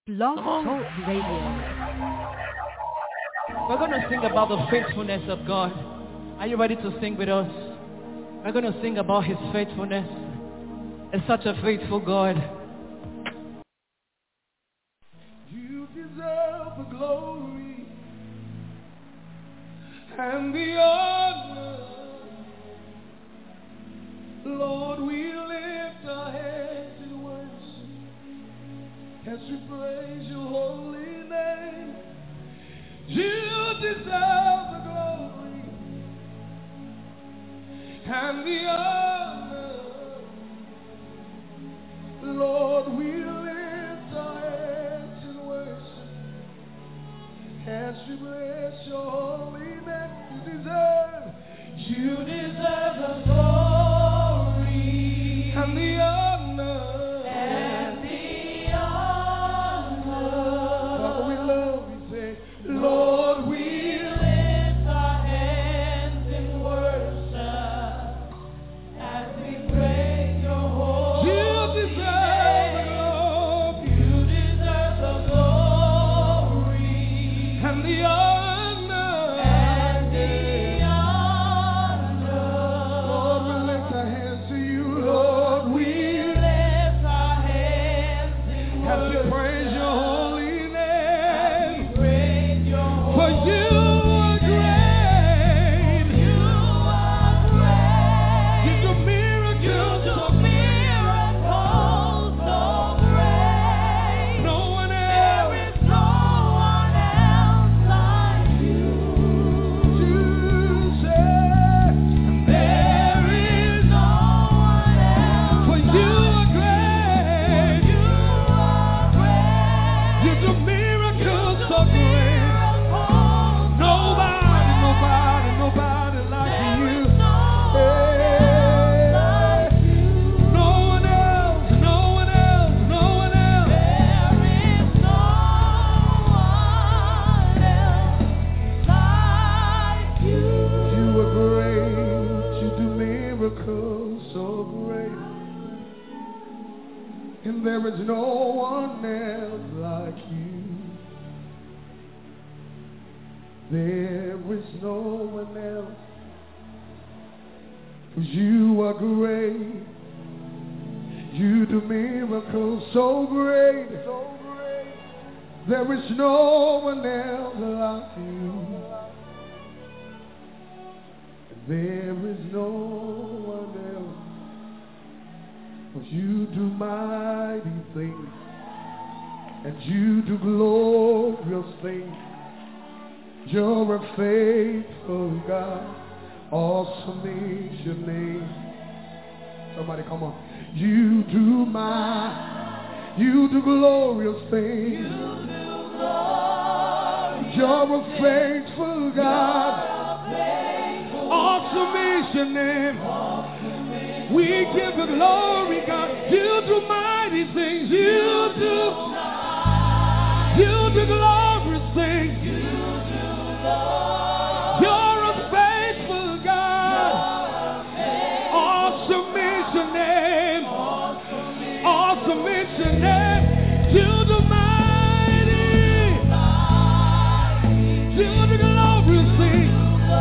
Blog Talk Radio. We're going to sing about the faithfulness of God. Are you ready to sing with us? We're going to sing about his faithfulness. It's such a faithful God. You deserve the glory and the honor. Lord, we lift our hands in worship as we praise your holy name. You deserve the glory and the honor. Lord, we lift our hands in worship as we bless your holy name. You deserve the glory and the honor. Father, we love you, say, Lord, we lift our hands in worship as we praise your holy name. You deserve the glory. You deserve the glory and the honor. Lord, we lift our hands to you, Lord. We lift our hands in worship as we praise your holy name. For you are great. You do miracles so great. No one else. There is no one else like you. Jesus, there is no one else. For you are great. You do miracles so great. Nobody like you. No one else. There is no one else like you. You are great. You do miracles so great. And there is no one else like you. There is no one else. 'Cause you are great. You do miracles so great. There is no one else like you. There is no one else. 'Cause you do mighty things. And you do glorious things. You're a faithful God. Awesome is your name. Somebody come on. You do glorious things. You're a faithful God. Awesome is your name. We give you glory, God. You do mighty things. You do glorious things. You're a faithful God. Awesome is your name. Awesome is your name. You do mighty. You do glorious things.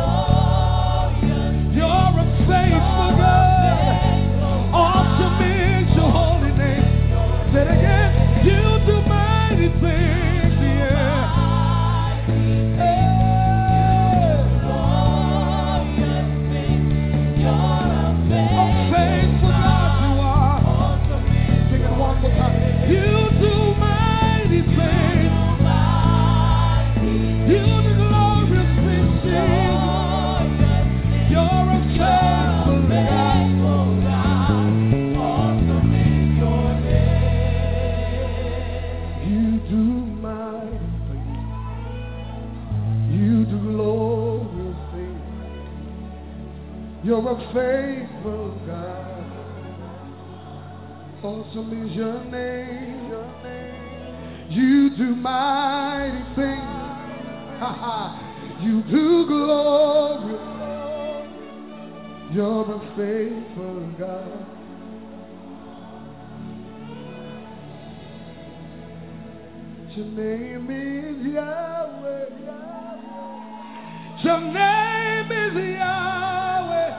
You're a faithful God. Awesome is your holy name. Say it again. You do mighty things. Yeah. Faithful God you are. Sing it one more time. You do mighty things. You do glorious things. You're a faithful God. You do mighty things. You do glorious things. You're a faithful God. Awesome is your name. You do mighty things. You do glory. You're a faithful God. Your name is Yahweh. Your name is Yahweh.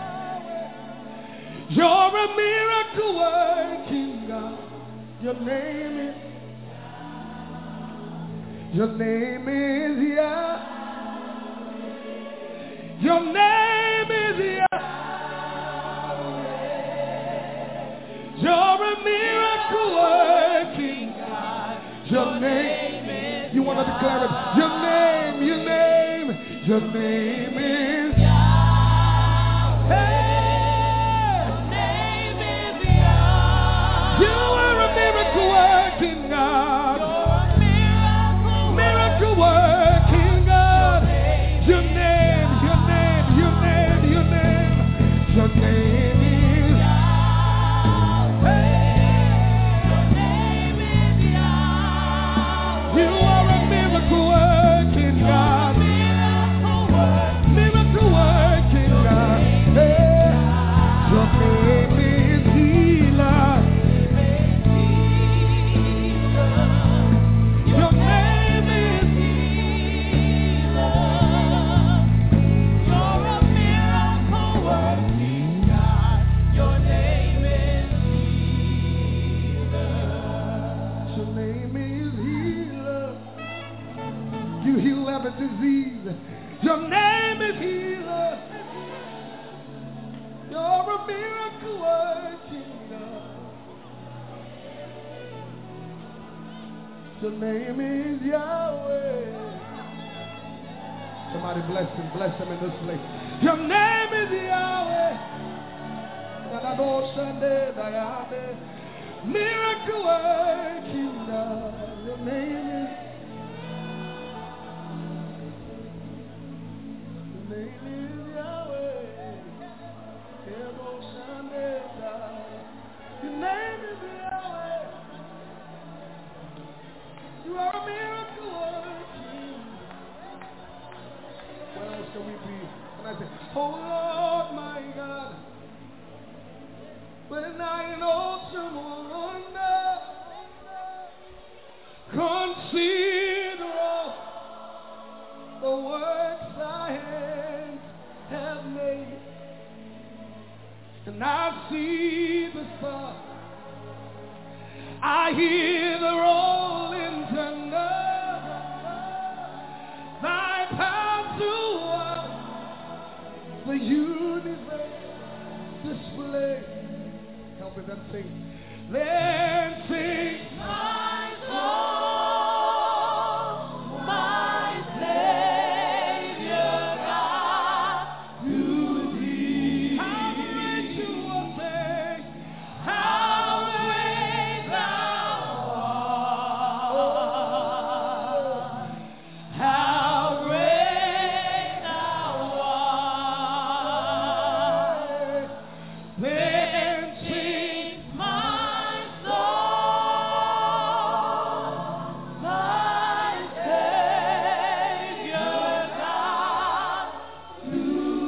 You're a miracle working God. Your name is Yahweh. Your name is Yahweh. You're a miracle working God. Your name is You want to declare it? Your name is Yahweh. Your name is Yahweh. You are a miracle working God. Miracle working God. Your name is Yahweh. Your name is Yahweh. You are a miracle working God. Miracle working God. Hey. Your name is healer. Your name is healer. You're a miracle working God. Your name is healer. Your name is healer. You heal every disease. Your name is healer. You're a miracle working God. Your name is Yahweh. Somebody bless him in this place. Your name is Yahweh. Miracle working God. Your name is Yahweh. Your name is Yahweh. You are a miracle working. Where else can we be? And I say, oh Lord my God, when I in awesome wonder consider all the works thy hands have made, and I see the stars, I hear the rolling thunder, thy power throughout the universe display. Help me then sing. Then sing my soul, my Savior God, to thee. How great you are, say, how great thou art. How great thou art. Then sing my soul, my Savior God, to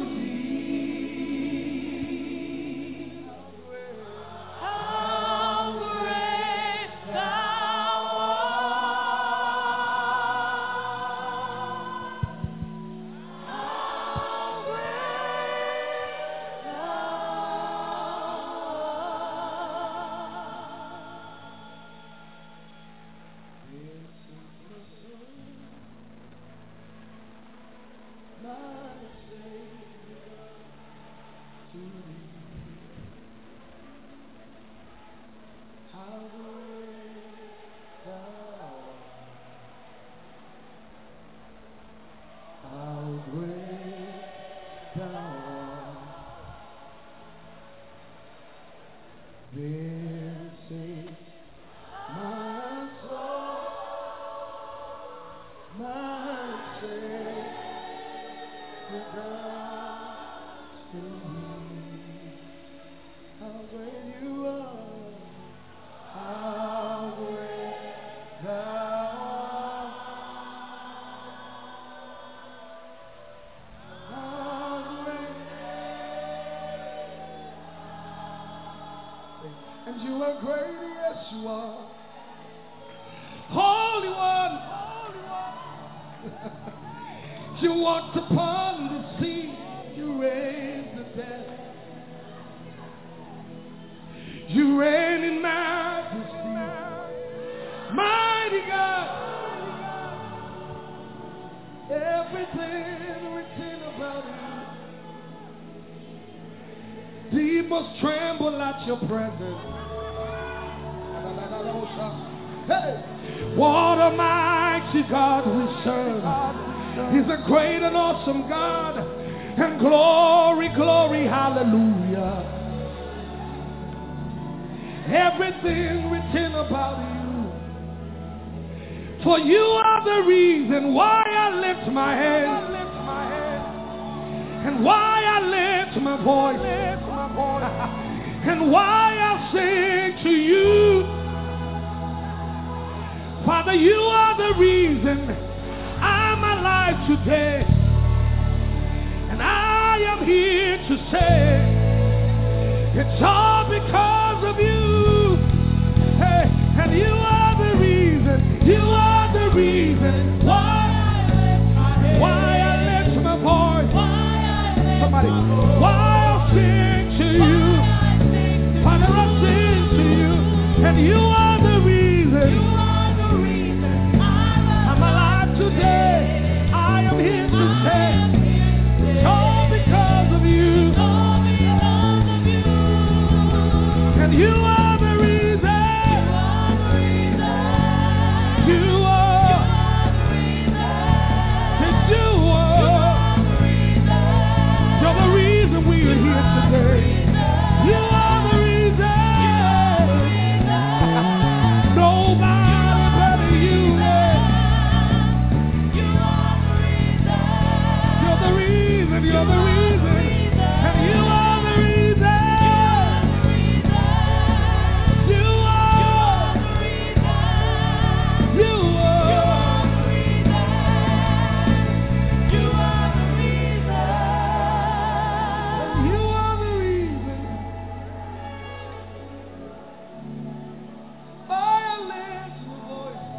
thee. How great thou art. How great thou This is my soul, my Savior God, to thee. How great you are, how great thou art, how great. And you are great, yes you are. Holy One. You walked upon the sea. You raised the dead. You reign in majesty. Mighty God. Everything written about you. Deep must tremble at your presence. Hey. What a mighty God we serve. He's a great and awesome God. And glory, glory, hallelujah. Everything written about you. For you are the reason why I lift my hands. And why I lift my voice. And why I sing to you. Father, you are the reason I'm alive today. And I am here to say it's all because of you. Hey, and you are the reason. You are the reason why I lift my voice. Somebody, why I sing to you. Father, I sing to you. And you are the reason. I'm alive today. I am here to say it's all because of you. And you are the reason. You are. And you are. You're the reason we are here today. You are the reason. Nobody better you. You're the reason. You're the reason. And you are the reason. You are. You are. You are the reason. You are the reason. Why I lift my voice.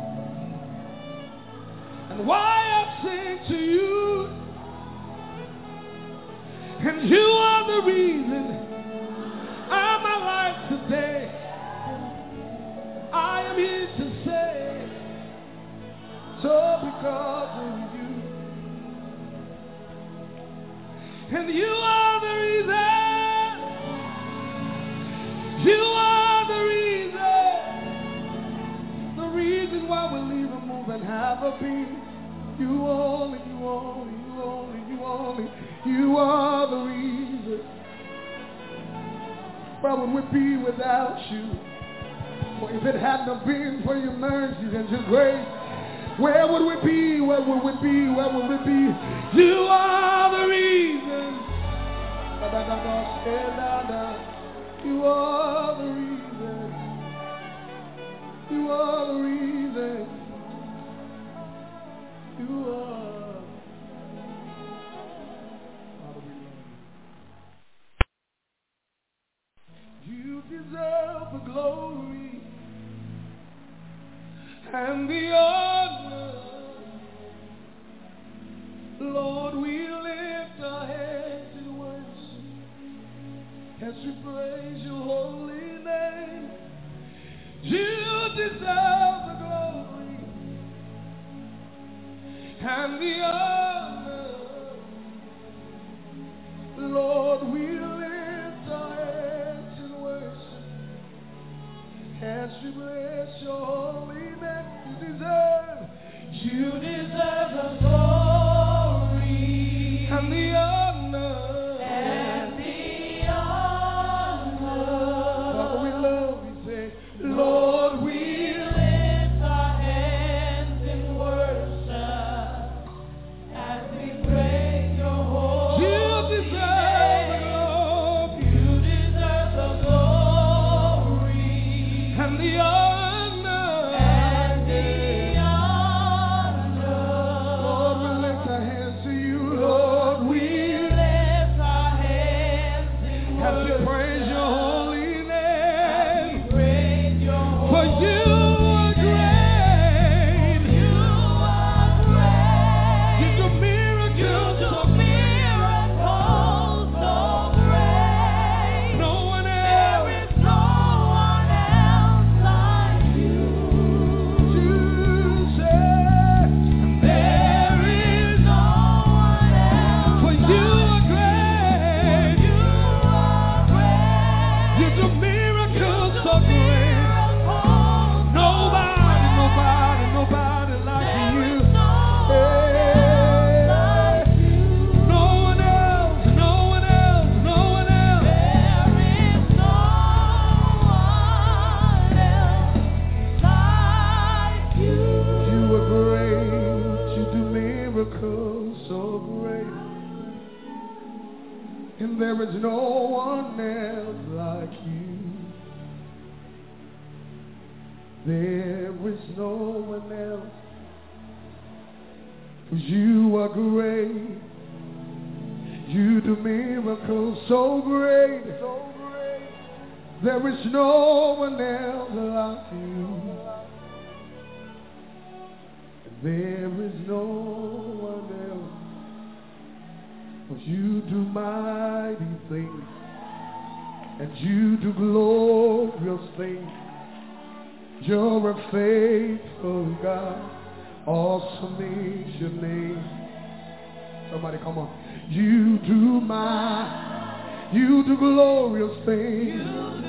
And why I sing to you. And you are the reason I'm alive today. I am here to say, so because of you. And you are the reason. You are the reason. The reason why we live and move and have a being. You only, you only, you only, you only. You are the reason. Where would we be without you? For if it had not been for your mercies and your grace, where would we be? Where would we be? Where would we be? You are the reason. You are the reason. You are the reason. You are. You deserve the glory and the honor. Lord, we lift our hands in worship as we praise your holy name. You deserve the glory and the honor. Lord, we lift our hands in worship as we bless your holy name. You deserve the glory and the honor. Father, we love you, say, Lord, we lift our hands in worship as we praise your holy name. You deserve the glory. You deserve the glory and the honor. There is no one else like you. There is no one else. 'Cause you are great. You do miracles so great. There is no one else like you. There is no one else. 'Cause you do mighty things. And you do glorious things. You're a faithful God. Awesome is your name. Somebody come on. You do glorious things.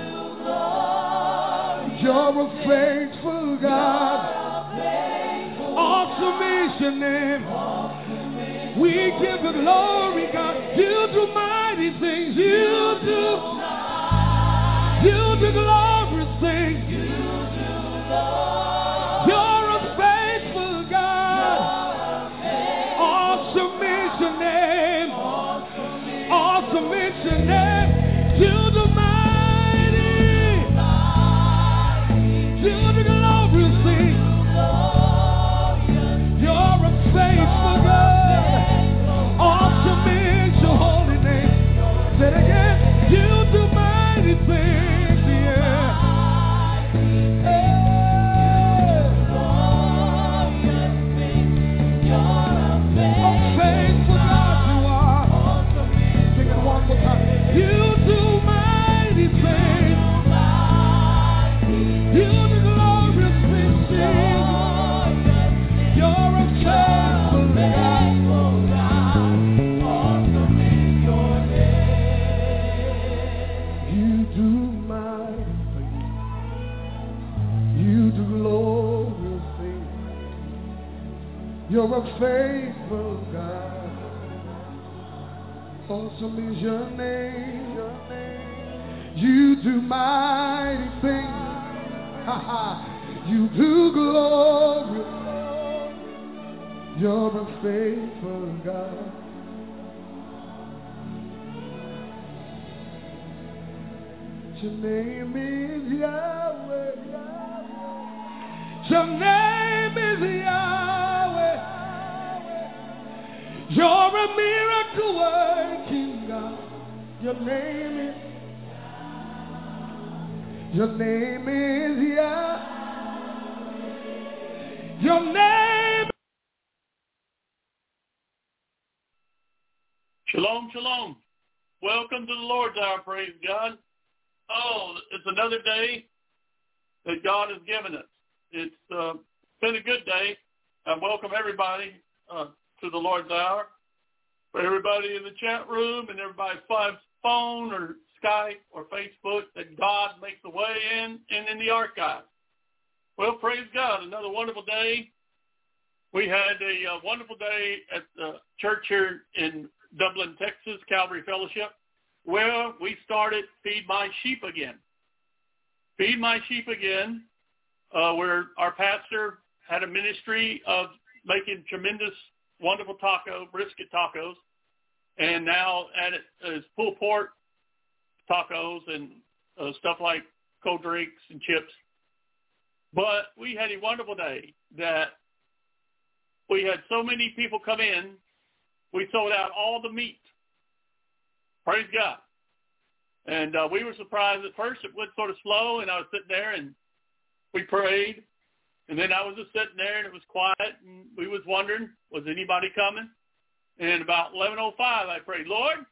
You're a faithful God. Awesome is your name. We give you glory, God. You do mighty things. You do glorious things. You're a faithful God. Awesome is your name. Awesome is your name. You do mighty. You do glorious things. You're a faithful God. Awesome is your holy name. Say it again. You do mighty things. Yeah. You do mighty things. You do glorious things. You're a faithful God. Awesome is your name. You do mighty things. You do glorious things. You're a faithful God. Awesome is your name. You do mighty things. You do glory. You're a faithful God. Your name is Yahweh. Your name is Yahweh. You're a miracle working God. Your name is Yah. Your name. Shalom, shalom. Welcome to the Lord's Hour, praise God. Oh, it's another day that God has given us. It's been a good day. I welcome everybody to the Lord's Hour. For everybody in the chat room and everybody's phone or Skype or Facebook, that God makes a way in and in the archive. Well, praise God. Another wonderful day. We had a wonderful day at the church here in Dublin, Texas, Calvary Fellowship, where we started Feed My Sheep Again. Feed My Sheep Again, where our pastor had a ministry of making tremendous, wonderful brisket tacos, and now added pulled pork tacos and stuff like cold drinks and chips. But we had a wonderful day that we had so many people come in, we sold out all the meat. Praise God. And we were surprised at first. It went sort of slow, and I was sitting there, and we prayed. And then I was just sitting there, and it was quiet, and we was wondering, was anybody coming? And about 11:05, I prayed, Lord,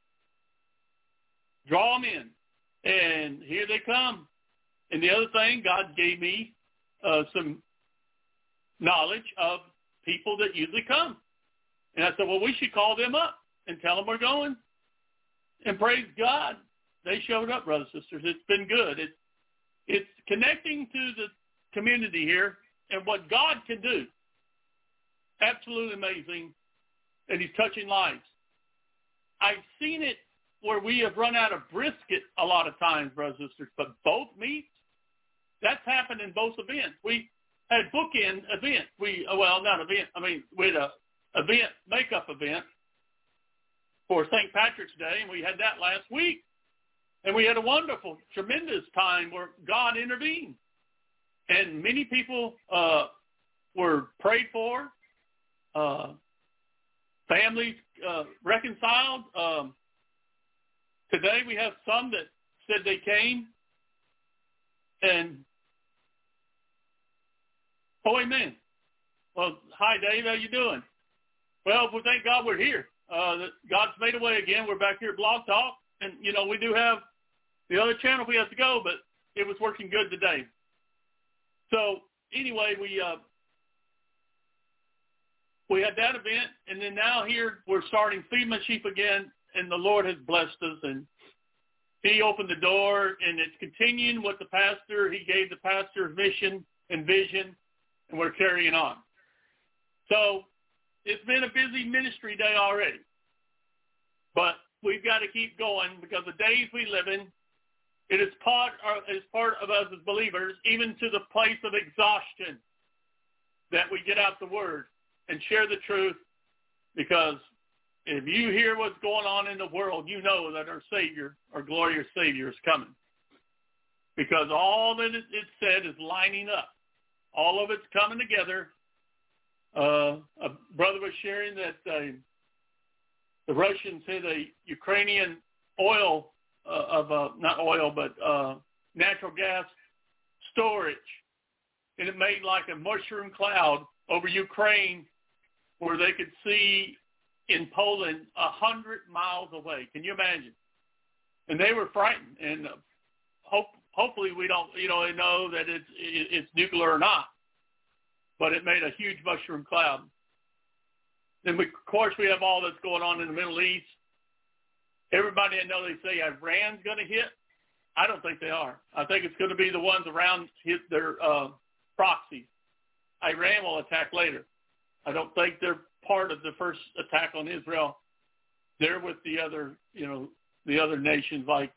draw them in. And here they come. And the other thing, God gave me some knowledge of people that usually come. And I said, well, we should call them up and tell them we're going. And praise God, they showed up, brothers and sisters. It's been good. It's connecting to the community here and what God can do. Absolutely amazing. And he's touching lives. I've seen it where we have run out of brisket a lot of times, brothers and sisters, but both meats, that's happened in both events. We had bookend event. We had a event, makeup event for St. Patrick's Day, and we had that last week. And we had a wonderful, tremendous time where God intervened. And many people were prayed for, families reconciled. Today we have some that said they came. And, oh, amen. Well, hi, Dave. How you doing? Well, we thank God we're here. God's made a way again. We're back here at Blog Talk. And, you know, we do have the other channel we have to go, but it was working good today. So, anyway, we had that event, and then now here we're starting Feed My Sheep again, and the Lord has blessed us, and he opened the door, and it's continuing what he gave the pastor's mission and vision, and we're carrying on. So it's been a busy ministry day already, but we've got to keep going because the days we live in, it is part of us as believers, even to the place of exhaustion, that we get out the word and share the truth, because if you hear what's going on in the world, you know that our Savior, our glorious Savior, is coming. Because all that it said is lining up. All of it's coming together. A brother was sharing that the Russians hit a Ukrainian natural gas storage, and it made like a mushroom cloud over Ukraine, where they could see in Poland 100 miles away. Can you imagine? And they were frightened. And hopefully we don't, know that it's nuclear or not. But it made a huge mushroom cloud. Then, of course, we have all that's going on in the Middle East. Everybody I know, they say Iran's going to hit. I don't think they are. I think it's going to be the ones around their proxies. Iran will attack later. I don't think they're part of the first attack on Israel. They're with the other, the other nations like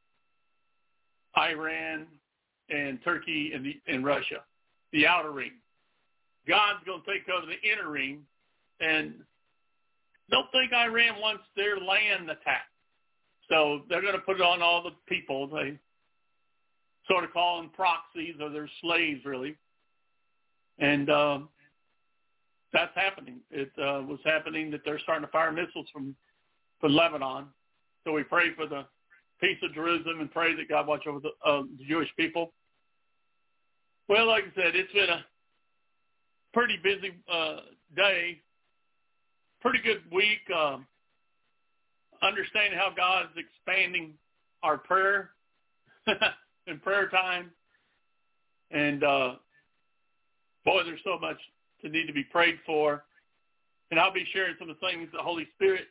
Iran and Turkey and Russia, the outer ring. God's going to take over the inner ring, and don't think Iran wants their land attacked. So they're going to put it on all the people. They sort of call them proxies, or they're slaves, really. And that's happening. It was happening that they're starting to fire missiles from Lebanon. So we pray for the peace of Jerusalem and pray that God watch over the Jewish people. Well, like I said, it's been a pretty busy day, pretty good week, understanding how God is expanding our prayer and prayer time. And, boy, there's so much to need to be prayed for. And I'll be sharing some of the things the Holy Spirit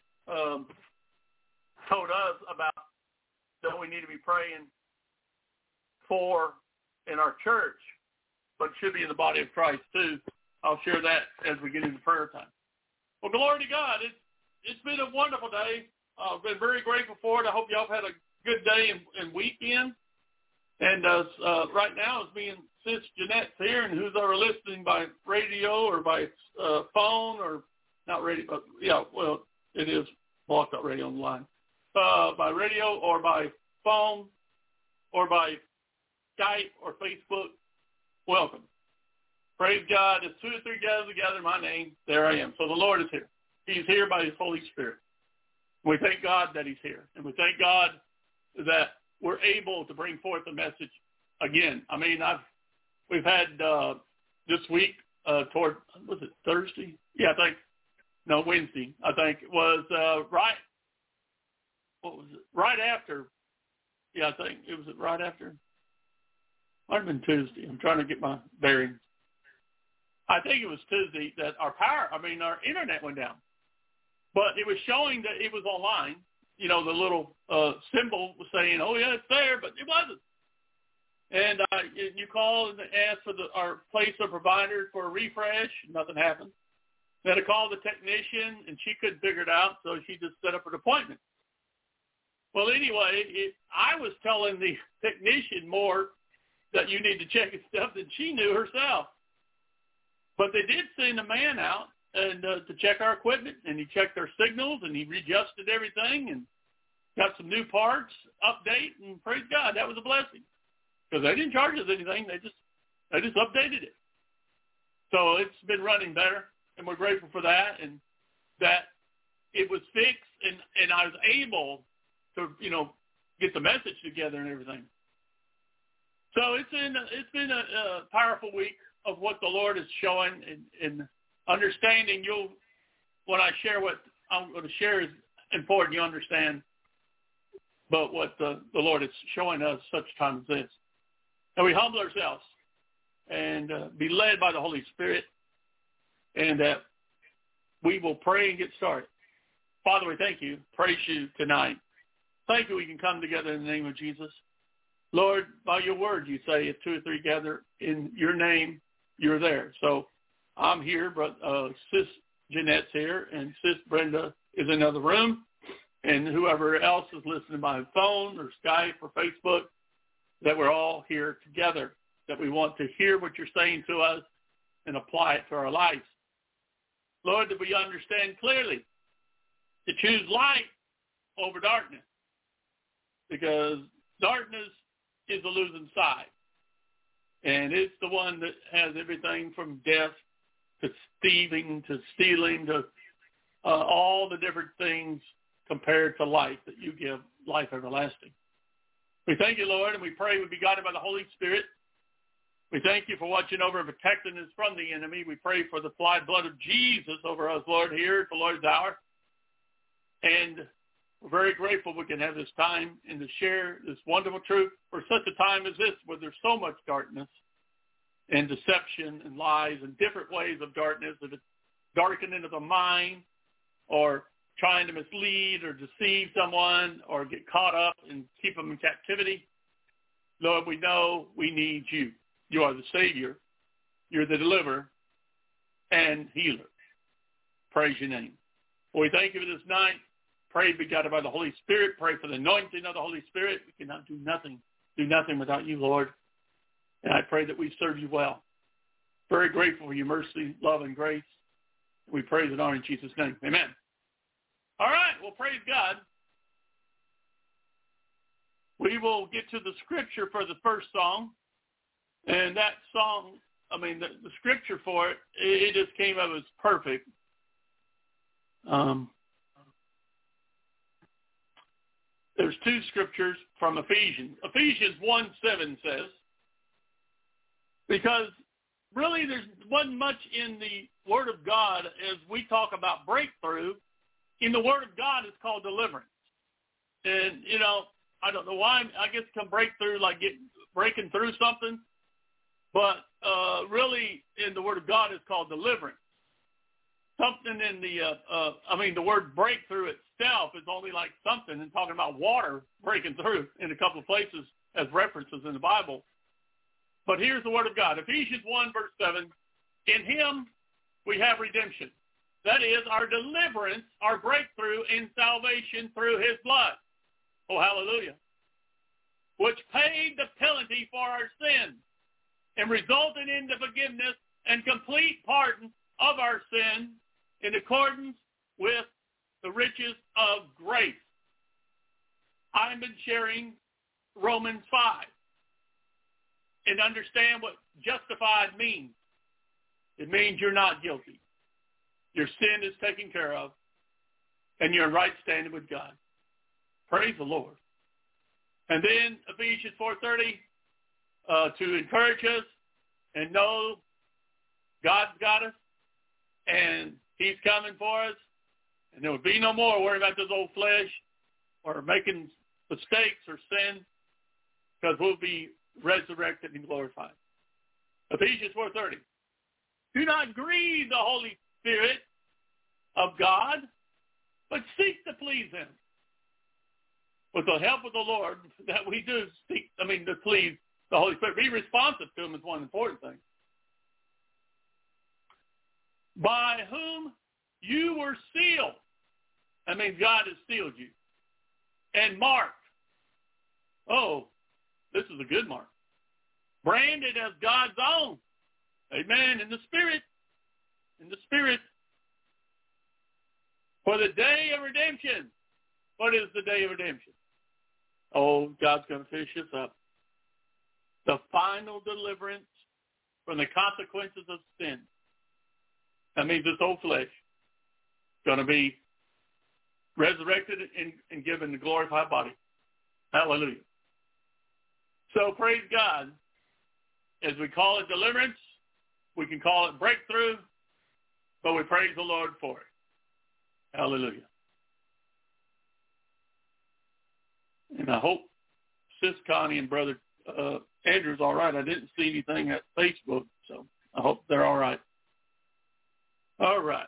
told us about that we need to be praying for in our church, but should be in the body of Christ too. I'll share that as we get into prayer time. Well, glory to God. It's been a wonderful day. I've been very grateful for it. I hope y'all have had a good day and weekend. And right now, it's being Sis Jeanette's here, and who's ever listening by radio or by phone, or not radio, but it is Blog.radio on the line, by radio or by phone or by Skype or Facebook. Welcome. Praise God. As 2 or 3 gather together in my name, there I am. So the Lord is here. He's here by his Holy Spirit. We thank God that he's here. And we thank God that we're able to bring forth the message again. I mean, we've had this week was it Thursday? Yeah, Wednesday. I think it was right after. Yeah, I think it was right after. Might have been Tuesday. I'm trying to get my bearings. I think it was Tuesday that our internet went down. But it was showing that it was online. The little symbol was saying, oh, yeah, it's there, but it wasn't. And you call and ask for our place of provider for a refresh. Nothing happened. Then I called the technician, and she couldn't figure it out, so she just set up an appointment. Well, anyway, I was telling the technician more that you need to check his stuff than she knew herself. But they did send a man out, and to check our equipment, and he checked our signals, and he readjusted everything, and got some new parts, update, and praise God, that was a blessing. Because they didn't charge us anything, they just updated it. So it's been running better, and we're grateful for that, and that it was fixed, and I was able to, get the message together and everything. So it's been a powerful week of what the Lord is showing, and understanding. When I share what I'm going to share is important, you understand, but what the Lord is showing us such time as this. And we humble ourselves and be led by the Holy Spirit, and that we will pray and get started. Father, we thank you, praise you tonight. Thank you we can come together in the name of Jesus. Lord, by your word you say if two or three gather in your name, you're there. So I'm here, but Sis Jeanette's here, and Sis Brenda is in another room, and whoever else is listening by phone or Skype or Facebook, that we're all here together, that we want to hear what you're saying to us and apply it to our lives. Lord, that we understand clearly to choose light over darkness, because darkness is a losing side, and it's the one that has everything from death to thieving to stealing to all the different things compared to life, that you give life everlasting. We thank you, Lord, and we pray we be guided by the Holy Spirit. We thank you for watching over and protecting us from the enemy. We pray for the applied blood of Jesus over us, Lord, here at the Lord's hour. And we're very grateful we can have this time and to share this wonderful truth for such a time as this, where there's so much darkness and deception and lies and different ways of darkness, if it's darkening of the mind or trying to mislead or deceive someone or get caught up and keep them in captivity. Lord, we know we need you. You are the Savior. You're the deliverer and healer. Praise your name. Well, we thank you for this night. Pray be guided by the Holy Spirit. Pray for the anointing of the Holy Spirit. We cannot do nothing without you, Lord. And I pray that we serve you well. Very grateful for your mercy, love, and grace. We praise and honor in Jesus' name. Amen. All right. Well, praise God. We will get to the scripture for the first song. And that song, the scripture for it just came up as perfect. There's two scriptures from Ephesians. Ephesians 1:7 says, because really there wasn't much in the Word of God as we talk about breakthrough. In the Word of God, it's called deliverance. And, I don't know why. I guess it can break through, like breaking through something. But really, in the Word of God, it's called deliverance. Something in the word breakthrough itself is only like something, and talking about water breaking through in a couple of places as references in the Bible. But here's the Word of God. Ephesians 1:7, in him we have redemption. That is our deliverance, our breakthrough in salvation through his blood. Oh, hallelujah. Which paid the penalty for our sins and resulted in the forgiveness and complete pardon of our sins in accordance with the riches of grace. I've been sharing Romans 5 and understand what justified means. It means you're not guilty. Your sin is taken care of, and you're in right standing with God. Praise the Lord. And then Ephesians 4:30, to encourage us and know God's got us, and he's coming for us, and there will be no more worrying about this old flesh or making mistakes or sin, because we'll be resurrected and glorified. Ephesians 4:30. Do not grieve the Holy Spirit of God, but seek to please him. With the help of the Lord, that we do seek, to please the Holy Spirit. Be responsive to him is one important thing. By whom you were sealed. That means God has sealed you. And marked. Oh, this is a good mark. Branded as God's own. Amen. In the Spirit. In the Spirit. For the day of redemption. What is the day of redemption? Oh, God's going to finish this up. The final deliverance from the consequences of sin. That means this old flesh is going to be resurrected and given the glorified body. Hallelujah. So praise God. As we call it deliverance, we can call it breakthrough, but we praise the Lord for it. Hallelujah. And I hope Sis Connie and Brother Andrew's all right. I didn't see anything at Facebook, so I hope they're all right. All right.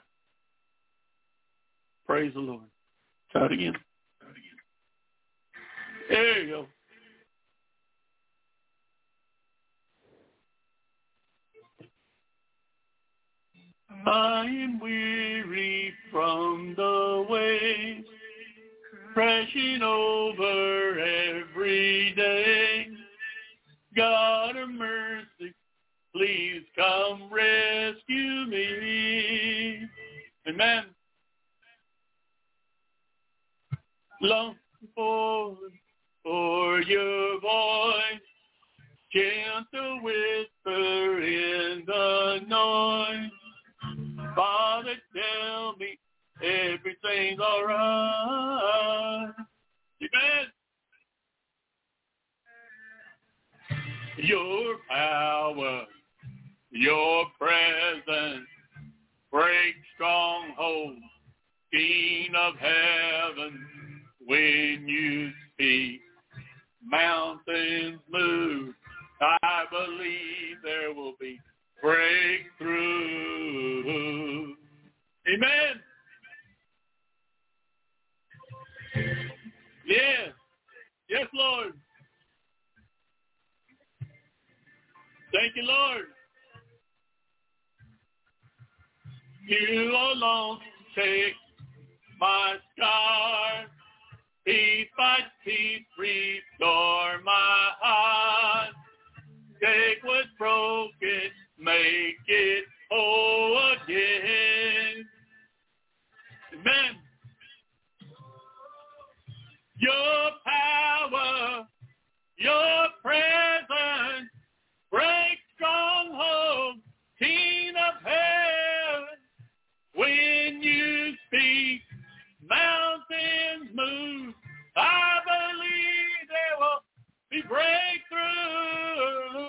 Praise the Lord. Try it again. There you go. I am weary from the waves crashing over every day. God of mercy, please come rescue me. Amen. Long for your voice, gentle whisper in the noise. Father, tell me everything's all right. Amen. Your power, your presence, break strongholds, King of heaven. When you speak, mountains move. I believe there will be breakthrough. Amen. Yes. Yes, Lord. Thank you, Lord. You alone take my scars. Piece by piece restore my heart. Take what's broken, make it whole again. Amen. Your power, your presence, break strongholds, King of heaven. When you speak, mountains move. I believe there will be breakthrough.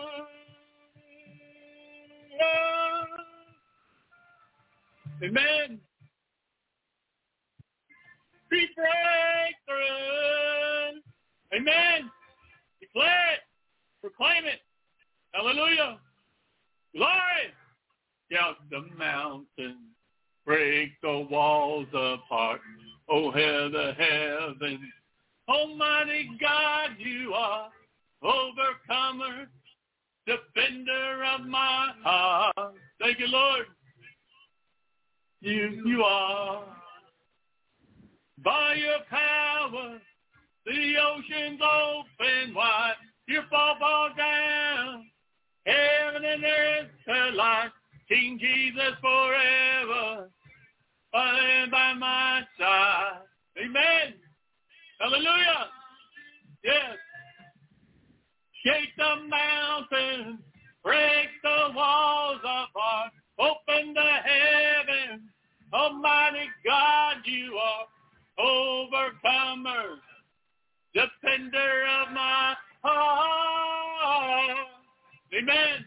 Amen. Be breakthrough. Amen. Declare it. Proclaim it. Hallelujah. Glory. Shout the mountains. Break the walls apart. Oh, hear the heavens. Almighty God, you are overcomer, defender of my heart. Thank you, Lord. You are. By your power, the oceans open wide. You fall down. Heaven and earth alike. King Jesus forever. And by my side. Amen. Hallelujah. Yes. Shake the mountains. Break the walls apart. Open the heavens. Almighty God, you are overcomer. Defender of my heart. Amen.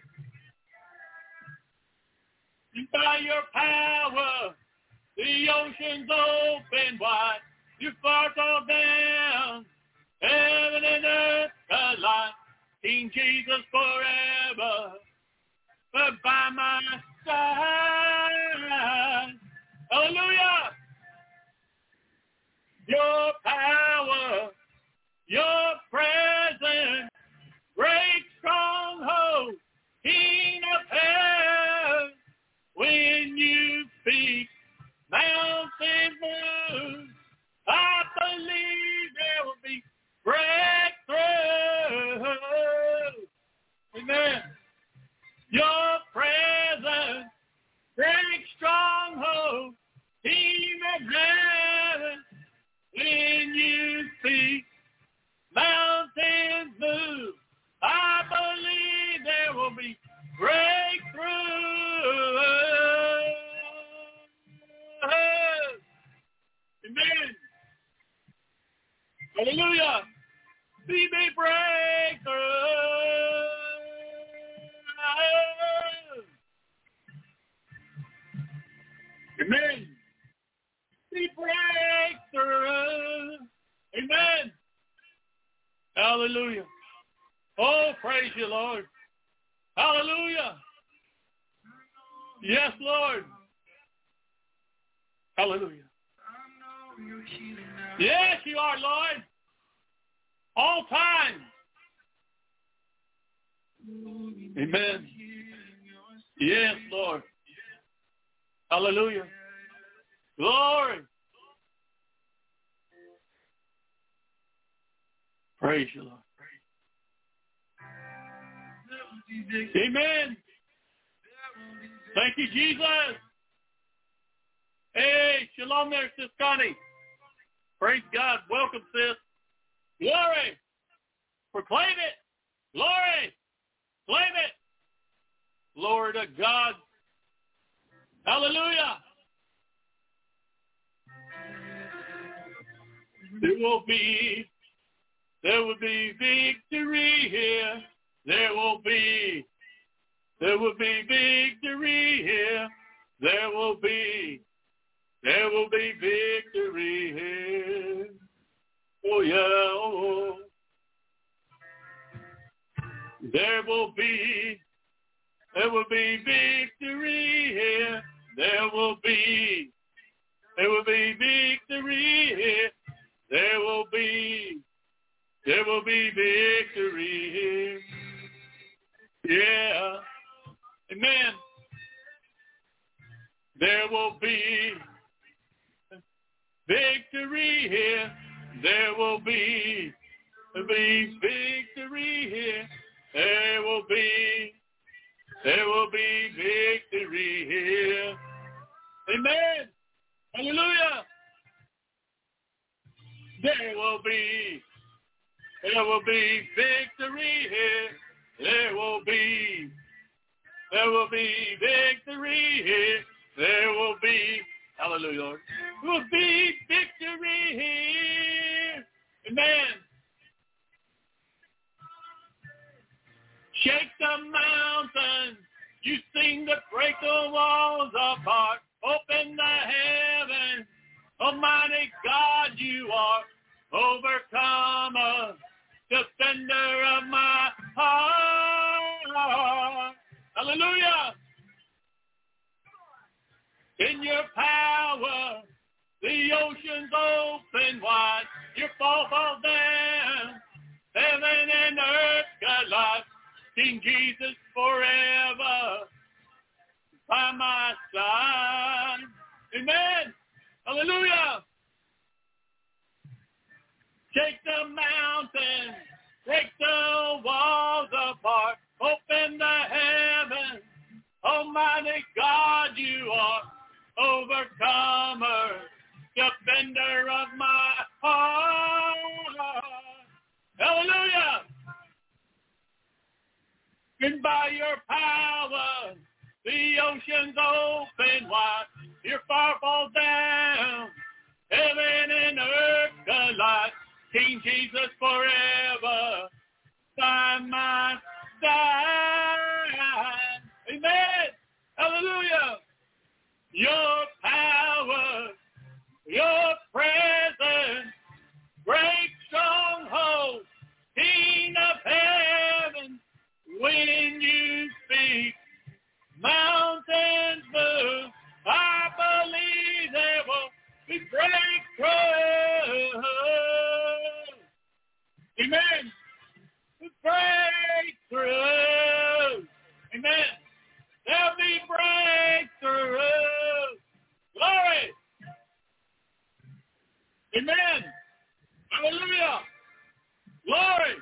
By your power, the oceans open wide. You fought all down. Heaven and earth alike. King Jesus forever. But by my side. Hallelujah. Your power, your presence, break strongholds, King of heaven. When you speak, mountains move. I believe there will be breakthrough. Amen. Your presence, break Hallelujah. See me break through. Amen. See breakthrough. Amen. Hallelujah. Oh, praise you, Lord. Hallelujah. Yes, Lord. Hallelujah. Yes, you are, Lord. All time. Amen. Yes, Lord. Hallelujah. Glory. Praise you, Lord. Amen. Thank you, Jesus. Hey, shalom there, Sis Connie. Praise God. Welcome, sis. Glory. Proclaim it. Glory. Claim it. Glory to God. Hallelujah. There will be victory here. There will be victory here. There will be victory here. Oh yeah. Oh. There will be victory here. There will be victory here. There will be victory here. Yeah. Amen. There will be victory here. There will be victory here. There will be victory here. Amen. Hallelujah. There will be victory here. There will be victory here. There will be, hallelujah, Lord. There will be victory here. Amen. Shake the mountains. You sing to break the walls apart. Open the heavens. Almighty God, you are overcomer, defender of my heart. Hallelujah. In your power, the oceans open wide. Your fall down. Heaven and earth collide. King Jesus forever by my side. Amen. Hallelujah. Shake the mountains, break the walls apart, open the heavens. Almighty God, you are overcomer, defender of my heart. Hallelujah. And by your power, the oceans open wide. Your fire falls down. Heaven and earth collide. King Jesus forever by my side. Amen. Hallelujah. Your power, your presence, break strongholds, King of heaven. When you speak, mountains move. I believe there will be breakthrough. Amen. Breakthrough. Amen. There'll be breakthrough. Glory. Amen. Hallelujah. Glory.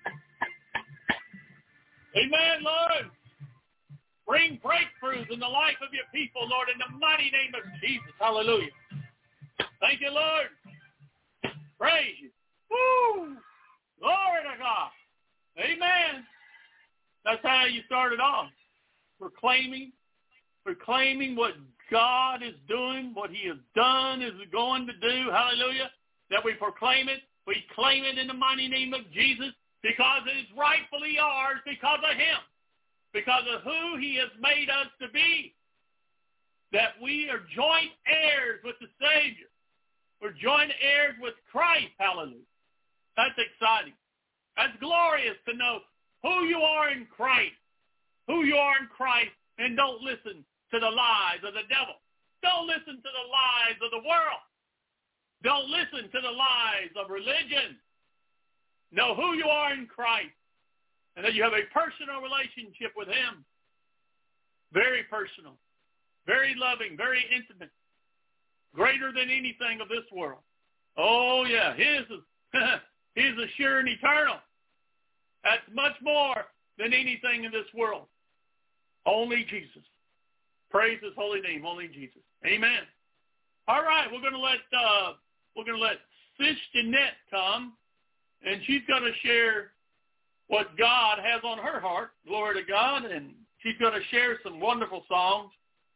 Amen, Lord. Bring breakthroughs in the life of your people, Lord, in the mighty name of Jesus. Hallelujah. Thank you, Lord. Praise you. Woo! Glory to God. Amen. That's how you started off. Proclaiming what God is doing, what he has done, is going to do. Hallelujah. That we proclaim it We claim it in the mighty name of Jesus because it is rightfully ours because of him, because of who he has made us to be, that we are joint heirs with the Savior. We're joint heirs with Christ. Hallelujah. That's exciting. That's glorious to know who you are in Christ, who you are in Christ, and don't listen to the lies of the devil. Don't listen to the lies of the world. Don't listen to the lies of religion. Know who you are in Christ, and that you have a personal relationship with him. Very personal, very loving, very intimate, greater than anything of this world. Oh, yeah, his is sure and eternal. That's much more than anything in this world. Only Jesus. Praise his holy name, only Jesus. Amen. All right, we're going to let Sis Jeanette come, and she's going to share what God has on her heart. Glory to God, and she's going to share some wonderful songs.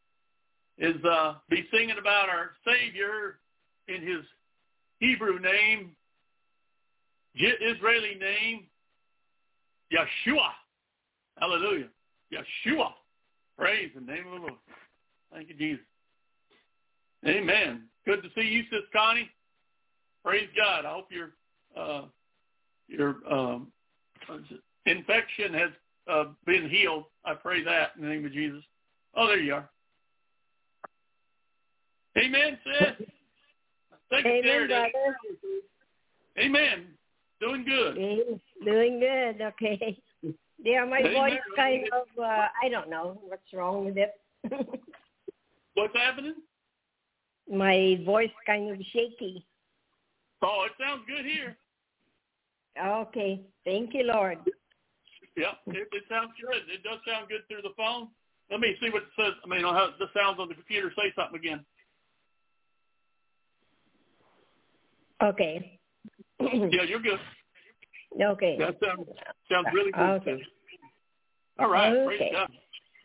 Be singing about our Savior in his Hebrew name, Israeli name, Yeshua. Hallelujah. Yeshua. Praise the name of the Lord. Thank you, Jesus. Amen. Good to see you, Sis Connie. Praise God. I hope your infection has been healed. I pray that in the name of Jesus. Oh, there you are. Amen, sis. Amen, brother. Amen. Doing good. Doing good. Okay. Yeah, my Amen. voice kind of, I don't know what's wrong with it. What's happening? My voice kind of shaky. Oh, it sounds good here. Okay. Thank you, Lord. Yeah, it sounds good. It does sound good through the phone. Let me see what it says. I mean, how the sounds on the computer. Say something again. Okay. Yeah, you're good. Okay. That sounds really good. Okay. Too. All right. Okay. Praise God.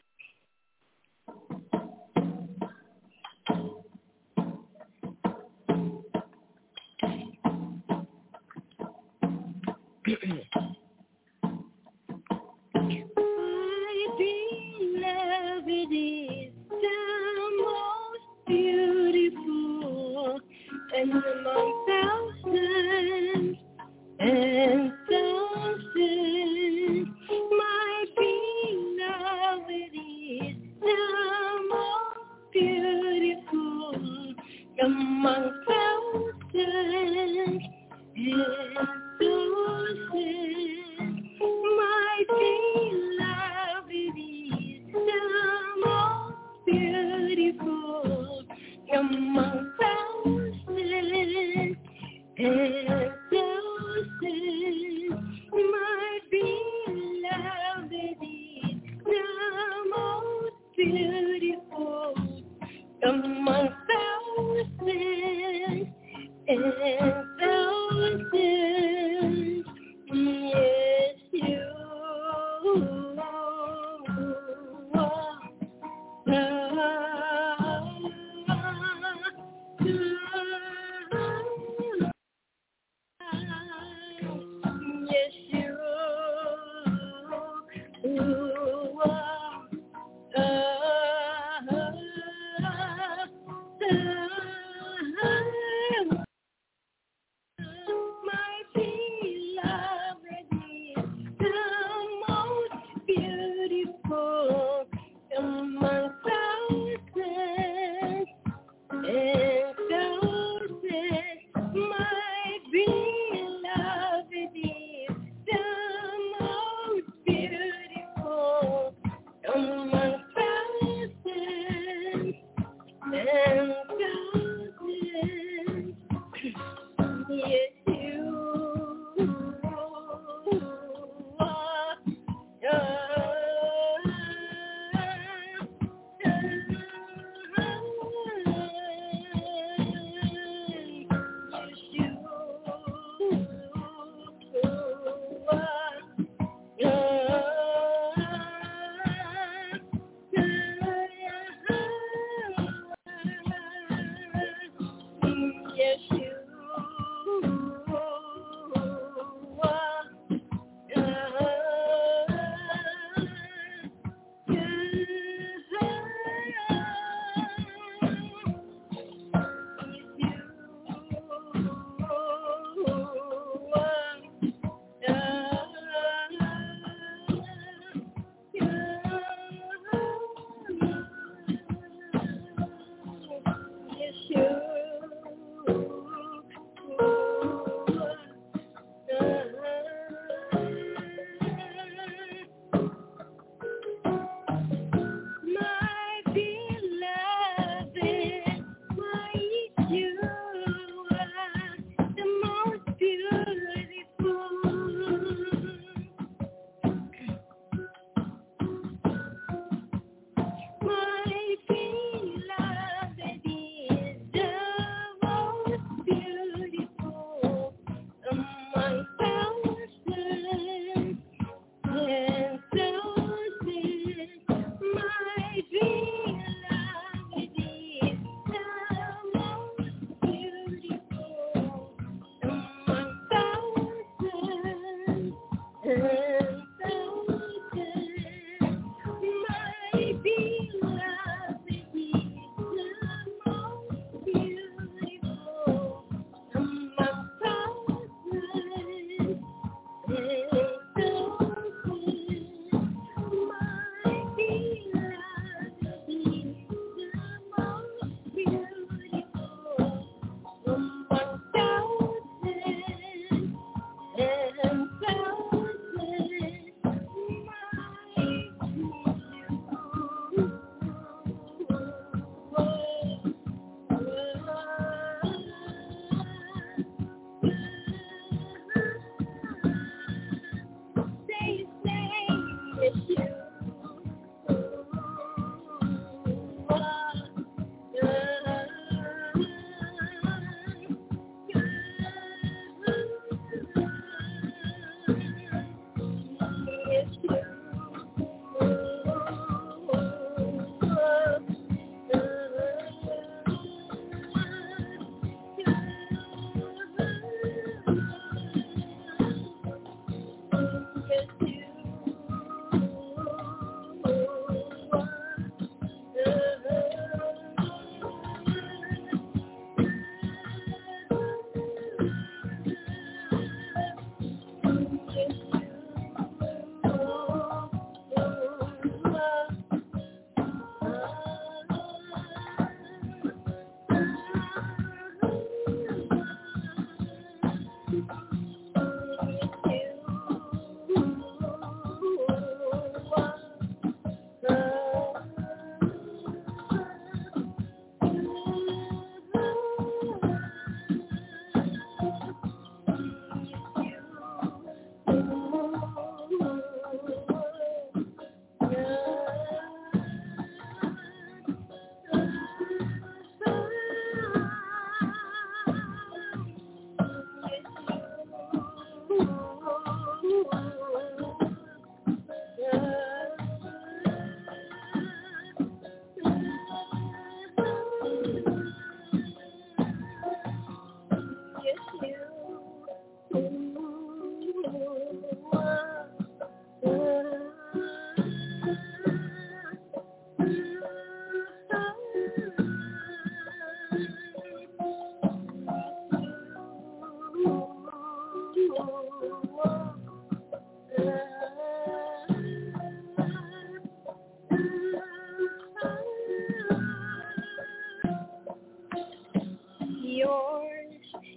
And among thousands and thousands, my beloved is the most beautiful among thousands and thousands. My beloved is the most beautiful among thousands. And thousands, my beloved is the most beautiful among thousands and thousands. Yes, you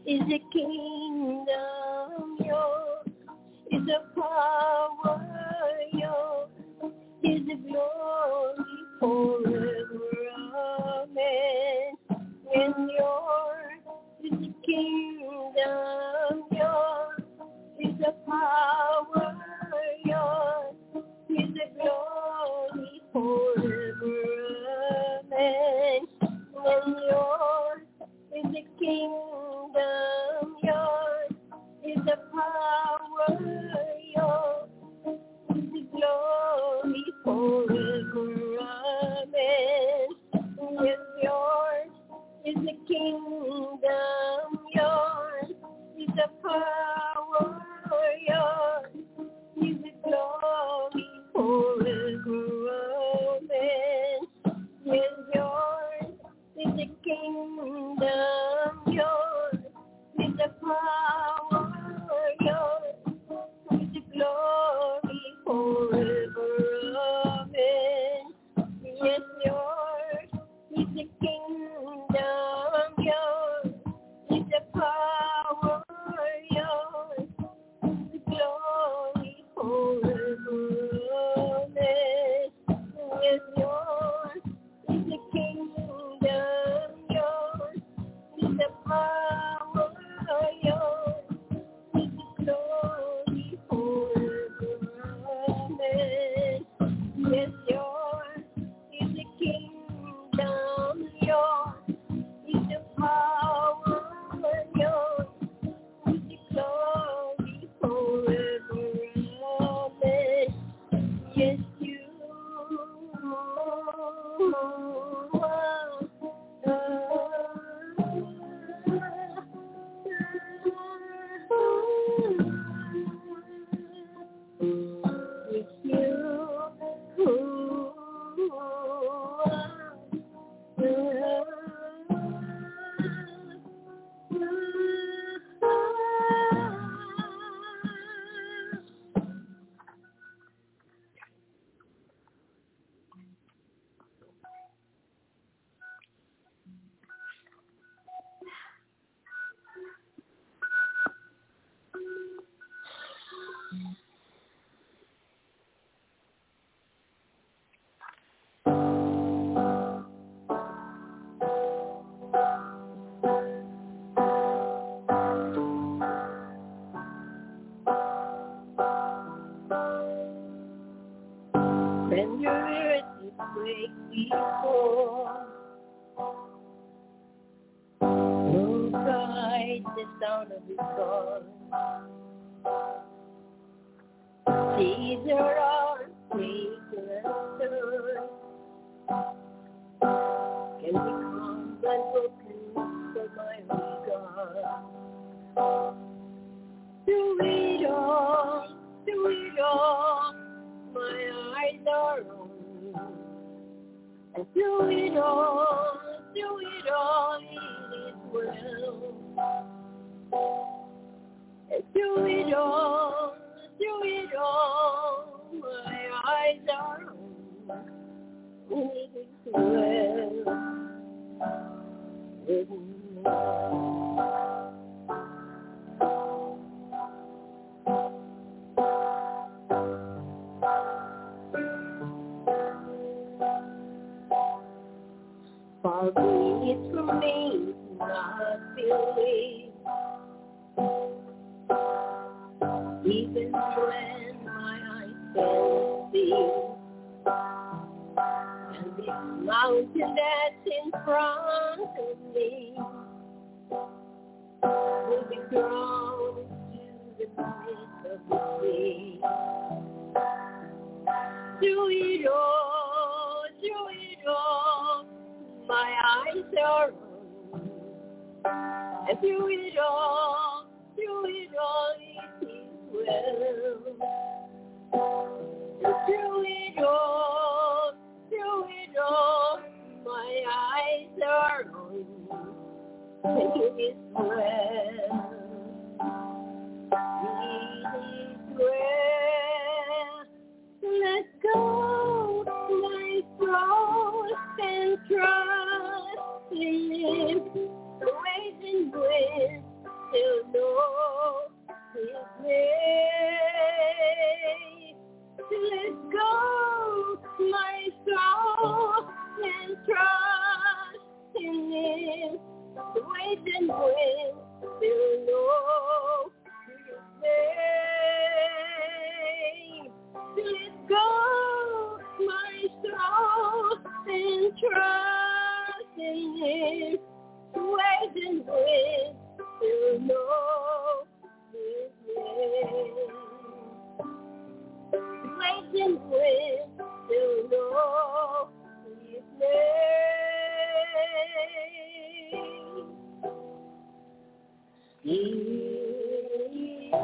is the kingdom yours, is the power yours, is the glory forever. Amen. And yours is the kingdom yours, is the power yours, is the glory forever. Amen. And yours is the kingdom yours, is the power yours, is the glory forever. Amen. Yes, yours is the kingdom yours, is the power yours, is the glory forever. Amen. Yes, yours is the kingdom yours, is the power yours, is the glory forever. Amen. Yes, yours is the kingdom yours, is the power yours, is the glory forever. Amen. Yes, yours is the kingdom yours, is the power yours, is the glory forever. Amen. Yes, yours is the kingdom yours, is the power yours, is the glory forever. Amen. Yes, you when your earth is break before, no guide the sound of his voice. Caesar are taken and stirred, can become unbroken for my regard. Through it all, my eyes are on you. And through it all, it is well. And through it all, my eyes are on you. It is well with me. Far be it from me not believe, even when my eyes can see, and this mountain that's in front of me will be thrown into the midst of the sea. Through it all, my eyes are on you. And through it all, it is well. And through it all, my eyes are on you. And it is well. It is well. Let go my soul and trust in Him. Praise and grace Rising wind still know His name. Let go my soul and trust in Him. Rising wind still know His name. Rising wind still know His name. He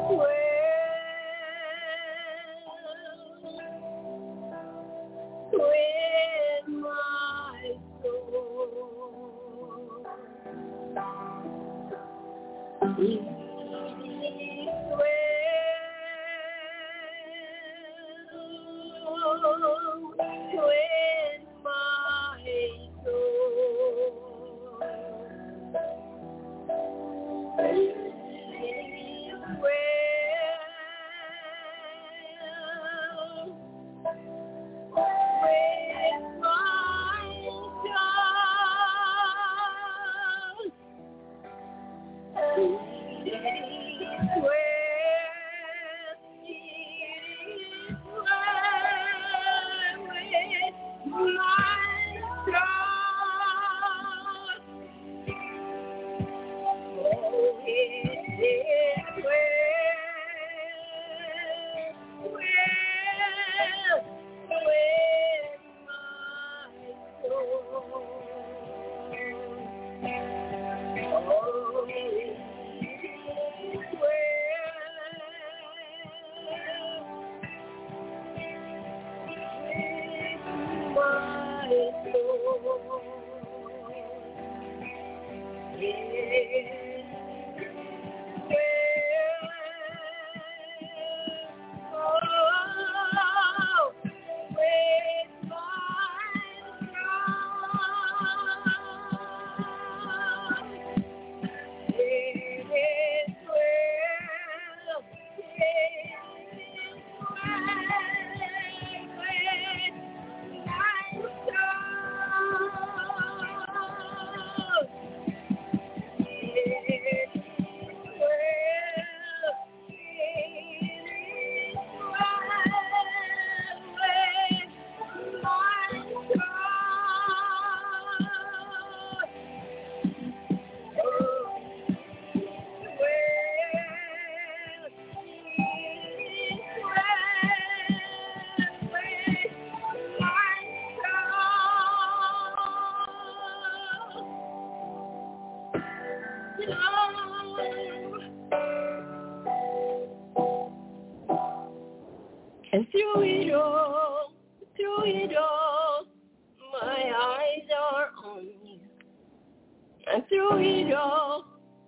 with my soul. He with my soul. And through it all, my eyes are on you. And through it all,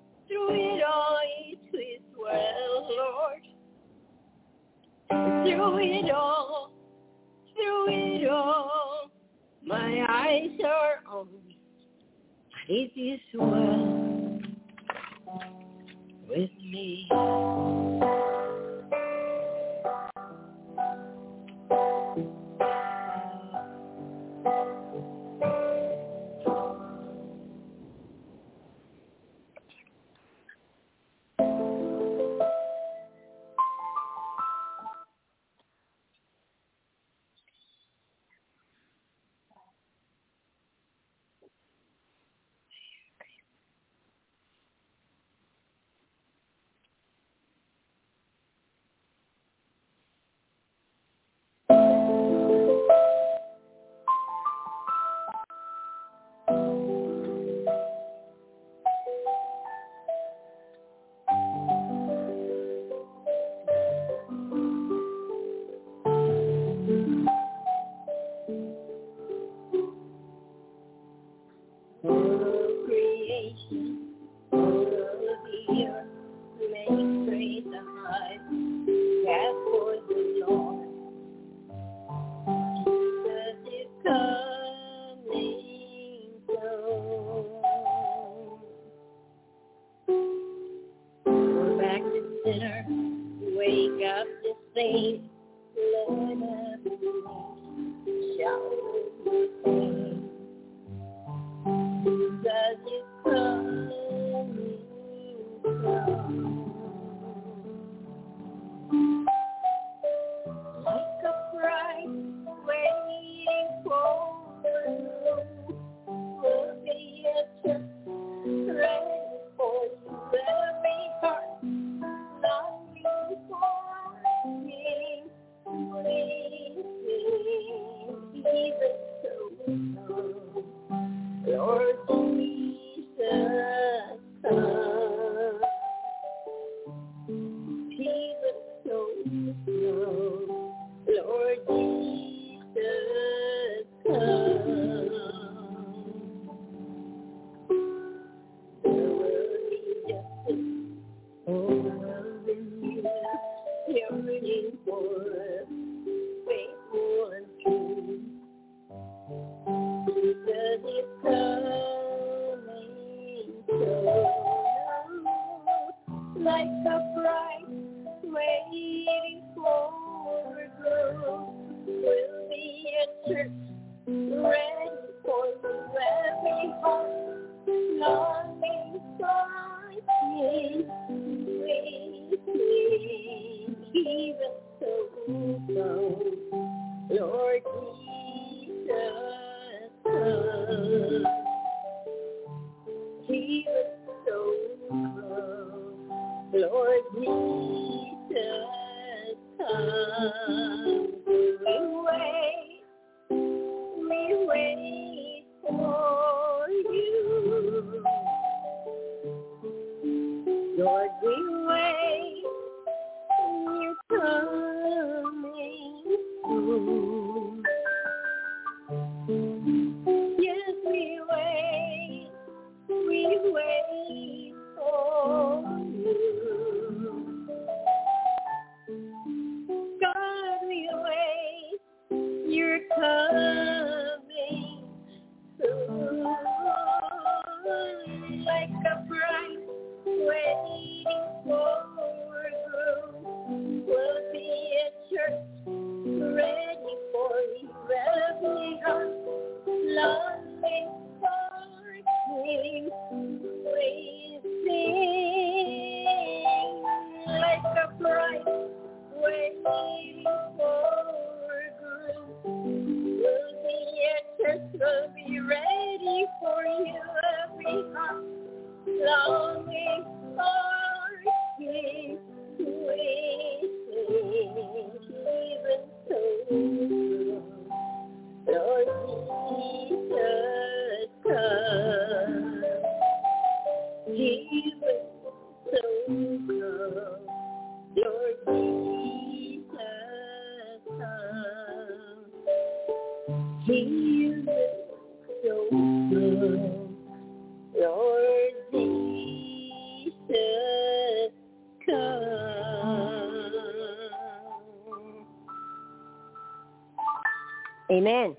it is well, Lord. And through it all, my eyes are on you. And it is well with me. like a bride waiting for her groom. We'll be at church, ready for the every heart, longing for His waiting. Even so, come, Lord Jesus, come. Even so, come, Lord Jesus, come. We wait for you. Lord, we wait, you're coming soon. Yes, we wait for you. God, we wait, you're coming soon. Like a bride waiting for her groom. We'll be at church, ready for His lovely heart, longing for His waiting. Like a bride waiting for her groom. We'll be at church, we'll be ready for you, every heart, longing for His waiting. Even so, Lord Jesus, come. Even so, come, Lord Jesus, come. Even so, come, Lord Jesus, come. Amen.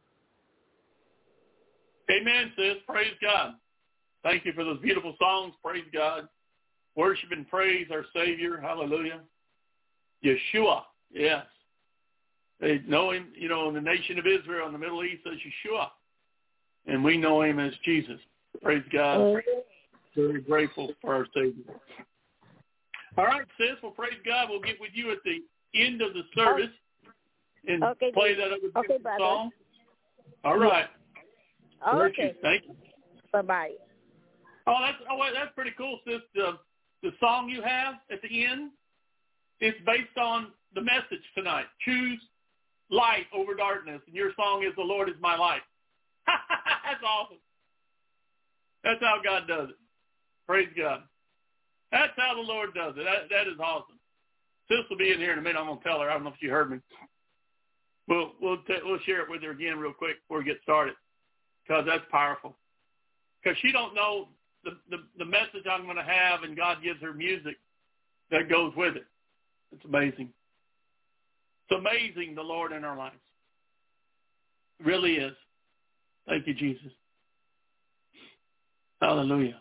Amen, sis. Praise God. Thank you for those beautiful songs. Praise God. Worship and praise our Savior. Hallelujah. Yeshua. Yes. They know Him, in the nation of Israel in the Middle East as Yeshua. And we know Him as Jesus. Praise God. Very grateful for our Savior. All right, sis. Well, praise God. We'll get with you at the end of the service and play that other beautiful song. All right. Okay. Thank you. Bye-bye. That's pretty cool, sis. The song you have at the end, it's based on the message tonight. Choose light over darkness. And your song is "The Lord is my light." That's awesome. That's how God does it. Praise God. That's how the Lord does it. That is awesome. Sis will be in here in a minute. I'm going to tell her. I don't know if you heard me. We'll share it with her again real quick before we get started, because that's powerful. Because she don't know the message I'm going to have, and God gives her music that goes with it. It's amazing. It's amazing, the Lord in our lives. It really is. Thank you, Jesus. Hallelujah.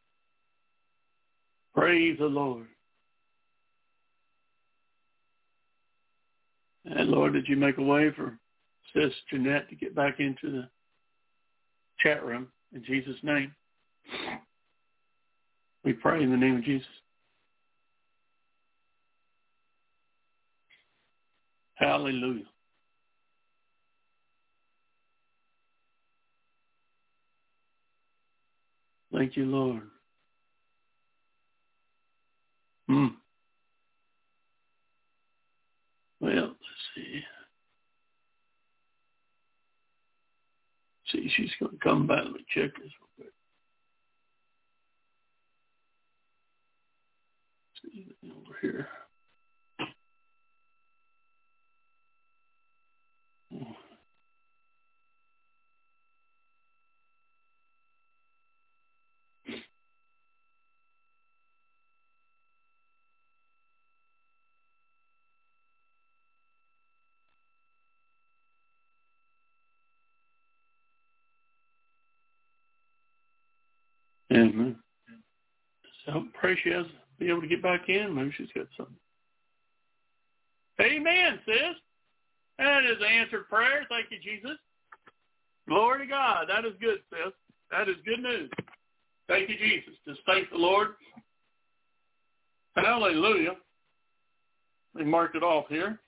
Praise the Lord. And Lord, did you make a way for Sis Jeanette to get back into the chat room in Jesus' name? We pray in the name of Jesus. Hallelujah. Thank you, Lord. Well, let's see. See, she's going to come back. Let me check this real quick. See, over here. Amen. So precious. be able to get back in. Maybe she's got something. Amen, sis. That is answered prayer. Thank you, Jesus. Glory to God. That is good, sis. That is good news. Thank you, Jesus. Just thank the Lord. Hallelujah. Let me mark it off here.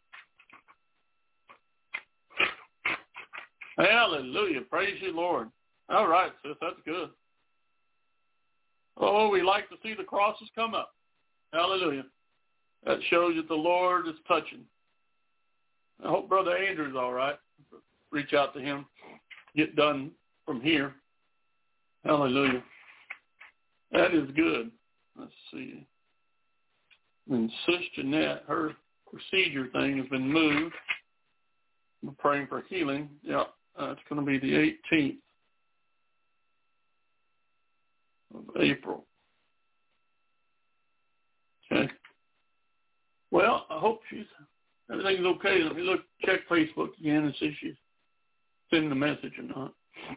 Hallelujah. Praise you, Lord. All right, sis. That's good. Oh, we like to see the crosses come up. Hallelujah. That shows that the Lord is touching. I hope Brother Andrew's all right. Reach out to him. Get done from here. Hallelujah. That is good. Let's see. And Sis Jeanette, her procedure thing has been moved. We're praying for healing. Yeah, it's going to be the 18th of April. Okay. Well, I hope everything's okay. Let me check Facebook again and see if she's sending a message or not.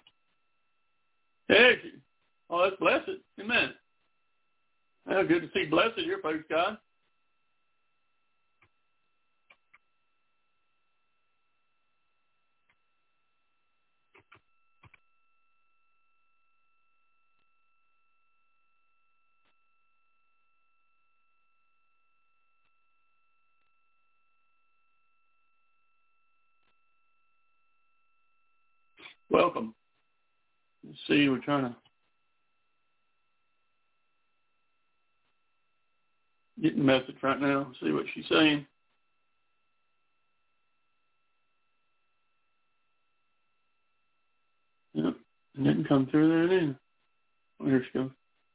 Hey, oh, that's blessed. Amen. Well, good to see blessed here, praise God. Welcome. Let's see, we're trying to get the message right now, see what she's saying. Yep, it didn't come through there then. Oh, here she goes.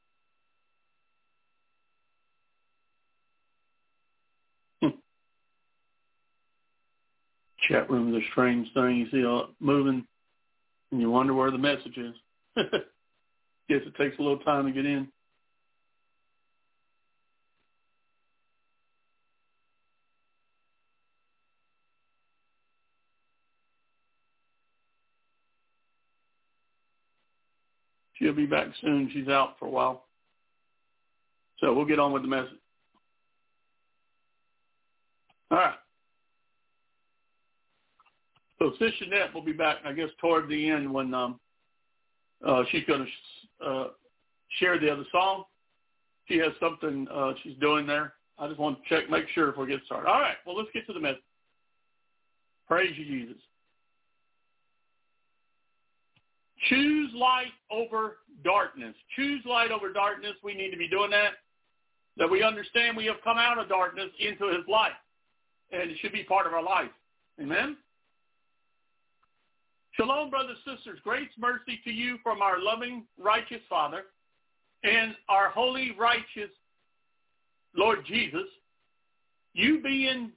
Chat room is a strange thing. You see all moving, and you wonder where the message is. Guess it takes a little time to get in. She'll be back soon. She's out for a while. So we'll get on with the message. All right. So Sis Jeanette will be back, I guess, toward the end when she's going to share the other song. She has something she's doing there. I just want to check, make sure before we get started. All right. Well, let's get to the message. Praise you, Jesus. Choose light over darkness. Choose light over darkness. We need to be doing that. That we understand we have come out of darkness into his light. And it should be part of our life. Amen? Shalom, brothers and sisters. Grace, mercy to you from our loving, righteous Father and our holy, righteous Lord Jesus. You being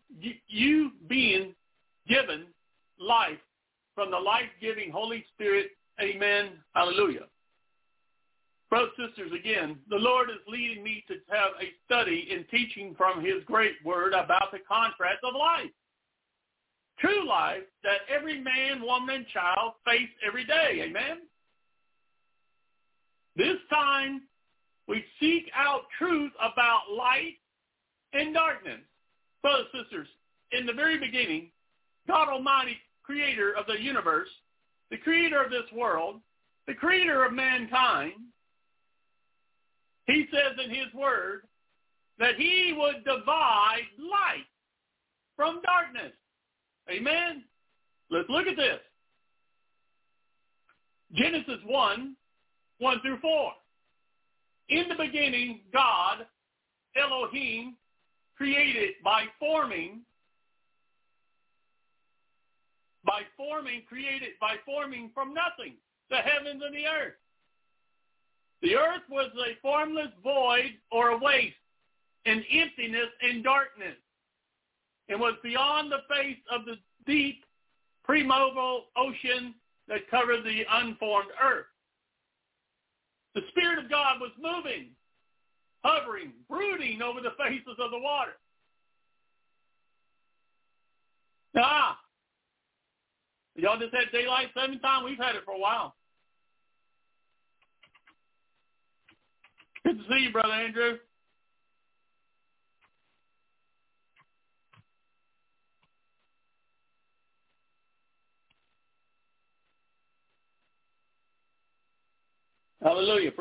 given life from the life-giving Holy Spirit. Amen. Hallelujah. Brothers and sisters, again, the Lord is leading me to have a study in teaching from his great word about the contrast of life. True life that every man, woman, and child face every day. Amen. This time, we seek out truth about light and darkness. Brothers and sisters, in the very beginning, God Almighty, creator of the universe, the creator of this world, the creator of mankind, he says in his word that he would divide light from darkness. Amen? Let's look at this. Genesis 1 through 4. In the beginning, God, Elohim, created by forming from nothing, the heavens and the earth. The earth was a formless void or a waste, an emptiness and darkness, and was beyond the face of the deep, primordial ocean that covered the unformed earth. The Spirit of God was moving, hovering, brooding over the faces of the water. Y'all just had daylight 7 times? We've had it for a while. Good to see you, Brother Andrew.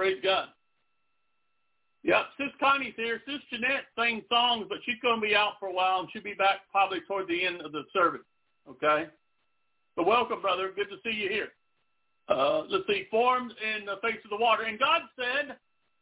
Praise God. Yep, Sis Connie's here. Sis Jeanette sings songs, but she's going to be out for a while, and she'll be back probably toward the end of the service, okay? So welcome, brother. Good to see you here. Let's see, formed in the face of the water. And God said,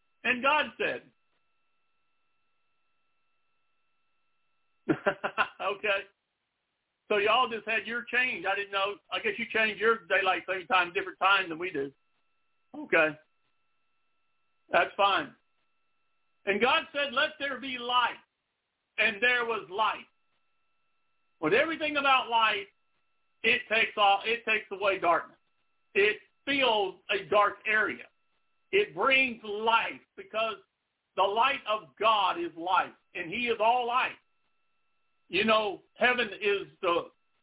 okay. So y'all just had your change. I didn't know. I guess you changed your daylight saving time different time than we do. Okay. That's fine. And God said, let there be light. And there was light. With everything about light, it takes away darkness. It fills a dark area. It brings life because the light of God is light, and he is all light. You know, heaven is the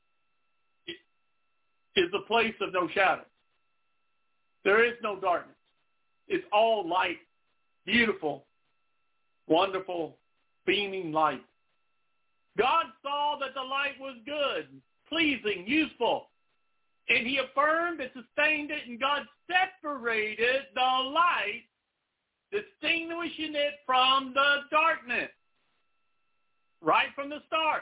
place of no shadows. There is no darkness. It's all light, beautiful, wonderful, beaming light. God saw that the light was good, pleasing, useful, and he affirmed and sustained it, and God separated the light, distinguishing it from the darkness. Right from the start.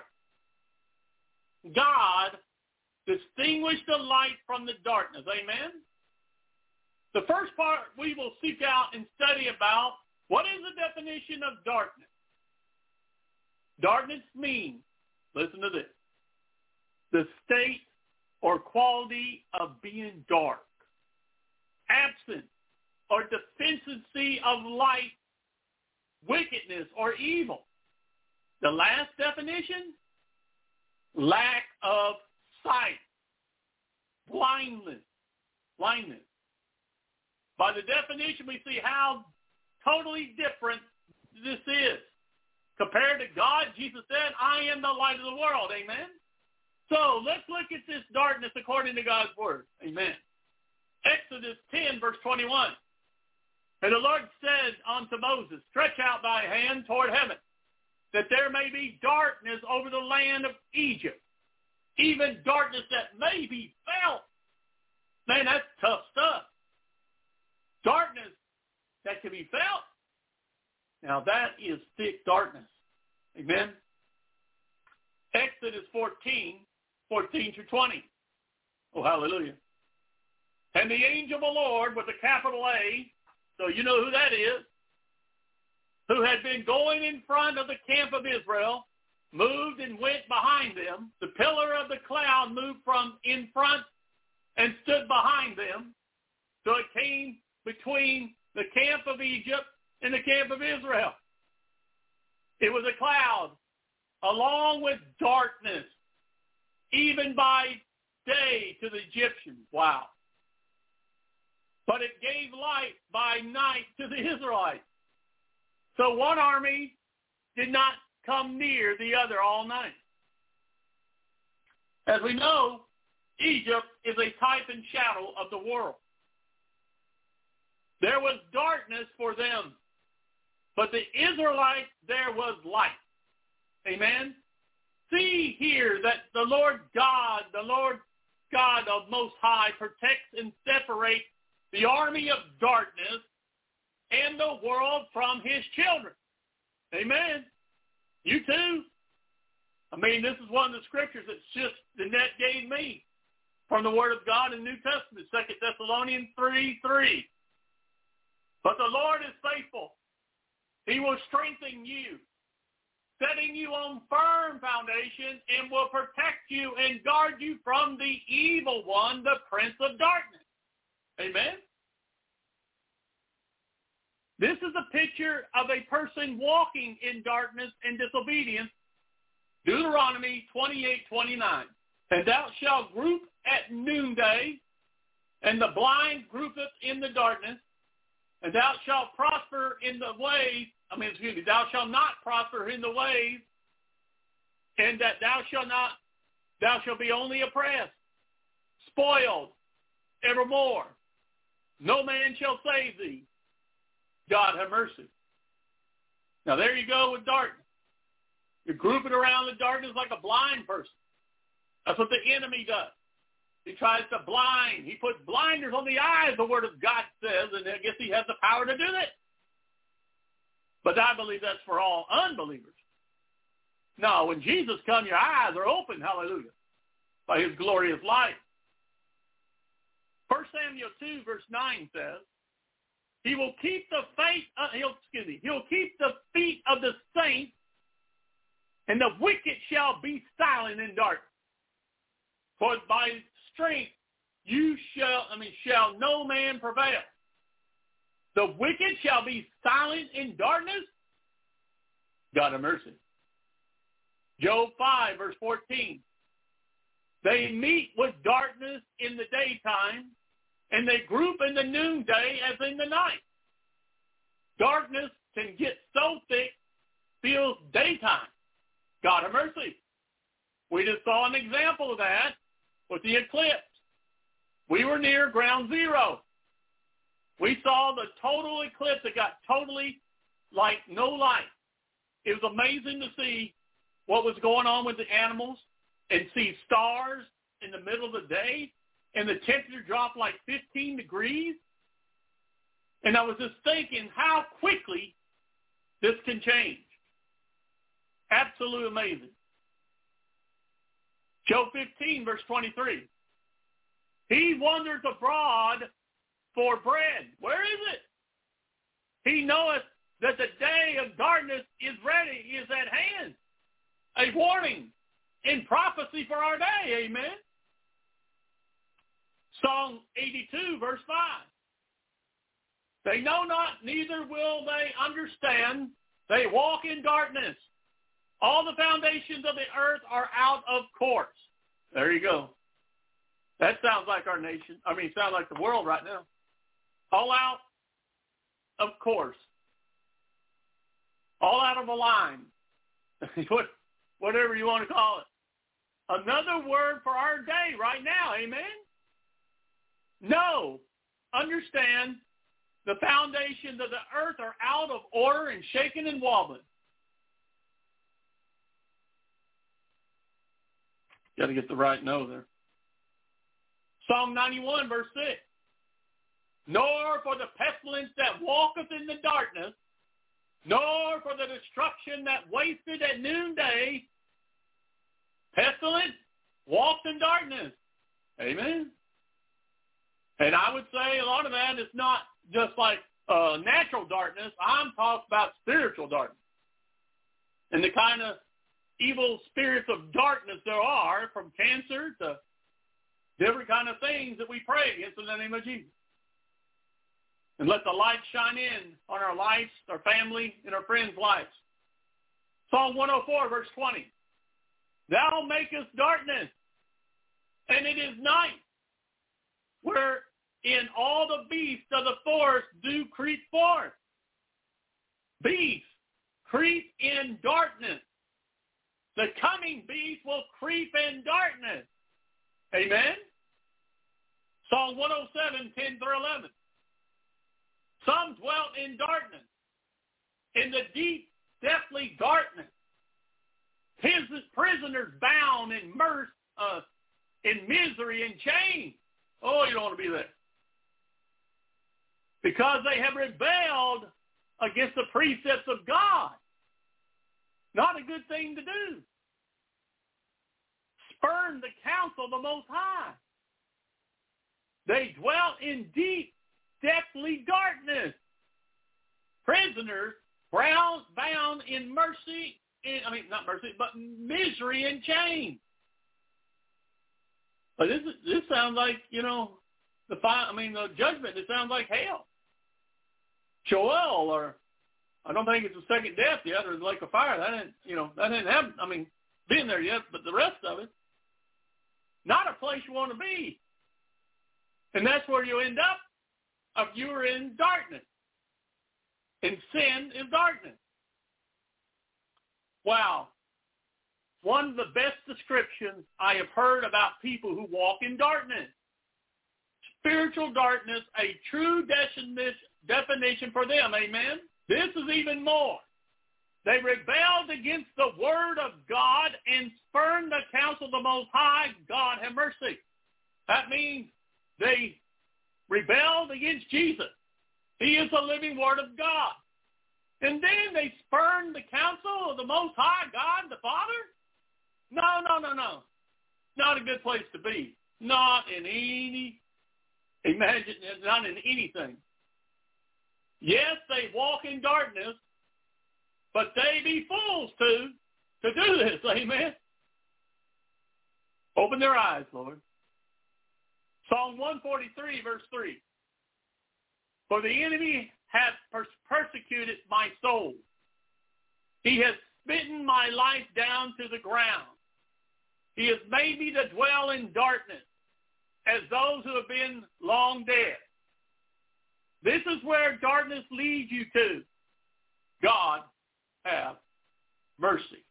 God distinguished the light from the darkness. Amen? The first part we will seek out and study about, what is the definition of darkness? Darkness means, listen to this, the state or quality of being dark, absent or deficiency of light, wickedness or evil. The last definition, lack of sight, blindness. By the definition, we see how totally different this is. Compared to God, Jesus said, I am the light of the world. Amen? So let's look at this darkness according to God's word. Amen. Exodus 10, verse 21. And the Lord said unto Moses, stretch out thy hand toward heaven, that there may be darkness over the land of Egypt, even darkness that may be felt. Man, that's tough stuff. Darkness that can be felt. Now that is thick darkness. Amen. Exodus 14 through 20. Oh, hallelujah. And the angel of the Lord with a capital A, so you know who that is, who had been going in front of the camp of Israel, moved and went behind them. The pillar of the cloud moved from in front and stood behind them. So it came between the camp of Egypt and the camp of Israel. It was a cloud along with darkness, even by day to the Egyptians. Wow. But it gave light by night to the Israelites. So one army did not come near the other all night. As we know, Egypt is a type and shadow of the world. There was darkness for them, but the Israelites, there was light. Amen? See here that the Lord God of Most High protects and separates the army of darkness and the world from his children. Amen. You too. I mean, this is one of the scriptures that Jeanette gave me from the Word of God in the New Testament, 2 Thessalonians 3:3. But the Lord is faithful. He will strengthen you, setting you on firm foundation, and will protect you and guard you from the evil one, the prince of darkness. Amen? This is a picture of a person walking in darkness and disobedience. Deuteronomy 28:29. And thou shalt group at noonday, and the blind groupeth in the darkness, and thou shalt prosper in the ways, thou shalt not prosper in the ways, and that thou shalt be only oppressed, spoiled evermore. No man shall save thee. God have mercy. Now there you go with darkness. You're grouping around the darkness like a blind person. That's what the enemy does. He tries to blind. He puts blinders on the eyes, the Word of God says, and I guess he has the power to do that. But I believe that's for all unbelievers. No, when Jesus comes, your eyes are open, hallelujah, by his glorious light. 1 Samuel 2, verse 9 says, He will keep the he'll keep the feet of the saints, and the wicked shall be silent in darkness. For by strength shall no man prevail. The wicked shall be silent in darkness. God have mercy. Job 5, verse 14. They meet with darkness in the daytime, and they group in the noonday as in the night. Darkness can get so thick, feels daytime. God have mercy. We just saw an example of that with the eclipse. We were near ground zero. We saw the total eclipse. It got totally like no light. It was amazing to see what was going on with the animals and see stars in the middle of the day, and the temperature dropped like 15 degrees. And I was just thinking how quickly this can change. Absolutely amazing. Job 15, verse 23. He wanders abroad for bread. Where is it? He knoweth that the day of darkness is ready, is at hand. A warning in prophecy for our day. Amen. Psalm 82, verse 5. They know not, neither will they understand. They walk in darkness. All the foundations of the earth are out of course. There you go. That sounds like our nation. Sounds like the world right now. All out of course. All out of a line. Whatever you want to call it. Another word for our day right now. Amen? No. Understand, the foundations of the earth are out of order and shaken and wobbling. Got to get the right no there. Psalm 91, verse 6. Nor for the pestilence that walketh in the darkness, nor for the destruction that wasted at noonday. Pestilence walks in darkness. Amen. And I would say a lot of that is not just like natural darkness. I'm talking about spiritual darkness. And the kind of evil spirits of darkness there are, from cancer to different kind of things that we pray against in the name of Jesus. And let the light shine in on our lives, our family, and our friends' lives. Psalm 104, verse 20. Thou makest darkness, and it is night, wherein all the beasts of the forest do creep forth. Beasts creep in darkness. The coming beast will creep in darkness. Amen? Psalm 107, 10 through 11. Some dwelt in darkness, in the deep, deathly darkness. Prisoners bound in misery and chains. Oh, you don't want to be there. Because they have rebelled against the precepts of God. Not a good thing to do. Spurn the counsel of the Most High. They dwelt in deep, deathly darkness. Prisoners bound in misery and chains. But this sounds like, the judgment. It sounds like hell. Joel, or I don't think it's the second death yet, or the lake of fire. That didn't happen. Been there yet, but the rest of it, not a place you want to be. And that's where you end up if you are in darkness. And sin is darkness. Wow. One of the best descriptions I have heard about people who walk in darkness. Spiritual darkness, a true definition for them. Amen? This is even more. They rebelled against the word of God and spurned the counsel of the Most High. God have mercy. That means they rebelled against Jesus. He is the living Word of God. And then they spurned the counsel of the Most High God, the Father? No. Not a good place to be. Not in anything. Yes, they walk in darkness, but they be fools to do this. Amen. Open their eyes, Lord. Psalm 143, verse 3. For the enemy hath persecuted my soul. He has smitten my life down to the ground. He has made me to dwell in darkness, as those who have been long dead. This is where darkness leads you to. God have mercy.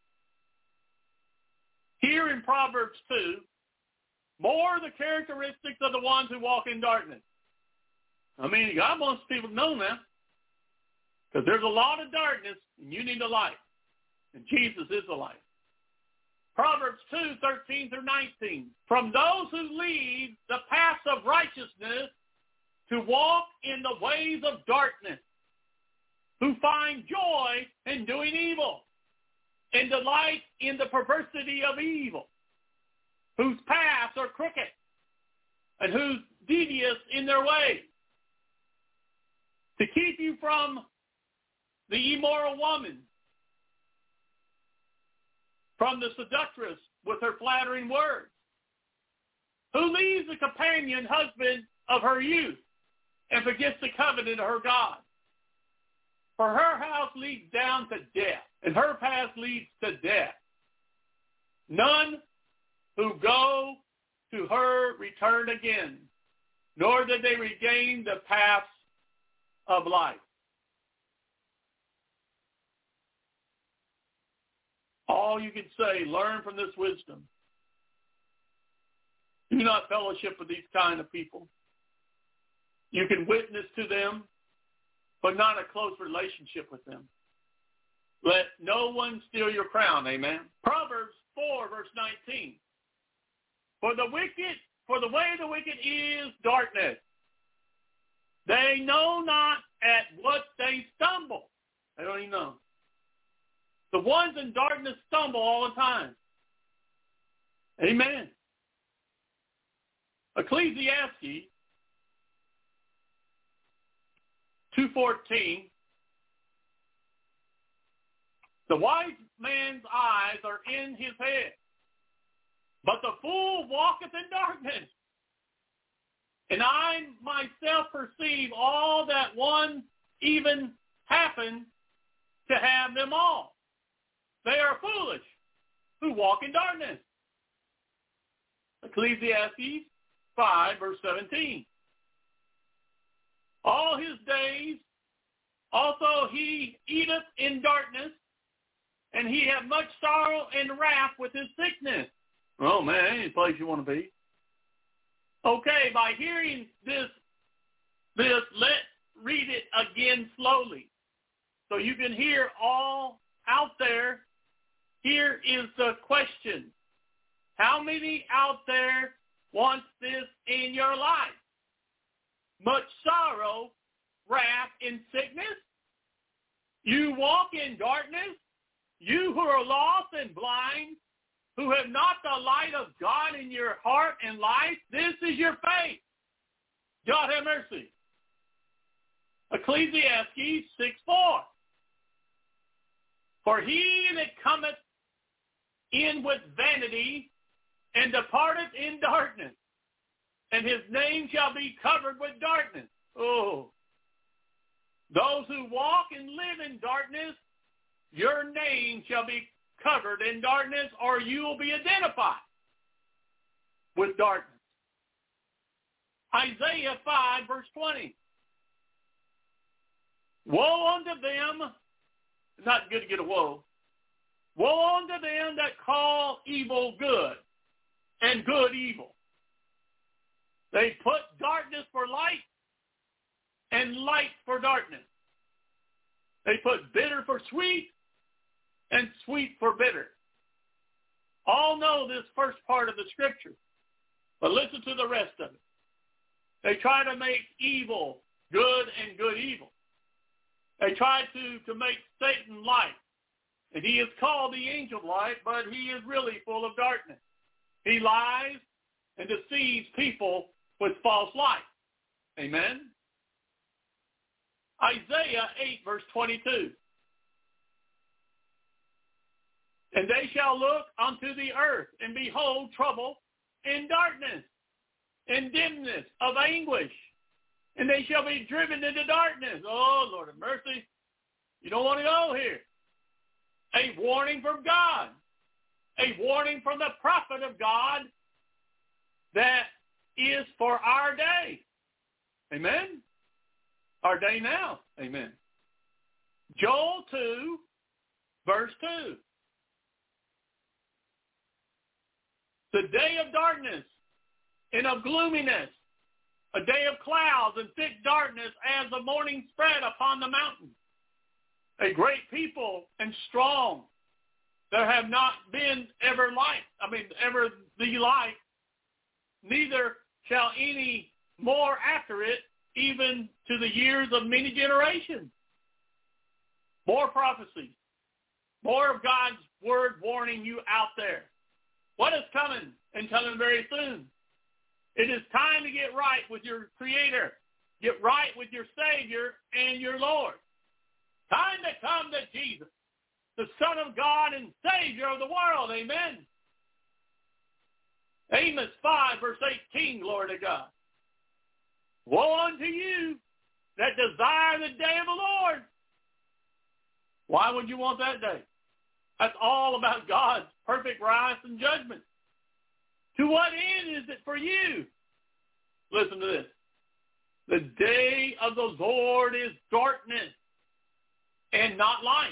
Here in Proverbs 2, more of the characteristics of the ones who walk in darkness. I mean, God wants people to know that. Because there's a lot of darkness, and you need a light. And Jesus is the light. Proverbs 2, 13 through 19. From those who lead the paths of righteousness to walk in the ways of darkness, who find joy in doing evil and delight in the perversity of evil, whose paths are crooked and who's devious in their ways, to keep you from the immoral woman, from the seductress with her flattering words, who leaves the companion husband of her youth and forgets the covenant of her God. For her house leads down to death, and her path leads to death. None who go to her return again, nor did they regain the paths of life. All you can say, learn from this wisdom. Do not fellowship with these kind of people. You can witness to them, but not a close relationship with them. Let no one steal your crown, amen. Proverbs 4, verse 19. For the way of the wicked is darkness. They know not at what they stumble. They don't even know. The ones in darkness stumble all the time. Amen. Ecclesiastes 2:14. The wise man's eyes are in his head, but the fool walketh in darkness. And I myself perceive all that one even happen to have them all. They are foolish who walk in darkness. Ecclesiastes 5, verse 17. All his days also he eateth in darkness, and he hath much sorrow and wrath with his sickness. Oh, man, any place you want to be. Okay, by hearing this, let's read it again slowly so you can hear all out there. Here is the question. How many out there wants this in your life? Much sorrow, wrath, and sickness? You walk in darkness? You who are lost and blind, who have not the light of God in your heart and life, this is your fate. God have mercy. Ecclesiastes 6:4. For he that cometh in with vanity and departeth in darkness, and his name shall be covered with darkness. Oh. Those who walk and live in darkness, your name shall be covered in darkness, or you will be identified with darkness. Isaiah 5, verse 20. Woe unto them, it's not good to get a woe. Woe unto them that call evil good and good evil. They put darkness for light and light for darkness. They put bitter for sweet and sweet for bitter. All know this first part of the scripture. But listen to the rest of it. They try to make evil good and good evil. They try to make Satan light. And he is called the angel of light, but he is really full of darkness. He lies and deceives people with false light. Amen? Isaiah 8, verse 22. And they shall look unto the earth, and behold trouble and darkness, and dimness of anguish, and they shall be driven into darkness. Oh, Lord of mercy. You don't want to go here. A warning from God. A warning from the prophet of God that is for our day. Amen? Our day now. Amen. Joel 2, verse 2. The day of darkness and of gloominess, a day of clouds and thick darkness as the morning spread upon the mountain. A great people and strong. There have not been ever the like, neither shall any more after it, even to the years of many generations. More prophecy. More of God's word warning you out there. What is coming and coming very soon? It is time to get right with your Creator. Get right with your Savior and your Lord. Time to come to Jesus, the Son of God and Savior of the world. Amen. Amos 5, verse 18, glory to God. Woe unto you that desire the day of the Lord. Why would you want that day? That's all about God's perfect rights and judgment. To what end is it for you? Listen to this. The day of the Lord is darkness and not light.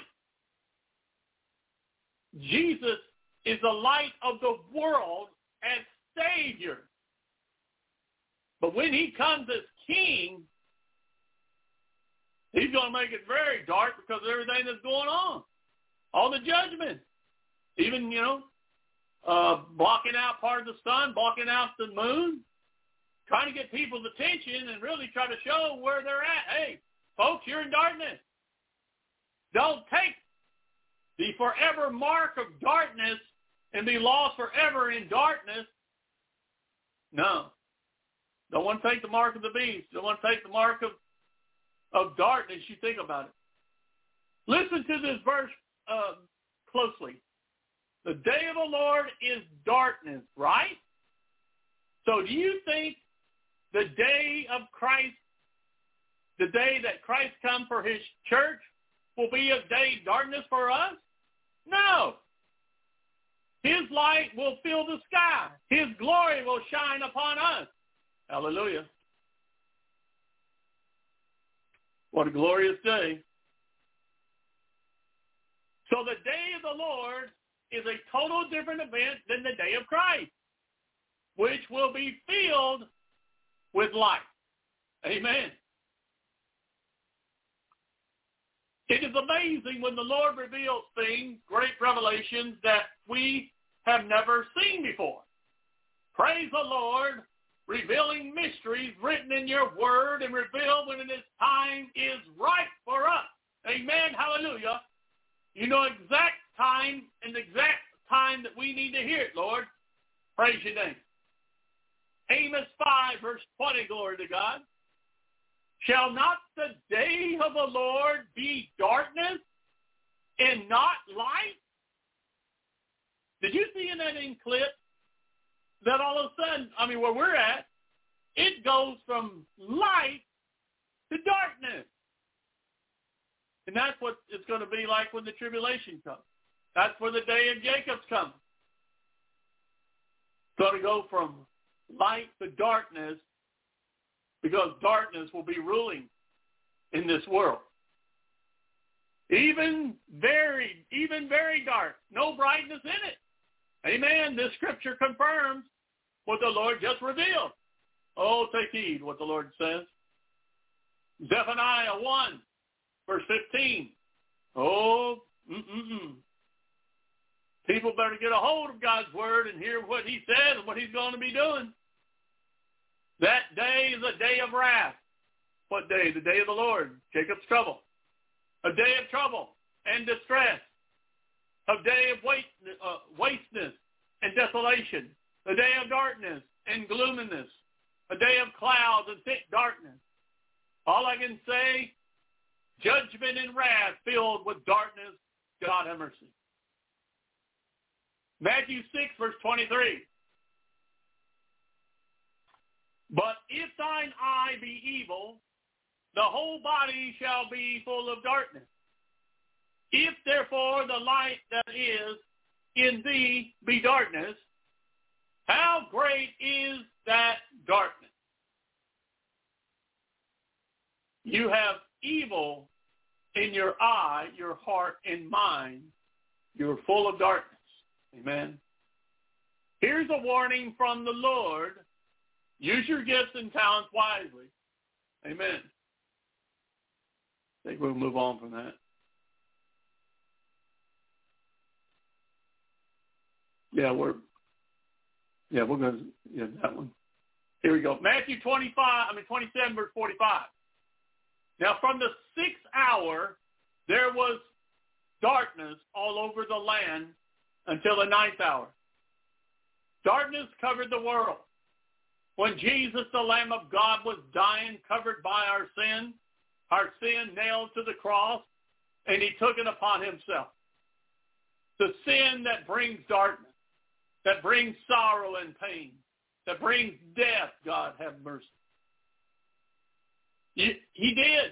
Jesus is the light of the world as Savior. But when he comes as King, he's going to make it very dark because of everything that's going on. All the judgment. Even, blocking out part of the sun, blocking out the moon, trying to get people's attention and really try to show where they're at. Hey, folks, you're in darkness. Don't take the forever mark of darkness and be lost forever in darkness. No. Don't want to take the mark of the beast. Don't want to take the mark of darkness. You think about it. Listen to this verse closely. The day of the Lord is darkness, right? So do you think the day of Christ, the day that Christ comes for his church, will be a day of darkness for us? No. His light will fill the sky. His glory will shine upon us. Hallelujah. What a glorious day. So the day of the Lord is a total different event than the day of Christ, which will be filled with light. Amen. It is amazing when the Lord reveals things, great revelations that we have never seen before. Praise the Lord, revealing mysteries written in your word and revealed when this time is right for us. Amen. Hallelujah. You know exact time and the exact time that we need to hear it, Lord. Praise your name. Amos 5, verse 20, glory to God. Shall not the day of the Lord be darkness and not light? Did you see in that clip that all of a sudden, where we're at, it goes from light to darkness. And that's what it's going to be like when the tribulation comes. That's where the day of Jacob's coming. It's going to go from light to darkness because darkness will be ruling in this world. Even very dark. No brightness in it. Amen. This scripture confirms what the Lord just revealed. Oh, take heed what the Lord says. Zephaniah 1, verse 15. Oh, people better get a hold of God's word and hear what he says and what he's going to be doing. That day is a day of wrath. What day? The day of the Lord, Jacob's trouble. A day of trouble and distress. A day of wasteness and desolation. A day of darkness and gloominess. A day of clouds and thick darkness. All I can say, judgment and wrath filled with darkness. God have mercy. Matthew 6, verse 23. But if thine eye be evil, the whole body shall be full of darkness. If therefore the light that is in thee be darkness, how great is that darkness? You have evil in your eye, your heart, and mind. You're full of darkness. Amen. Here's a warning from the Lord. Use your gifts and talents wisely. Amen. I think we'll move on from that. We're going to, that one. Here we go. Matthew 27, verse 45. Now from the 6th hour, there was darkness all over the land until the 9th hour. Darkness covered the world. When Jesus, the Lamb of God, was dying, covered by our sin nailed to the cross, and he took it upon himself. The sin that brings darkness, that brings sorrow and pain, that brings death, God have mercy. He did.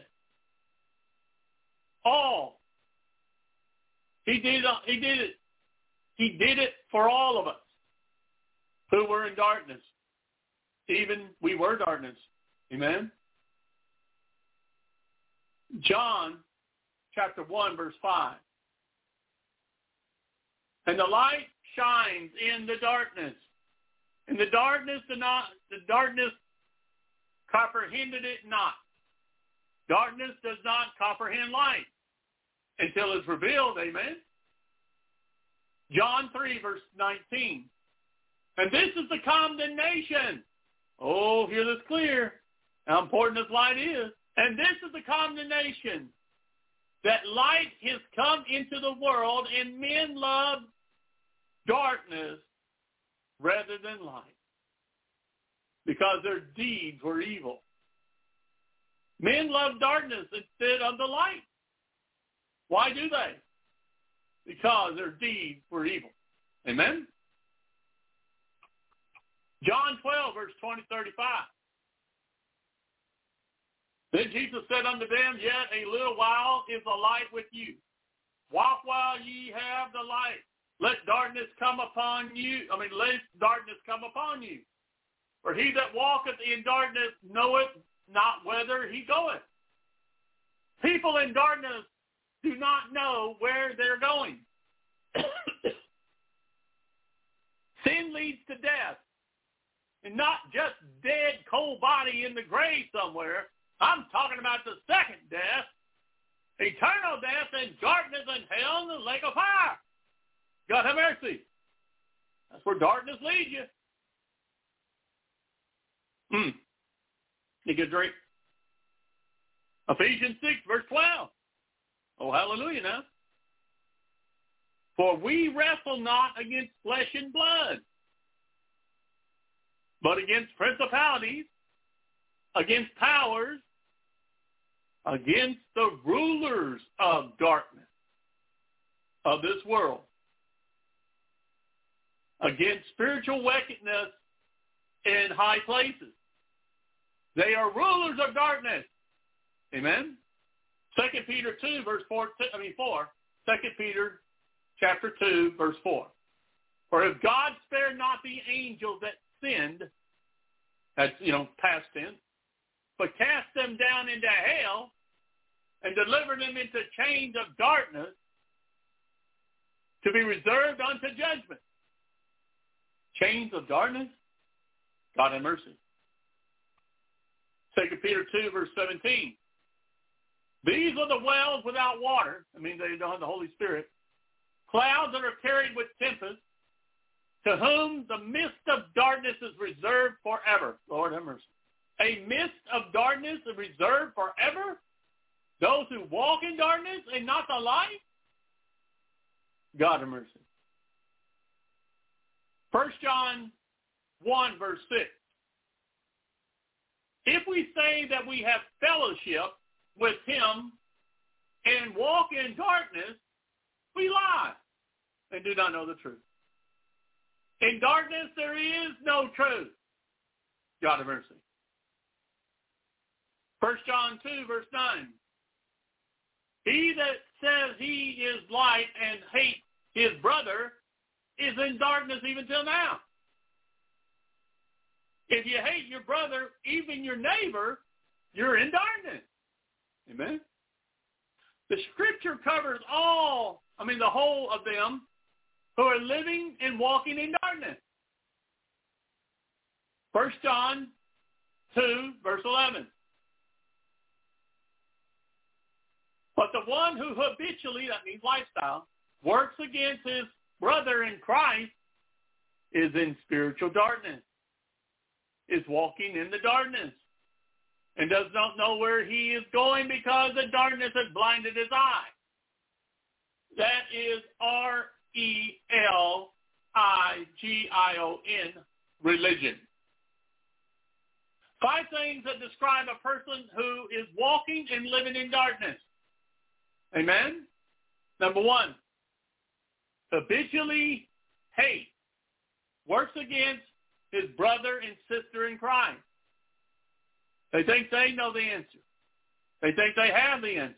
All. He did it. He did it for all of us who were in darkness. Even we were darkness. Amen? John chapter 1, verse 5. And the light shines in the darkness. And the darkness comprehended it not. Darkness does not comprehend light until it's revealed. Amen? John 3, verse 19. And this is the condemnation. Oh, hear this clear. How important this light is. And this is the condemnation, that light has come into the world, and men love darkness rather than light, because their deeds were evil. Men love darkness instead of the light. Why do they? Because their deeds were evil. Amen? John 12, verse 35. Then Jesus said unto them, Yet a little while is the light with you. Walk while ye have the light. Let darkness come upon you. Let darkness come upon you. For he that walketh in darkness knoweth not whither he goeth. People in darkness do not know where they're going. Sin leads to death. And not just dead, cold body in the grave somewhere. I'm talking about the second death, eternal death in darkness and hell and the lake of fire. God have mercy. That's where darkness leads you. You get a drink. Ephesians 6, verse 12. Oh, hallelujah now. For we wrestle not against flesh and blood, but against principalities, against powers, against the rulers of darkness of this world, against spiritual wickedness in high places. They are rulers of darkness. Amen? 2 Peter 2, verse 4. 2 Peter chapter 2, verse 4. For if God spared not the angels that sinned, that's, past tense, but cast them down into hell and delivered them into chains of darkness to be reserved unto judgment. Chains of darkness? God have mercy. 2 Peter 2, verse 17. These are the wells without water. They don't have the Holy Spirit. Clouds that are carried with tempest, to whom the mist of darkness is reserved forever. Lord have mercy. a mist of darkness and reserved forever? Those who walk in darkness and not the light? God have mercy. 1 John 1, verse 6. If we say that we have fellowship with him and walk in darkness, we lie and do not know the truth. In darkness there is no truth. God have mercy. 1 John 2, verse 9. He that says he is light and hates his brother is in darkness even till now. If you hate your brother, even your neighbor, you're in darkness. Amen? The scripture covers the whole of them who are living and walking in darkness. 1 John 2, verse 11. But the one who habitually, that means lifestyle, works against his brother in Christ is in spiritual darkness, is walking in the darkness, and does not know where he is going because the darkness has blinded his eye. That is religion, religion. 5 things that describe a person who is walking and living in darkness. Amen? Number 1, habitually hate, works against his brother and sister in Christ. They think they know the answer. They think they have the answer.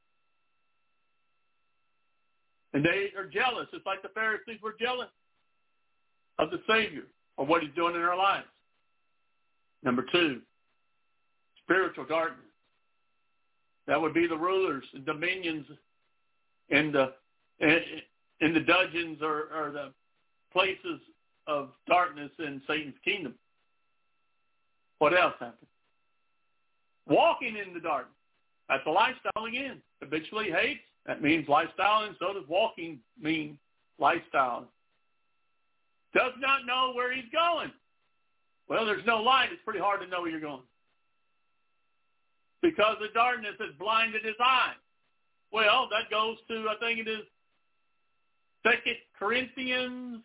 And they are jealous, just like the Pharisees were jealous of the Savior or what he's doing in our lives. Number 2, spiritual darkness. That would be the rulers and dominions in the dungeons or the places of darkness in Satan's kingdom. What else happened? Walking in the darkness. That's a lifestyle again. Habitually hates, that means lifestyle, and so does walking mean lifestyle. Does not know where he's going. Well, there's no light. It's pretty hard to know where you're going, because the darkness has blinded his eye. Well, that goes to, I think it is 2 Corinthians,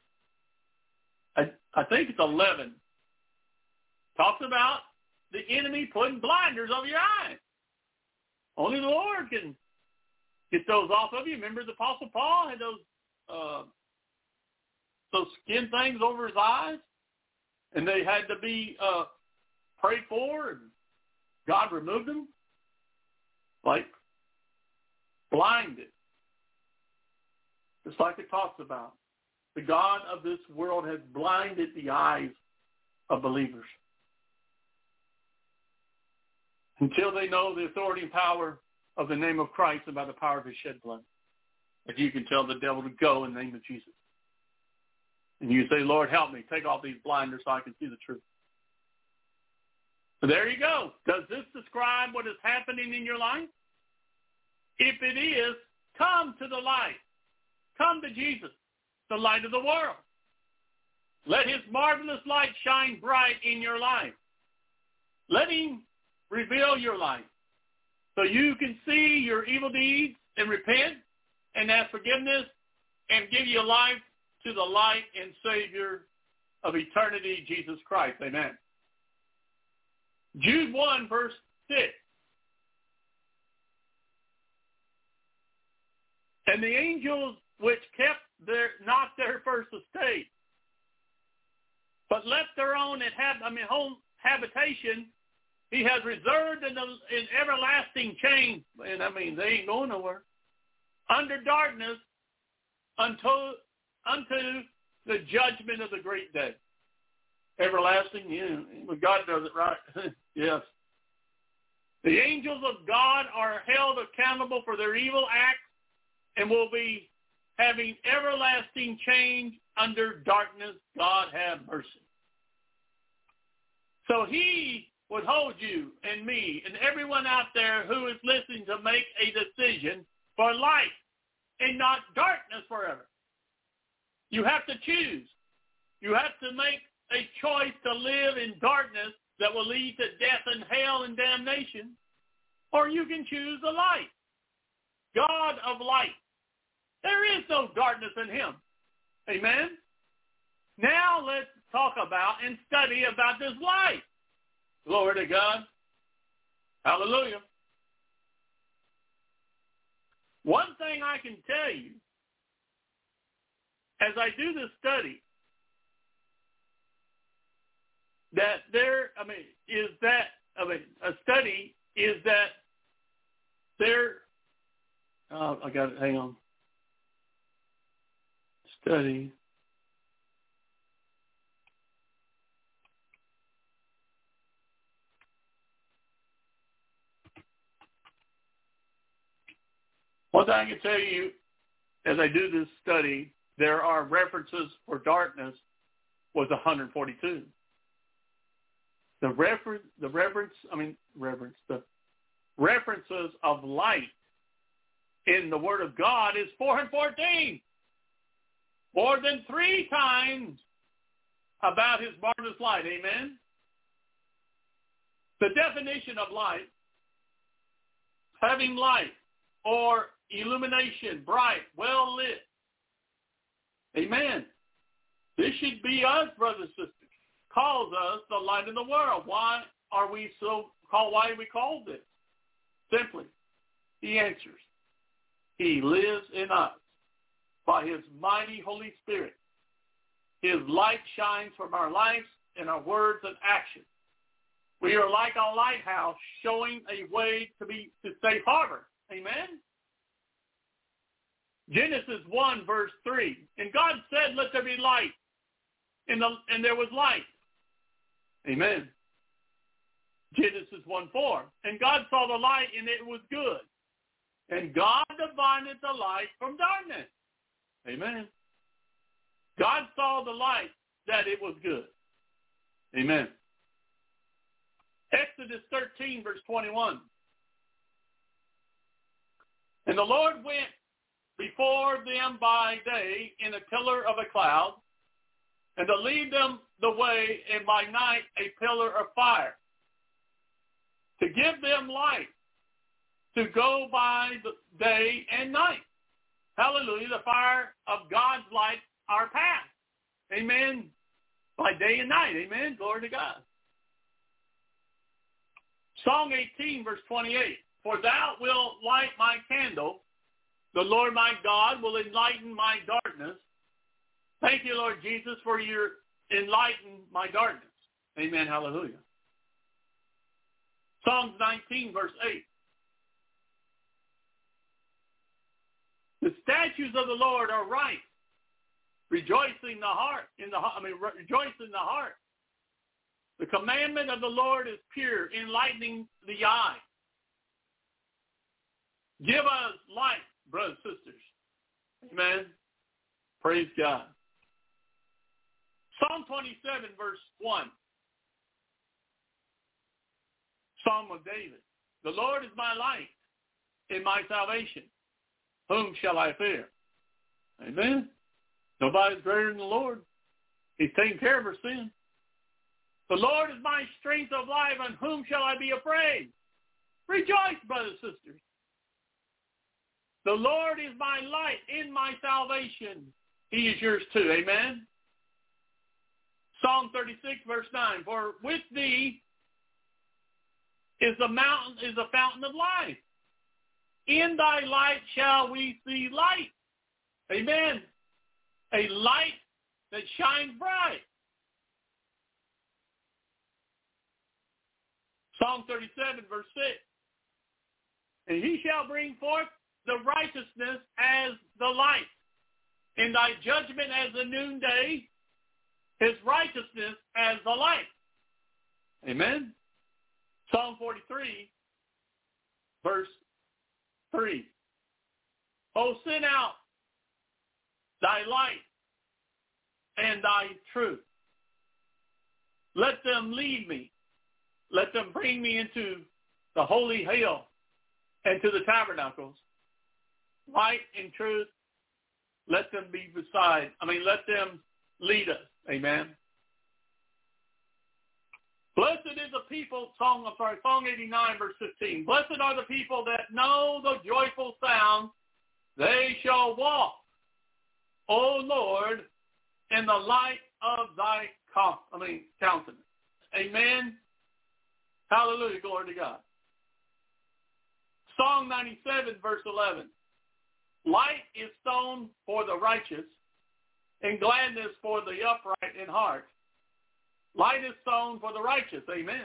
I think it's 11. Talks about the enemy putting blinders over your eyes. Only the Lord can get those off of you. Remember the Apostle Paul had those skin things over his eyes, and they had to be prayed for, and God removed them, like blinded. Just like it talks about. The God of this world has blinded the eyes of believers until they know the authority and power of the name of Christ and by the power of his shed blood. That you can tell the devil to go in the name of Jesus. And you say, Lord, help me. Take off these blinders so I can see the truth. So there you go. Does this describe what is happening in your life? If it is, come to the light. Come to Jesus, the light of the world. Let his marvelous light shine bright in your life. Let him reveal your life so you can see your evil deeds and repent and ask forgiveness and give your life to the light and Savior of eternity, Jesus Christ. Amen. Jude 1, verse 6. And the angels which kept not their first estate, but left their own home habitation, he has reserved in everlasting chains. And they ain't going nowhere. Under darkness unto the judgment of the great day. Everlasting, yeah. God does it right. Yes. The angels of God are held accountable for their evil acts and will be having everlasting change under darkness. God have mercy. So he would hold you and me and everyone out there who is listening to make a decision for light and not darkness forever. You have to choose. You have to make a choice to live in darkness that will lead to death and hell and damnation, or you can choose the light. God of light. There is no darkness in him. Amen? Now let's talk about and study about this light. Glory to God. Hallelujah. One thing I can tell you, as I do this study, I got it, hang on. Study. One thing I can tell you, as I do this study, there are references for darkness was 142. The references of light in the Word of God is 414. More than 3 times about his marvelous light. Amen? The definition of light, having light or illumination, bright, well lit. Amen. This should be us, brothers and sisters. Calls us the light of the world. Why are we so called? Why are we called this? Simply, he answers. He lives in us by his mighty Holy Spirit. His light shines from our lives and our words and actions. We are like a lighthouse showing a way to safe harbor. Amen? Genesis 1, verse 3. And God said, let there be light. And there was light. Amen. Genesis 1:4. And God saw the light, and it was good. And God divided the light from darkness. Amen. God saw the light, that it was good. Amen. Exodus 13, verse 21. And the Lord went before them by day in a pillar of a cloud, and to lead them the way, and by night a pillar of fire, to give them light, to go by the day and night. Hallelujah. The fire of God's light, our path. Amen. By day and night. Amen. Glory to God. Psalm 18, verse 28. For thou wilt light my candle. The Lord my God will enlighten my darkness. Thank you, Lord Jesus, for your enlighten my darkness. Amen. Hallelujah. Psalms 19, verse 8. The statutes of the Lord are right, rejoicing the heart. Rejoice in the heart. The commandment of the Lord is pure, enlightening the eye. Give us light, brothers and sisters. Amen. Praise God. Psalm 27, verse 1. Psalm of David. The Lord is my light and my salvation. Whom shall I fear? Amen. Nobody's greater than the Lord. He's taking care of our sin. The Lord is my strength of life, on whom shall I be afraid? Rejoice, brothers and sisters. The Lord is my light in my salvation. He is yours too. Amen. Psalm 36, verse 9. For with thee is a fountain of life. In thy light shall we see light. Amen. A light that shines bright. Psalm 37, verse 6. And he shall bring forth the righteousness as the light, and thy judgment as the noonday, his righteousness as the light. Amen. Psalm 43, verse 3. Oh, send out thy light and thy truth. Let them lead me. Let them bring me into the holy hill and to the tabernacles. Light and truth, let them let them lead us. Amen. Blessed is the people, Song 89, verse 15. Blessed are the people that know the joyful sound. They shall walk, O Lord, in the light of thy countenance. Amen. Hallelujah. Glory to God. Psalm 97, verse 11. Light is sown for the righteous, and gladness for the upright in heart. Light is sown for the righteous. Amen.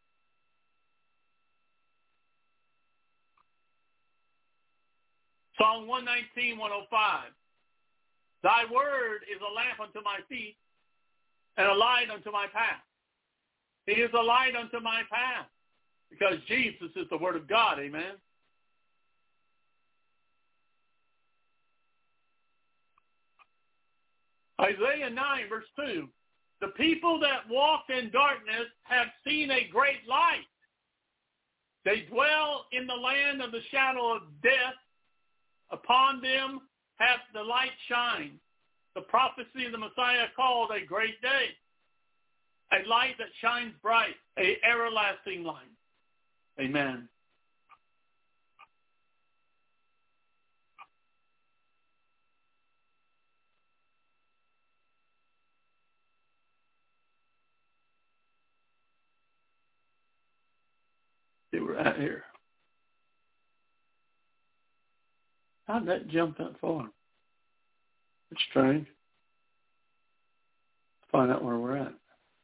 Psalm 119, 105. Thy word is a lamp unto my feet and a light unto my path. He is a light unto my path because Jesus is the word of God. Amen. Isaiah 9, verse 2. The people that walked in darkness have seen a great light. They dwell in the land of the shadow of death. Upon them hath the light shined. The prophecy of the Messiah called a great day. A light that shines bright, an everlasting light. Amen. See where we're at here. How'd that jump that far? It's strange. Let's find out where we're at.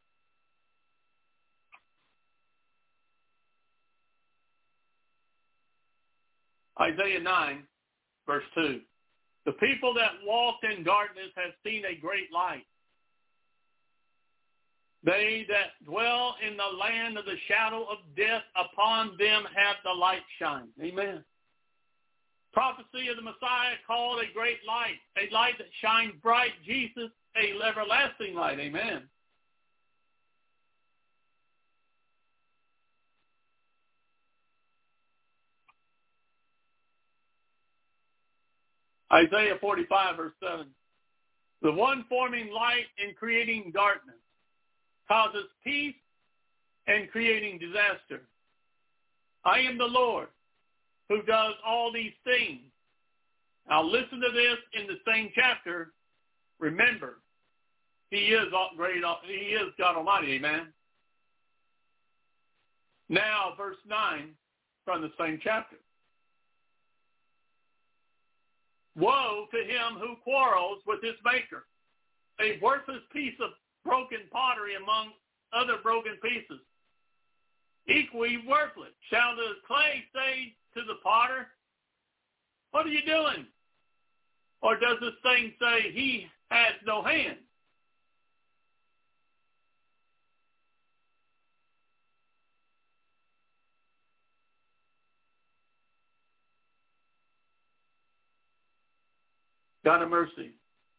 Isaiah 9, verse 2. The people that walked in darkness have seen a great light. They that dwell in the land of the shadow of death, upon them hath the light shined. Amen. Prophecy of the Messiah called a great light, a light that shines bright. Jesus, a everlasting light. Amen. Isaiah 45, verse 7. The one forming light and creating darkness causes peace and creating disaster. I am the Lord who does all these things. Now listen to this in the same chapter. Remember, he is great. He is God Almighty. Amen. Now, verse 9 from the same chapter. Woe to him who quarrels with his maker, a worthless piece of broken pottery among other broken pieces, equally worthless. Shall the clay say to the potter, what are you doing? Or does this thing say, he has no hand? God of mercy.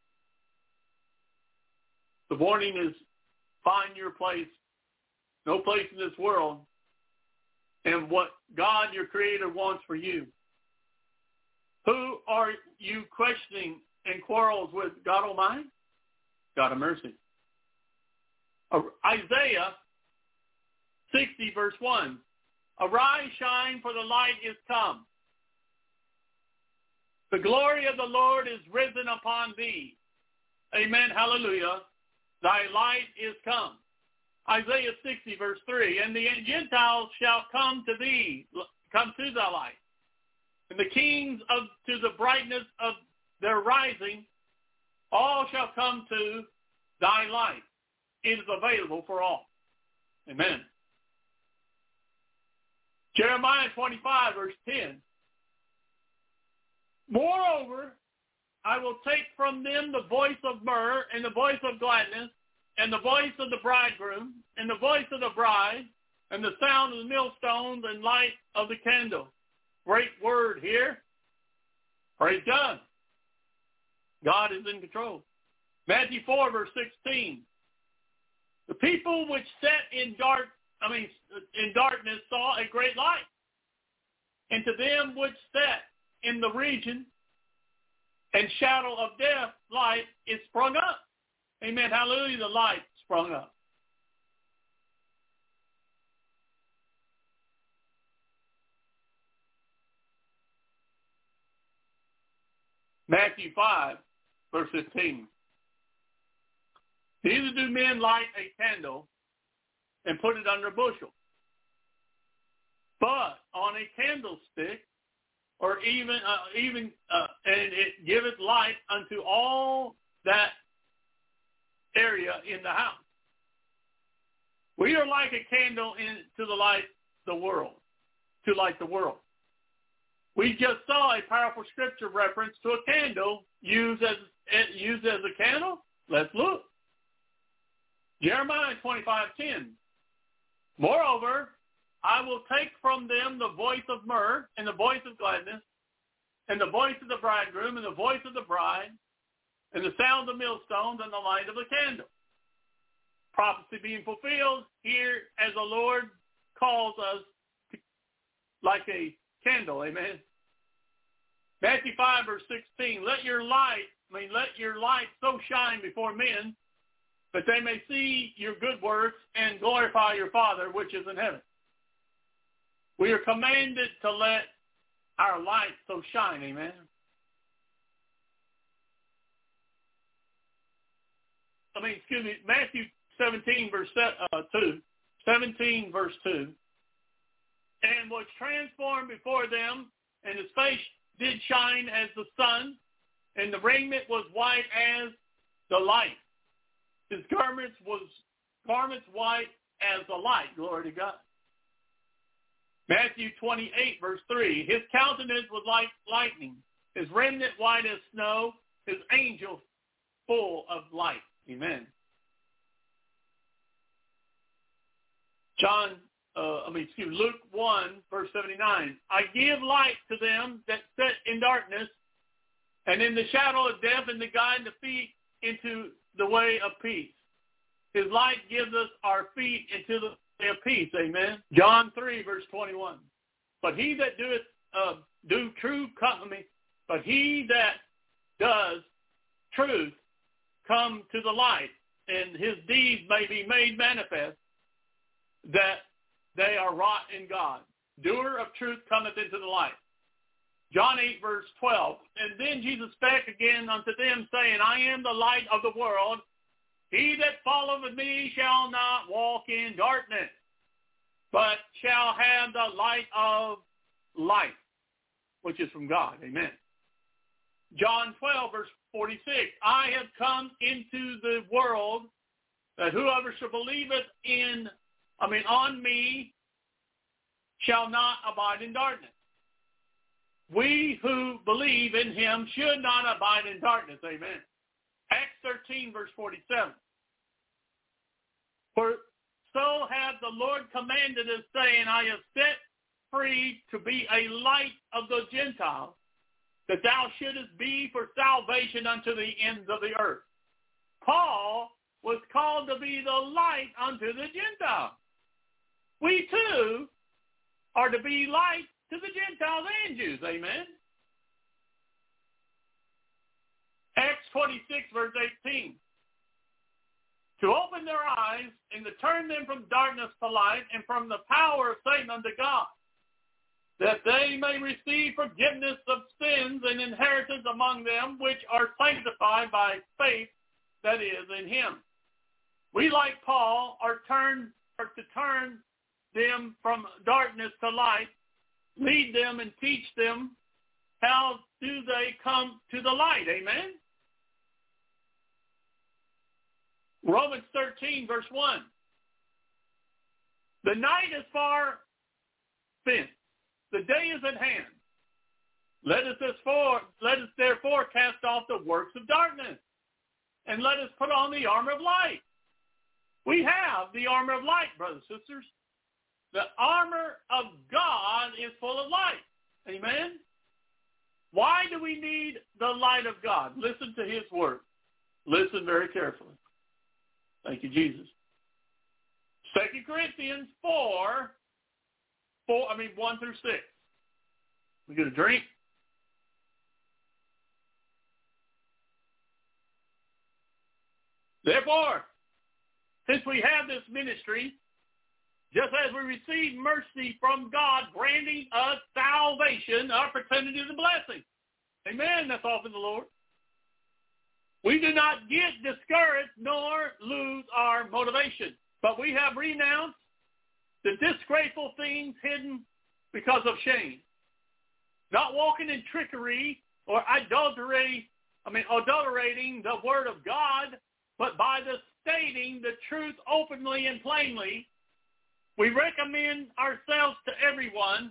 The warning is, find your place, no place in this world, and what God, your Creator, wants for you. Who are you questioning and quarrels with? God Almighty? God of mercy. Isaiah 60, verse 1. Arise, shine, for the light is come. The glory of the Lord is risen upon thee. Amen. Hallelujah. Thy light is come. Isaiah 60, verse 3. And the Gentiles shall come to thee, come to thy light. And the kings to the brightness of their rising, all shall come to thy light. It is available for all. Amen. Jeremiah 25, verse 10. Moreover, I will take from them the voice of myrrh and the voice of gladness and the voice of the bridegroom and the voice of the bride and the sound of the millstones and light of the candle. Great word here. Praise God. God is in control. Matthew 4, verse 16. The people which sat in darkness saw a great light. And to them which sat in the region and shadow of death, light is sprung up. Amen. Hallelujah. The light sprung up. Matthew 5, verse 15. Neither do men light a candle and put it under a bushel, but on a candlestick, or even and it giveth light unto all that area in the house. We are like a candle to the light the world, to light the world. We just saw a powerful scripture reference to a candle used as a candle. Let's look. Jeremiah 25:10. Moreover, I will take from them the voice of myrrh and the voice of gladness and the voice of the bridegroom and the voice of the bride and the sound of millstones and the light of the candle. Prophecy being fulfilled here as the Lord calls us like a candle. Amen. Matthew 5, verse 16. Let your light so shine before men that they may see your good works and glorify your Father which is in heaven. We are commanded to let our light so shine. Amen. Matthew 17, verse 2. 17, verse 2. And was transformed before them, and his face did shine as the sun, and the raiment was white as the light. His garments white as the light. Glory to God. Matthew 28, verse 3. His countenance was like lightning, his raiment white as snow, his angel full of light. Amen. Luke 1, verse 79. I give light to them that sit in darkness and in the shadow of death, and to guide the feet into the way of peace. His light gives us our feet into the way of peace. Amen. John 3, verse 21. But he that does truth come to the light, and his deeds may be made manifest, that they are wrought in God. Doer of truth cometh into the light. John 8, verse 12. And then Jesus spake again unto them, saying, I am the light of the world. He that followeth me shall not walk in darkness, but shall have the light of life, which is from God. Amen. John 12, verse 46. I have come into the world that whoever shall believeth on me shall not abide in darkness. We who believe in him should not abide in darkness. Amen. Acts 13, verse 47. For so hath the Lord commanded us, saying, I have set free to be a light of the Gentiles, that thou shouldest be for salvation unto the ends of the earth. Paul was called to be the light unto the Gentiles. We too are to be light to the Gentiles and Jews. Amen. Acts 26, verse 18. To open their eyes and to turn them from darkness to light and from the power of Satan unto God, that they may receive forgiveness of sins and inheritance among them which are sanctified by faith that is in him. We, like Paul, are to turn them from darkness to light, lead them and teach them how do they come to the light. Amen. Romans 13, verse 1. The night is far spent. The day is at hand. Let us therefore cast off the works of darkness, and let us put on the armor of light. We have the armor of light, brothers and sisters. The armor of God is full of light. Amen? Why do we need the light of God? Listen to his word. Listen very carefully. Thank you, Jesus. 2 Corinthians 1 through 6. We get a drink. Therefore, since we have this ministry, just as we receive mercy from God, granting us salvation, opportunity, and blessing. Amen. That's all in the Lord. We do not get discouraged nor lose our motivation, but we have renounced the disgraceful things hidden because of shame. Not walking in trickery or adulterating the word of God, but by the stating the truth openly and plainly, we recommend ourselves to everyone,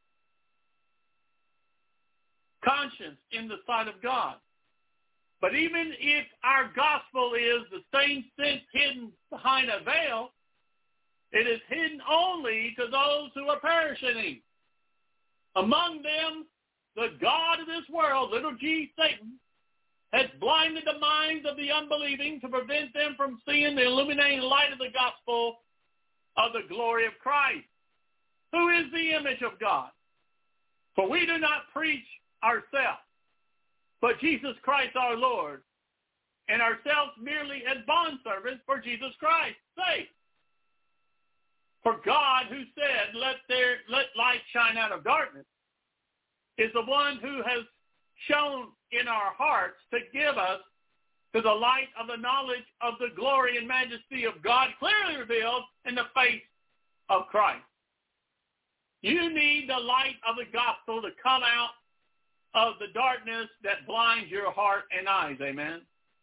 conscience in the sight of God. But even if our gospel is the same sense hidden behind a veil, it is hidden only to those who are perishing. Among them, the God of this world, little g, Satan, has blinded the minds of the unbelieving to prevent them from seeing the illuminating light of the gospel of the glory of Christ, who is the image of God. For we do not preach ourselves, but Jesus Christ our Lord, and ourselves merely as bondservants for Jesus Christ's sake. For God, who said, let light shine out of darkness, is the one who has shown in our hearts to give us to the light of the knowledge of the glory and majesty of God clearly revealed in the face of Christ. You need the light of the gospel to come out of the darkness that blinds your heart and eyes. Amen.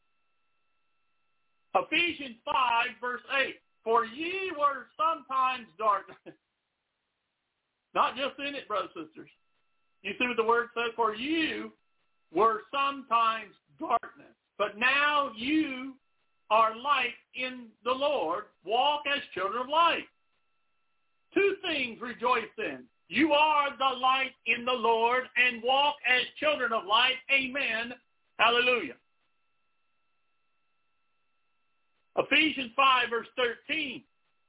Ephesians 5, verse 8. For ye were sometimes darkness. Not just in it, brothers and sisters. You see what the word says? For you were sometimes darkness, but now you are light in the Lord. Walk as children of light. Two things rejoice in. You are the light in the Lord and walk as children of light. Amen. Hallelujah. Ephesians 5, verse 13.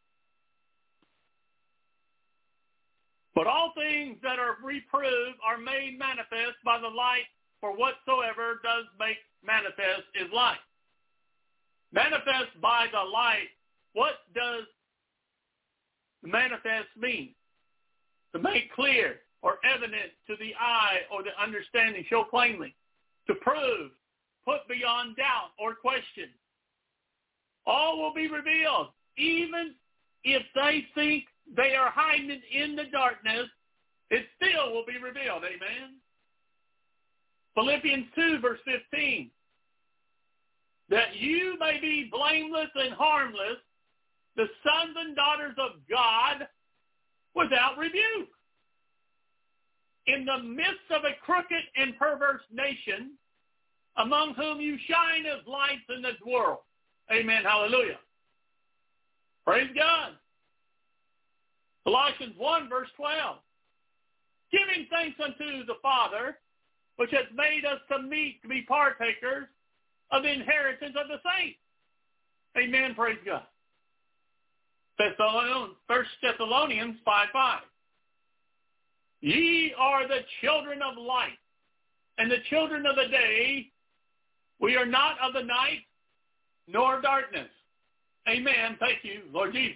But all things that are reproved are made manifest by the light, for whatsoever does make manifest is light. Manifest by the light. What does manifest mean? To make clear or evident to the eye or the understanding, show plainly. To prove, put beyond doubt or question. All will be revealed. Even if they think they are hiding in the darkness, it still will be revealed. Amen. Philippians 2, verse 15. That you may be blameless and harmless, the sons and daughters of God, without rebuke, in the midst of a crooked and perverse nation, among whom you shine as lights in this world. Amen. Hallelujah. Praise God. Colossians 1, verse 12. Giving thanks unto the Father, which has made us to be partakers of the inheritance of the saints. Amen. Praise God. 1 Thessalonians 5:5. Ye are the children of light and the children of the day. We are not of the night nor darkness. Amen. Thank you, Lord Jesus.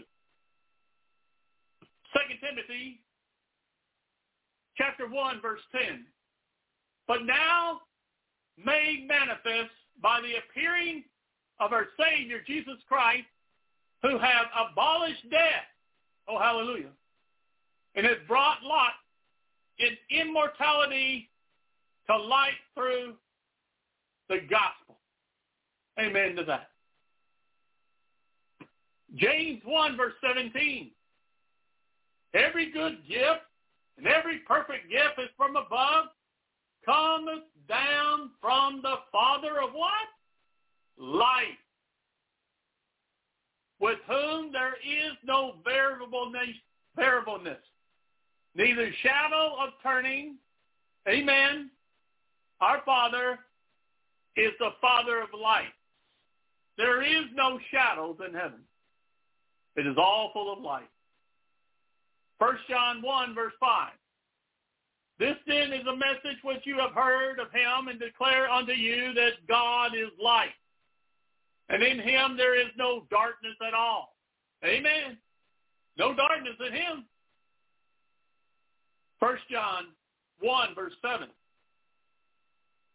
2 Timothy chapter 1, verse 10. But now made manifest by the appearing of our Savior Jesus Christ, who have abolished death. Oh, hallelujah. And has brought light in immortality to light through the gospel. Amen to that. James 1, verse 17. Every good gift and every perfect gift is from above, cometh down from the Father of what? Light, with whom there is no variableness, neither shadow of turning. Amen. Our Father is the Father of light. There is no shadows in heaven. It is all full of light. 1 John 1, verse 5. This then is a message which you have heard of him, and declare unto you that God is light, and in him there is no darkness at all. Amen. No darkness in him. 1 John 1, verse 7.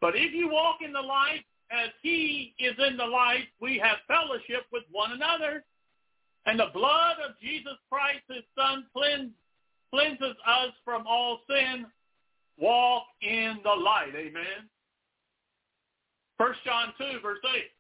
But if you walk in the light as he is in the light, we have fellowship with one another. And the blood of Jesus Christ, his Son, cleanses us from all sin. Walk in the light. Amen. 1 John 2, verse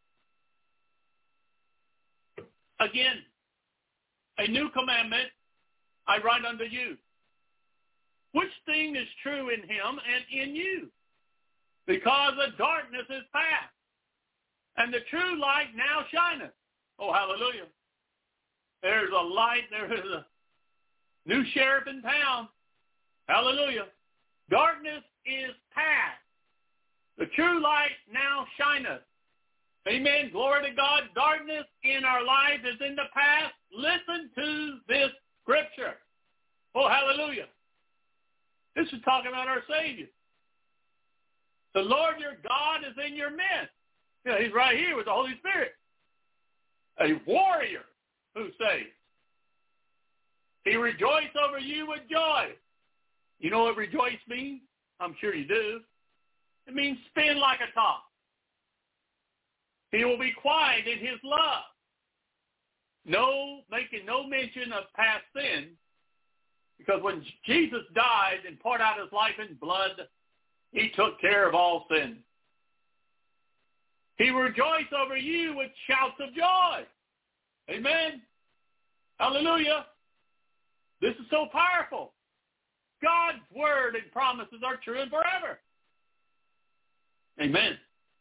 8. Again, a new commandment I write unto you, which thing is true in him and in you, because the darkness is past, and the true light now shineth. Oh, hallelujah. There's a light, there is a new sheriff in town. Hallelujah. Darkness is past. The true light now shineth. Amen. Glory to God. Darkness in our lives is in the past. Listen to this scripture. Oh, hallelujah. This is talking about our Savior. The Lord your God is in your midst. You know, he's right here with the Holy Spirit. A warrior who saves. He rejoices over you with joy. You know what rejoice means? I'm sure you do. It means spin like a top. He will be quiet in his love. Making no mention of past sin, because when Jesus died and poured out his life in blood, he took care of all sin. He rejoiced over you with shouts of joy. Amen. Hallelujah. This is so powerful. God's word and promises are true and forever. Amen.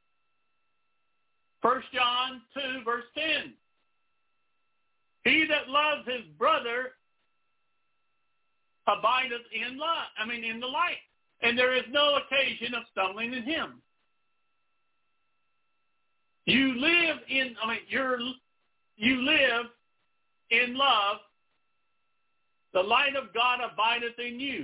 1 John 2, verse 10. He that loves his brother abideth in the light, and there is no occasion of stumbling in him. You live in love. The light of God abideth in you.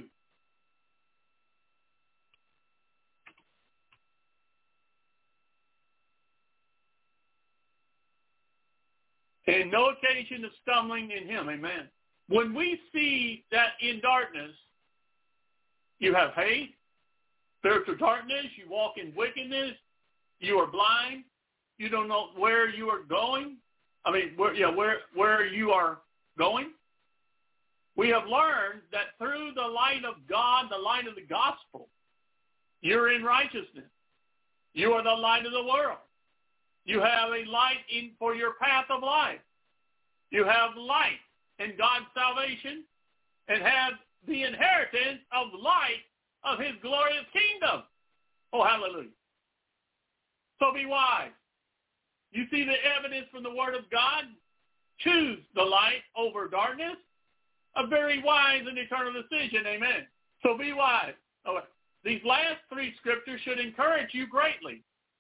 And no occasion of stumbling in him. Amen. When we see that in darkness, you have hate, spiritual darkness, you walk in wickedness, you are blind, you don't know where you are going. Where you are going. We have learned that through the light of God, the light of the gospel, you're in righteousness. You are the light of the world. You have a light for your path of life. You have light in God's salvation and have the inheritance of light of his glorious kingdom. Oh, hallelujah. So be wise. You see the evidence from the word of God? Choose the light over darkness. A very wise and eternal decision. Amen. So be wise. Oh, these last three scriptures should encourage you greatly.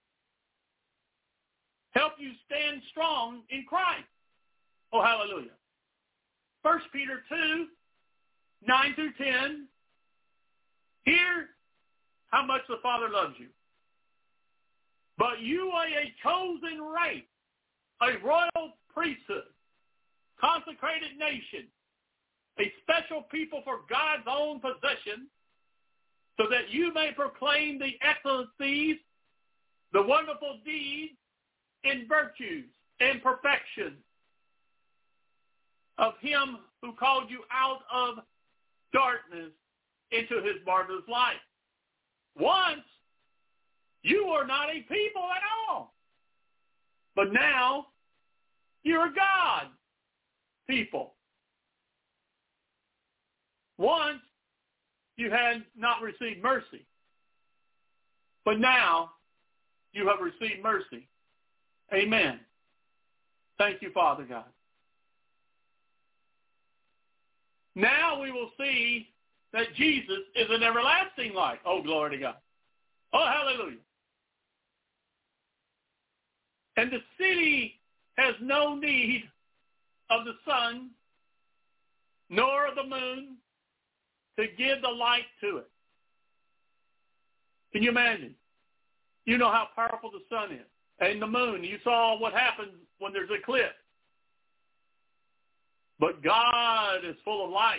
Help you stand strong in Christ. Oh, hallelujah. 1 Peter 2, 9 through 10. Hear how much the Father loves you. But you are a chosen race, a royal priesthood, consecrated nation, a special people for God's own possession, so that you may proclaim the excellencies, the wonderful deeds, and virtues and perfection of him who called you out of darkness into his marvelous light. Once, you were not a people at all, but now you're a God people. Once, you had not received mercy, but now you have received mercy. Amen. Thank you, Father God. Now we will see that Jesus is an everlasting light. Oh, glory to God. Oh, hallelujah. And the city has no need of the sun nor of the moon to give the light to it. Can you imagine? You know how powerful the sun is. And the moon, you saw what happens when there's an eclipse. But God is full of light.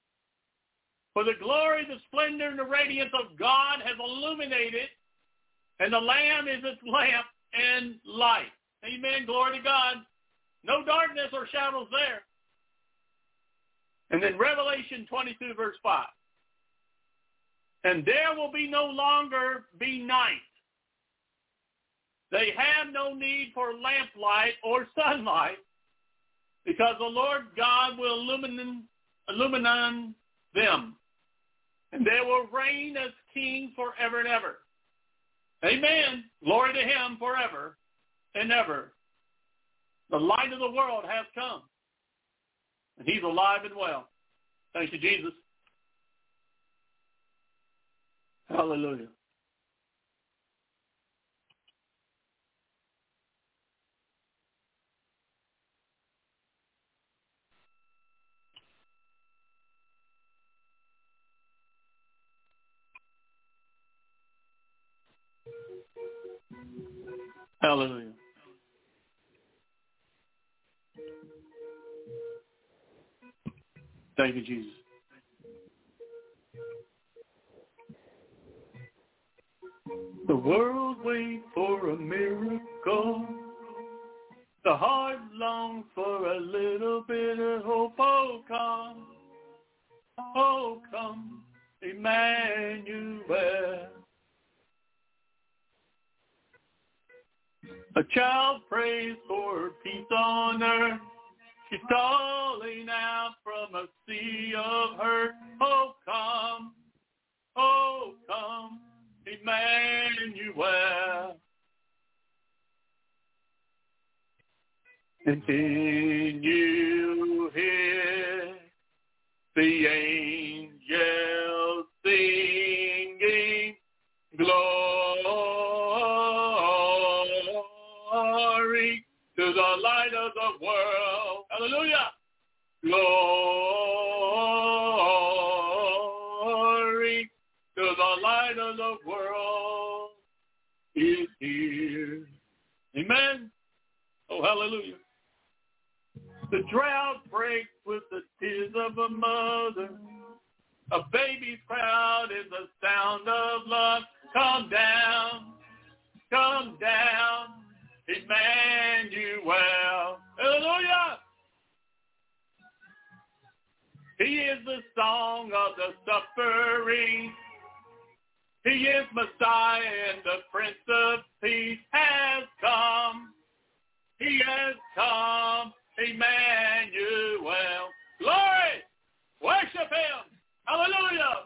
For the glory, the splendor, and the radiance of God has illuminated And the Lamb is its lamp and light. Amen. Glory to God. No darkness or shadows there. And then Revelation 22, verse 5. And there will be no longer be night. They have no need for lamplight or sunlight, because the Lord God will illumine them, and they will reign as kings forever and ever. Amen. Glory to him forever and ever. The light of the world has come, and he's alive and well. Thank you, Jesus. Hallelujah. Hallelujah. Thank you, Jesus. The world waits for a miracle. The heart longs for a little bit of hope. Oh, come, Emmanuel. A child prays for peace on earth. She's calling out from a sea of hurt. Oh, come, Emmanuel. And can you hear the angels singing, glory to the light of the world. Hallelujah. Glory to the light of the world is here. Amen. Oh, hallelujah. The drought breaks with the tears of a mother. A baby's cry is the sound of love. Come down, Emmanuel. Hallelujah. He is the song of the suffering. He is Messiah, and the Prince of Peace has come. He has come, Emmanuel. Glory! Worship him. Hallelujah.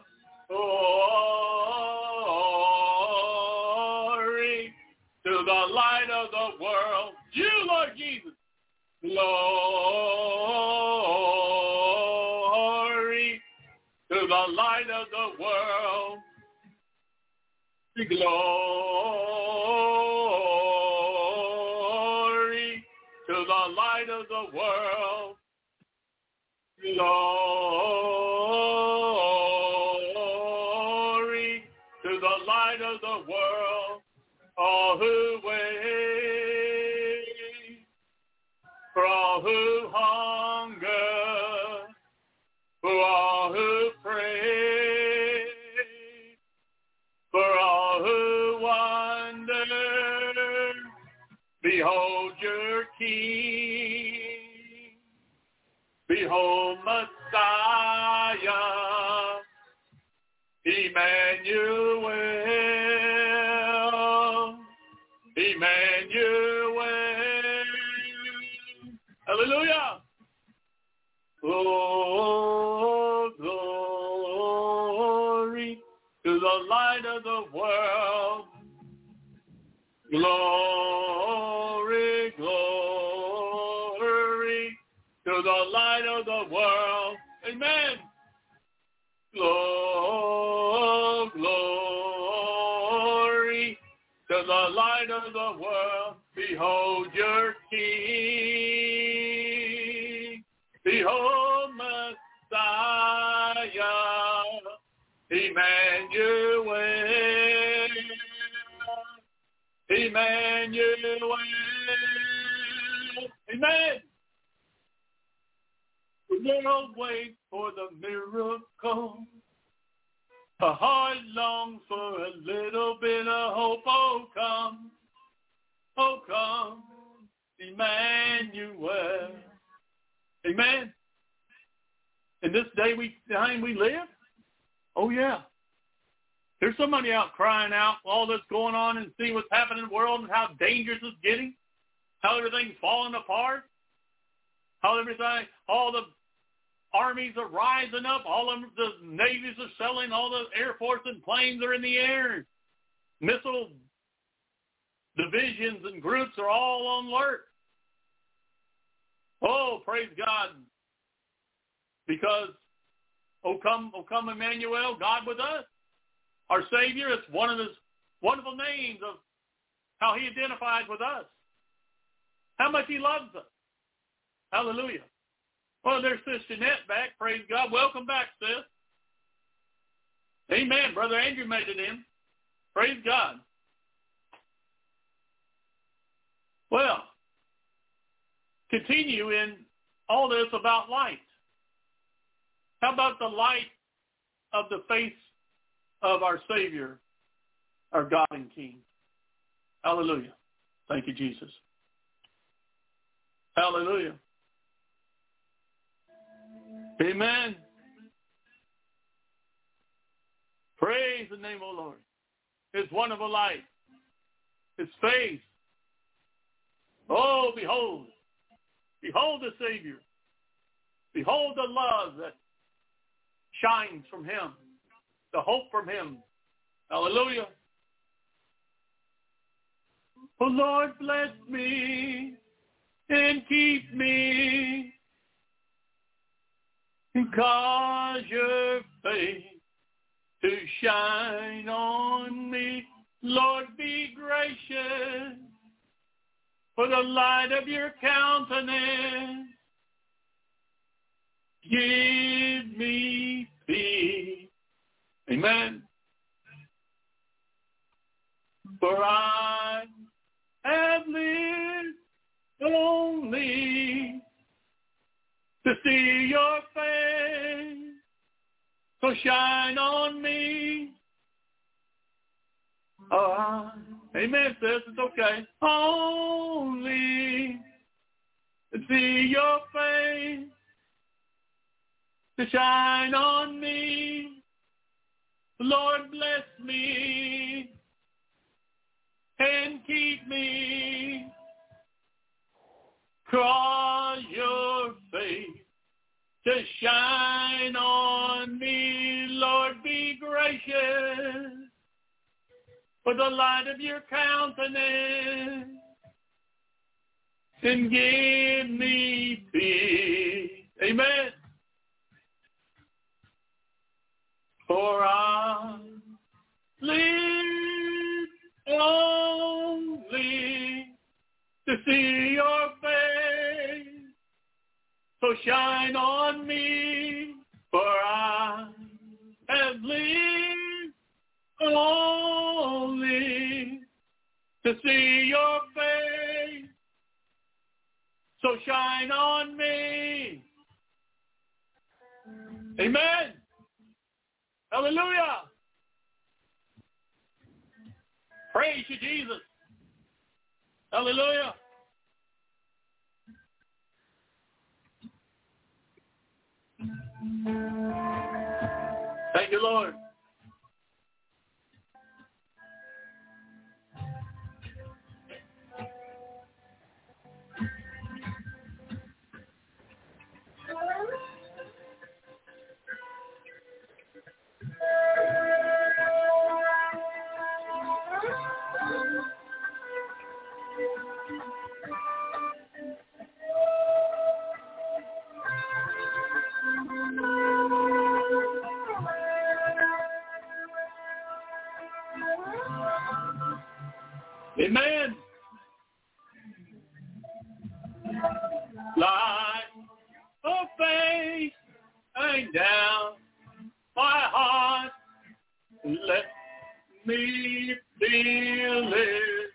Glory to the light of the world. You, Lord Jesus. Glory to the light of the world. Glory to the light of the world. Glory to the light of the world. All who wait, for all who hunger, for all who pray, for all who wonder, behold your King. Behold Messiah, Emmanuel, Emmanuel. Hallelujah. Oh, glory to the light of the world. Glory, glory to the light of the world. Amen. Glory to the light of the world. Behold your King. Behold Messiah, Emmanuel. Emmanuel. Amen. The world waits for the miracle. A heart longs for a little bit of hope. Oh, come, Emmanuel. Amen. In this time we live, oh yeah. There's somebody out crying out all that's going on and see what's happening in the world and how dangerous it's getting, how everything's falling apart, how everything, all the armies are rising up, all of the navies are selling, all the Air Force and planes are in the air, missile divisions and groups are all on alert. Oh, praise God. Because, oh come Emmanuel, God with us. Our Savior, it's one of his wonderful names of how he identifies with us. How much he loves us. Hallelujah. Well, there's Sis Jeanette back. Praise God. Welcome back, sis. Amen. Brother Andrew made it in. Praise God. Well, continue in all this about light. How about the light of the face of our Savior, our God and King? Hallelujah. Thank you, Jesus. Hallelujah. Amen. Praise the name of the Lord. His wonderful light. His face. Oh, behold. Behold the Savior. Behold the love that shines from him. The hope from him. Hallelujah. Oh, Lord, bless me and keep me, and cause your face to shine on me. Lord, be gracious for the light of your countenance. Give me peace. Amen. For I have lived only to see your face, so shine on me. Oh, amen, sis. It's okay. Only to see your face, to shine on me. Lord, bless me and keep me. Cause your face to shine on me. Lord, be gracious for the light of your countenance, and give me peace. Amen. For I live only to see your face, so shine on me. For I have lived only to see your face, so shine on me. Amen. Hallelujah. Praise you, Jesus. Hallelujah. Thank you, Lord. Amen. Light of faith hang down my heart. Let me feel it.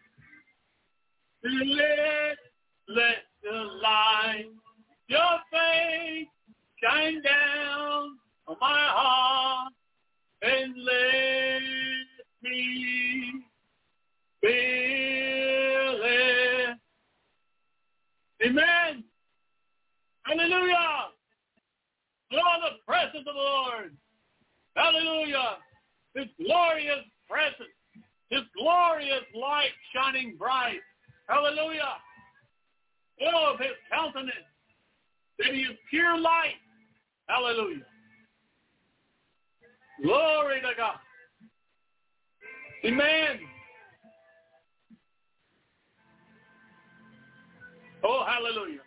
Let the light, your faith shine down on my heart. and let me feel it. Amen. Hallelujah. Oh, the presence of the Lord. Hallelujah. His glorious presence. His glorious light shining bright. Hallelujah. Oh, of his countenance. That he is pure light. Hallelujah. Glory to God. Amen. Oh, hallelujah.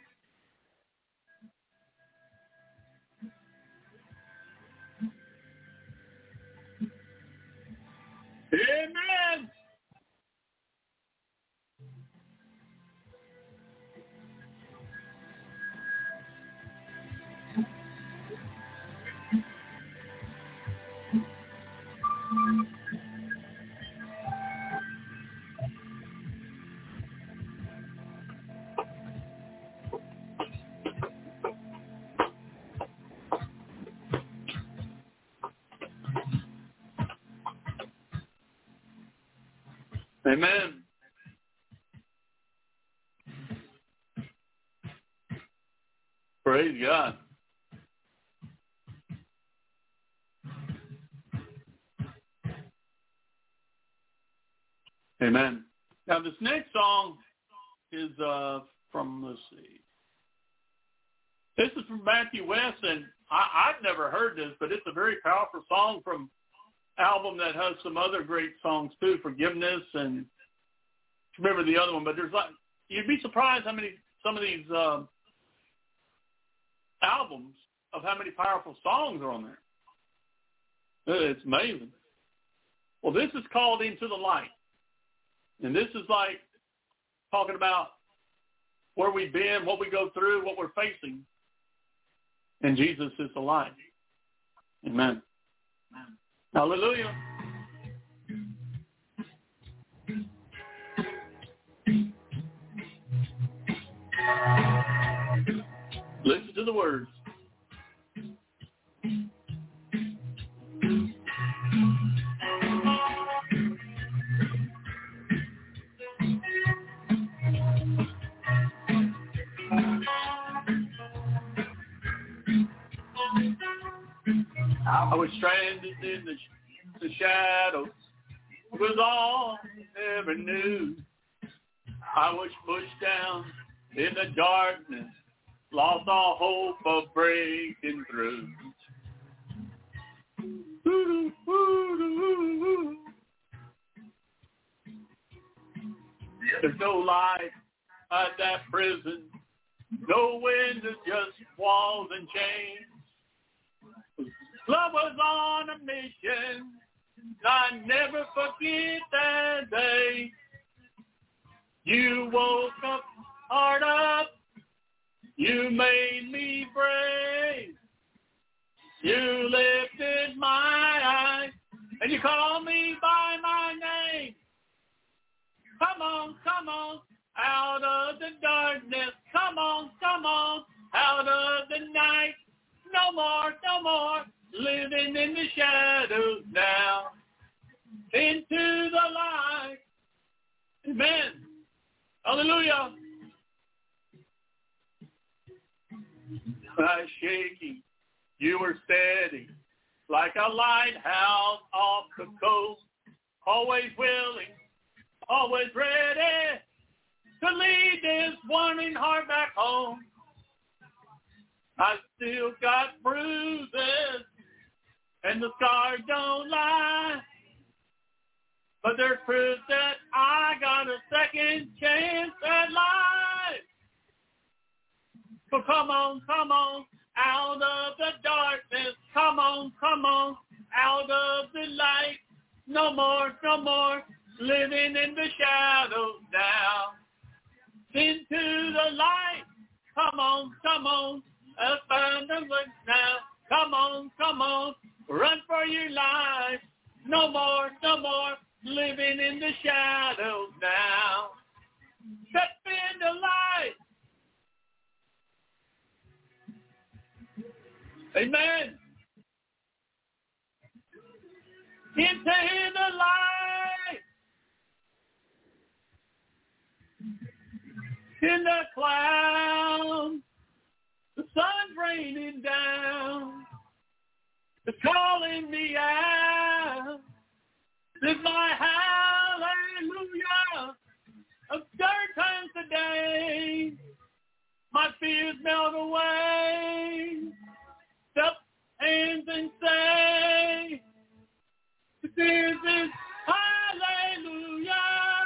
Amen. Amen. Praise God. Amen. Now this next song is from, let's see. This is from Matthew West, and I've never heard this, but it's a very powerful song from album that has some other great songs too, Forgiveness, and I remember the other one, but there's like, you'd be surprised how many, some of these albums of how many powerful songs are on there. It's amazing. Well, this is called Into the Light. And this is like talking about where we've been, what we go through, what we're facing. And Jesus is the light. Amen. Hallelujah. Listen to the words. I was stranded in the shadows. It was all I ever knew. I was pushed down in the darkness, lost all hope of breaking through. There's no light at that prison, no windows, just walls and chains. Love was on a mission. I never forget that day. You woke up, heart up. You made me brave. You lifted my eyes, and you called me by my name. Come on, out of the darkness. Come on, out of the night. No more, living in the shadows now. Into the light. Amen. Hallelujah. I was shaking. You were steady, like a lighthouse off the coast. Always willing, always ready to lead this wandering heart back home. I still got bruises, and the scars don't lie. But there's proof that I got a second chance at life. So come on, out of the darkness. Come on, out of the light. No more, living in the shadows now. Into the light. Come on, let's find the light now. Come on, run for your life. No more, living in the shadows now. Step in the light. Amen. into the light. In the clouds, the sun's raining down. It's calling me out. This is my hallelujah. A third time today. My fears melt away. Step hands and say, this is hallelujah.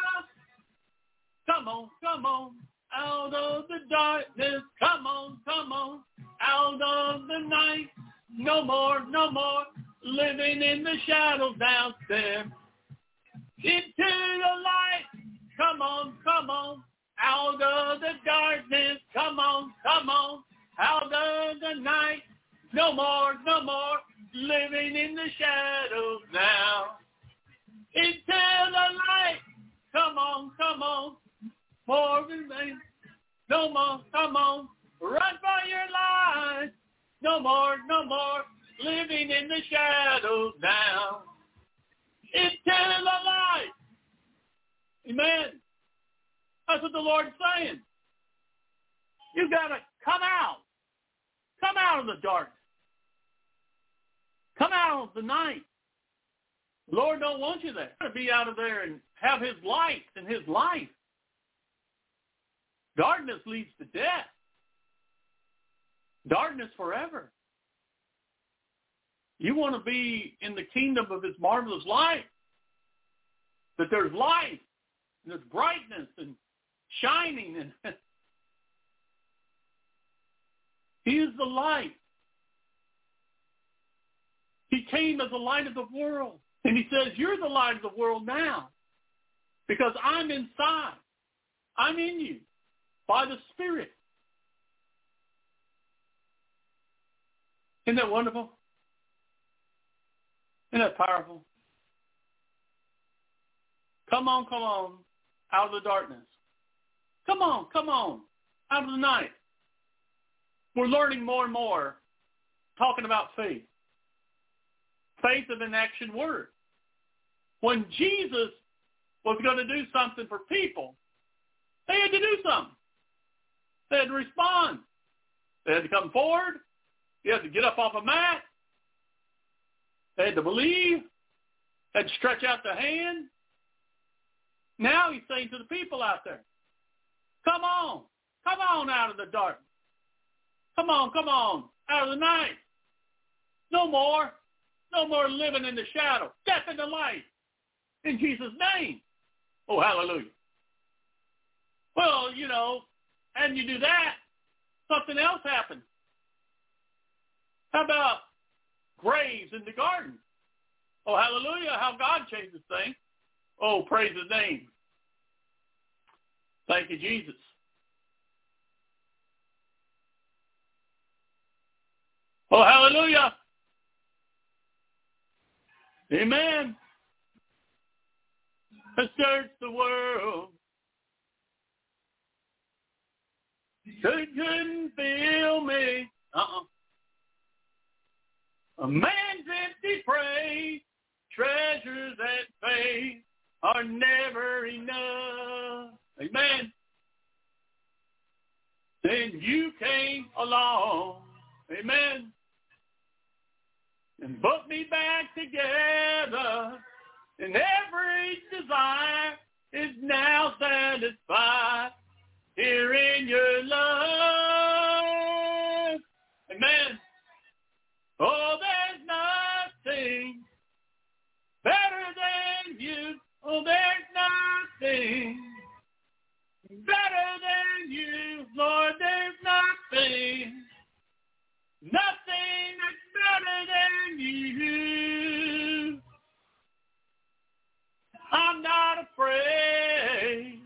Come on, come on, out of the darkness. Come on, out of the night. No more, living in the shadows downstairs. Into the light. Come on, out of the darkness. Come on, out of the night. No more, living in the shadows now. Into the light. Come on, more than me. No more, run for your life. No more, living in the shadows now. Into the light. Amen. That's what the Lord's saying. You've got to come out. Come out of the dark. Come out of the night. The Lord don't want you there. You got to be out of there and have his light and his life. Darkness leads to death. Darkness forever. You want to be in the kingdom of his marvelous light. That there's light, and there's brightness, and shining. And he is the light. He came as the light of the world. And he says, you're the light of the world now. Because I'm inside. I'm in you. By the Spirit. Isn't that wonderful? Isn't that powerful? Come on, out of the darkness. Come on, out of the night. We're learning more and more, talking about faith. Faith is an action word. When Jesus was going to do something for people, they had to do something. They had to respond. They had to come forward. They had to get up off a mat. They had to believe. They had to stretch out their hand. Now he's saying to the people out there, come on out of the darkness. Come on, out of the night. No more living in the shadow. Step in the light. In Jesus' name. Oh, hallelujah. Well, and you do that, something else happens. How about graves in the garden? Oh, hallelujah, how God changes things. Oh, praise his name. Thank you, Jesus. Oh, hallelujah. Amen. Search the world. Couldn't feel me. A man's empty praise, treasures that fade are never enough. Amen. Then you came along. Amen. And put me back together. And every desire is now satisfied here in your love. Amen. Oh, there's nothing better than you. Oh, there's nothing better than you. Lord, there's nothing that's better than you. I'm not afraid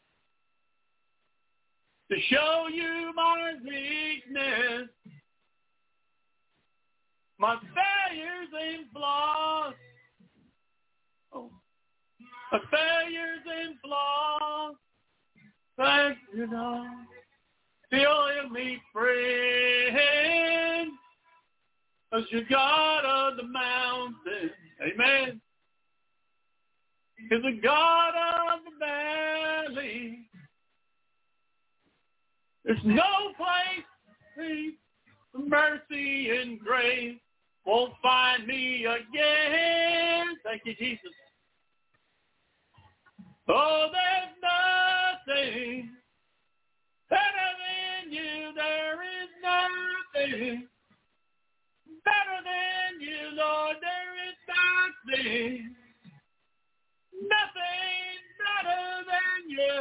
to show you my weakness, my failures and flaws. Oh, my failures and flaws. Thank you, Lord. Still in me, friend, 'cause you're God of the mountain. Amen. is the God of the valley. There's no place for mercy and grace won't find me again. Thank you, Jesus. Oh, there's nothing better than you. There is nothing better than you, Lord. There is nothing. Nothing better than you.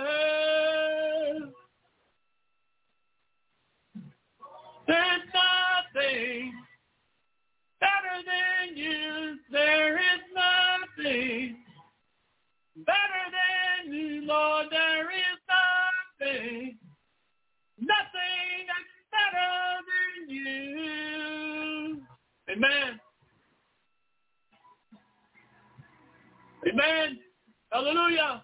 There's nothing better than you. There is nothing better than you, Lord. There is nothing. Nothing that's better than you. Amen. Amen. Hallelujah.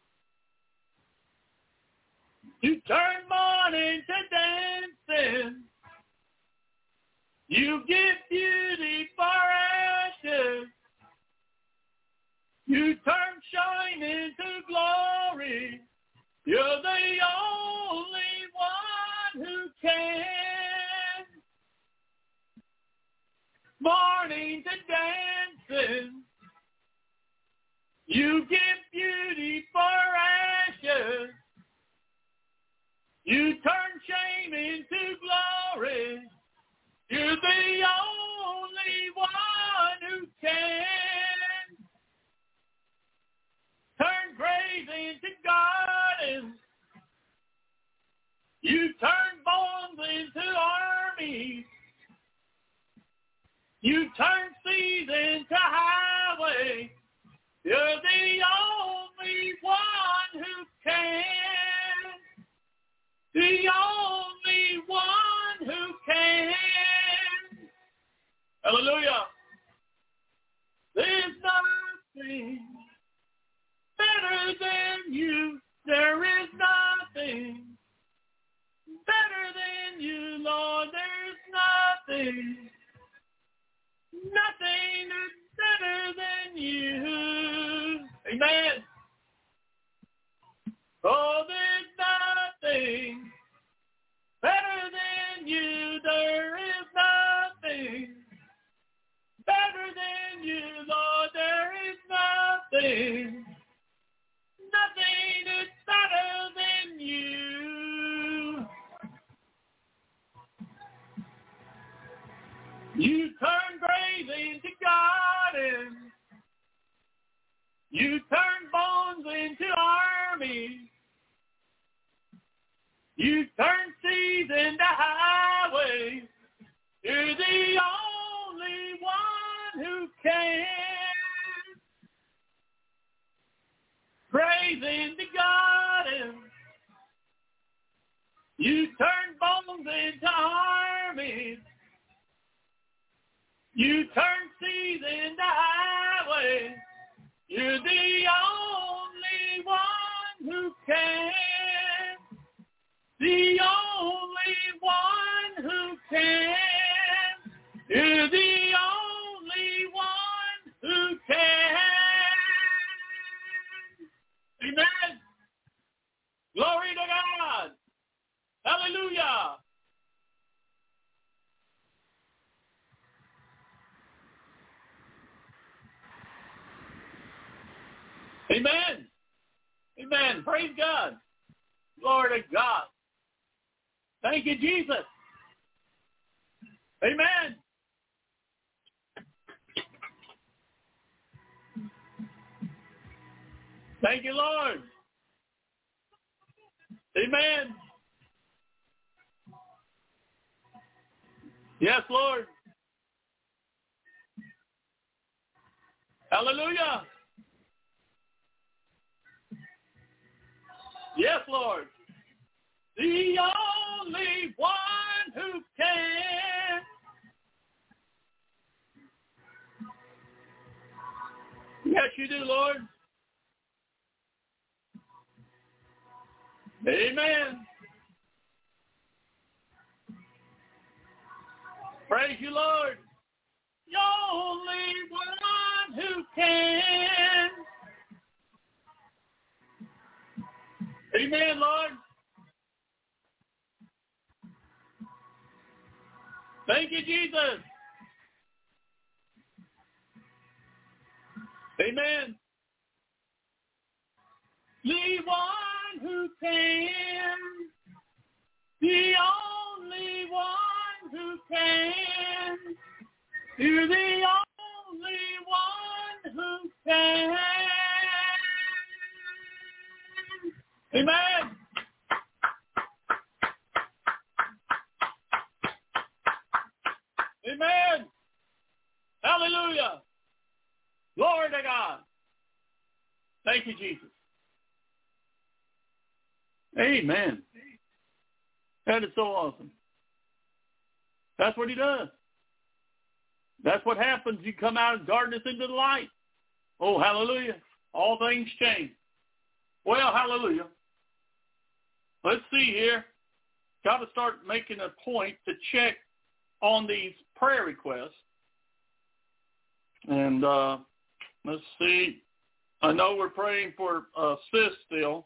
You turn mourning to dancing. You give beauty for ashes. You turn shine into glory. You're the only one who can. Morning to dancing. You give beauty for ashes. You turn shame into glory. You're the only one who can. Turn graves into gardens. You turn bones into armies. You turn seas into highways. You're the only one who can. The only one who can. Hallelujah. There's nothing better than you. There is nothing better than you, Lord. There's nothing. Nothing is better than you. Amen. Oh, there's nothing better than you. There is nothing better than you, Lord. There is nothing. Nothing is better than you. You turn graves into gardens. You turn bones into armies. You turn seas into highways. You're the only one who can. Praise into gardens. You turn bones into armies. You turn seas into highways. You're the only one who can. The only one who can. You're the only one who can. Amen. Glory to God. Hallelujah. Amen. Amen. Praise God. Glory to God. Thank you, Jesus. Amen. Thank you, Lord. Amen. Yes, Lord. Hallelujah. Yes, Lord. The only one who can. Yes, you do, Lord. Amen. Praise you, Lord. The only one who can. Amen, Lord. Thank you, Jesus. Amen. The one who can, the only one who can, you're the only one who can. Amen. Amen. Hallelujah. Glory to God. Thank you, Jesus. Amen. That is so awesome. That's what he does. That's what happens. You come out of darkness into the light. Oh, hallelujah. All things change. Well, hallelujah. Let's see here. Got to start making a point to check on these prayer requests. And let's see. I know we're praying for Sis still,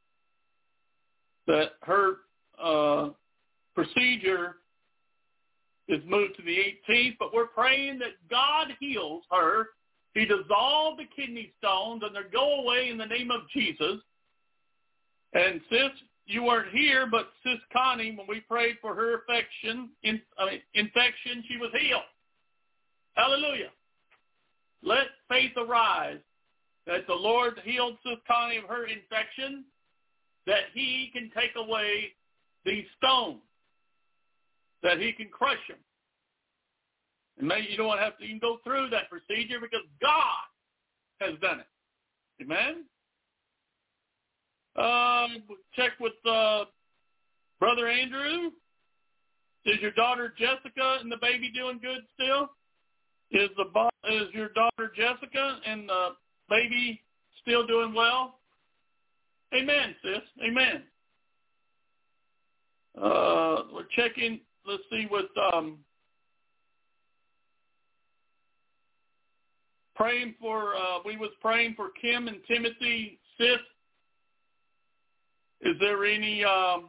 that her procedure is moved to the 18th, but we're praying that God heals her. He dissolved the kidney stones, and they go away in the name of Jesus. And Sis, you weren't here, but Sis Connie, when we prayed for her infection, she was healed. Hallelujah. Let faith arise that the Lord healed Sis Connie of her infection, that he can take away these stones, that he can crush them. And maybe you don't have to even go through that procedure because God has done it. Amen? Check with Brother Andrew. Is your daughter Jessica and the baby doing good still? Is your daughter Jessica and the baby still doing well? Amen, sis. Amen. We're checking. Let's see what praying for. We was praying for Kim and Timothy. Sis, is there any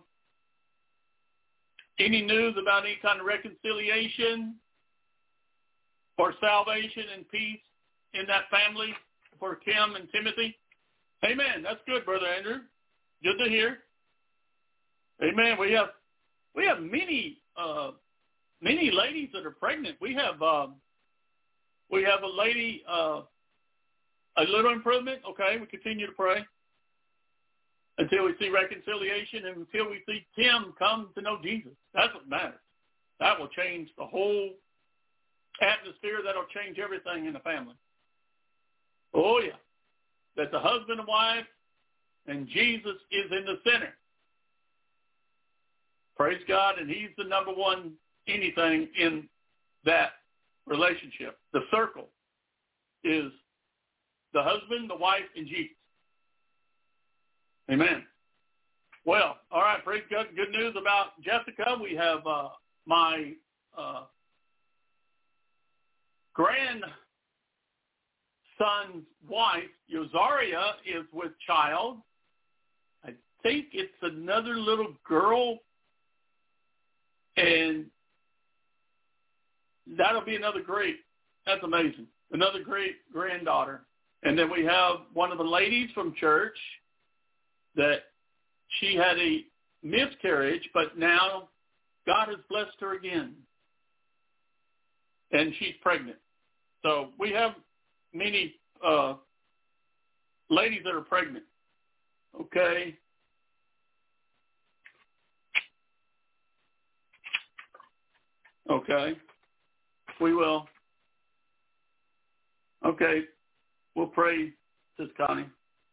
news about any kind of reconciliation or salvation and peace in that family for Kim and Timothy? Amen. That's good, Brother Andrew. Good to hear. Amen. We have many ladies that are pregnant. We have a lady, a little improvement. Okay, we continue to pray until we see reconciliation and until we see Tim come to know Jesus. That's what matters. That will change the whole atmosphere. That'll change everything in the family. Oh, yeah. That the husband and wife and Jesus is in the center. Praise God, and he's the number one anything in that relationship. The circle is the husband, the wife, and Jesus. Amen. Well, all right, praise God. Good news about Jessica. We have my grandson's wife, Yosaria, is with child. I think it's another little girl, and that'll be that's amazing, another great granddaughter. And then we have one of the ladies from church that she had a miscarriage, but now God has blessed her again, and she's pregnant. So we have many ladies that are pregnant. Okay. Okay. We will. Okay. We'll pray, Sis Connie.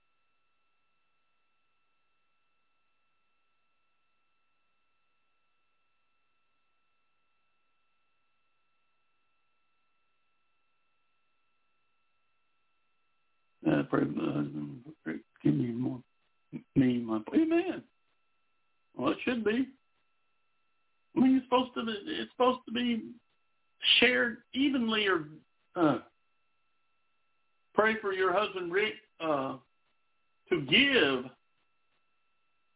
Pray for the husband. Give me more. My amen. Well, it should be. I mean, it's supposed to be shared evenly, or pray for your husband Rick to give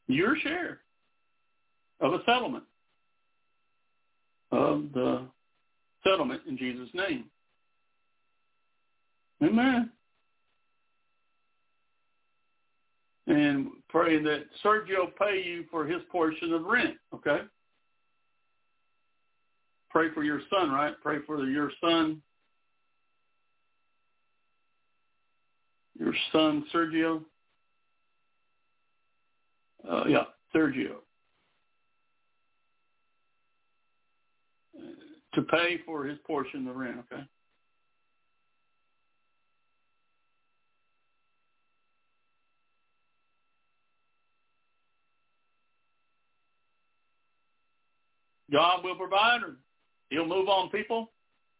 your share of a settlement, of the settlement in Jesus' name. Amen. And praying that Sergio pay you for his portion of rent, okay? Pray for your son, right? Pray for your son. Your son, Sergio. Sergio. To pay for his portion of rent, okay? God will provide, or he'll move on people.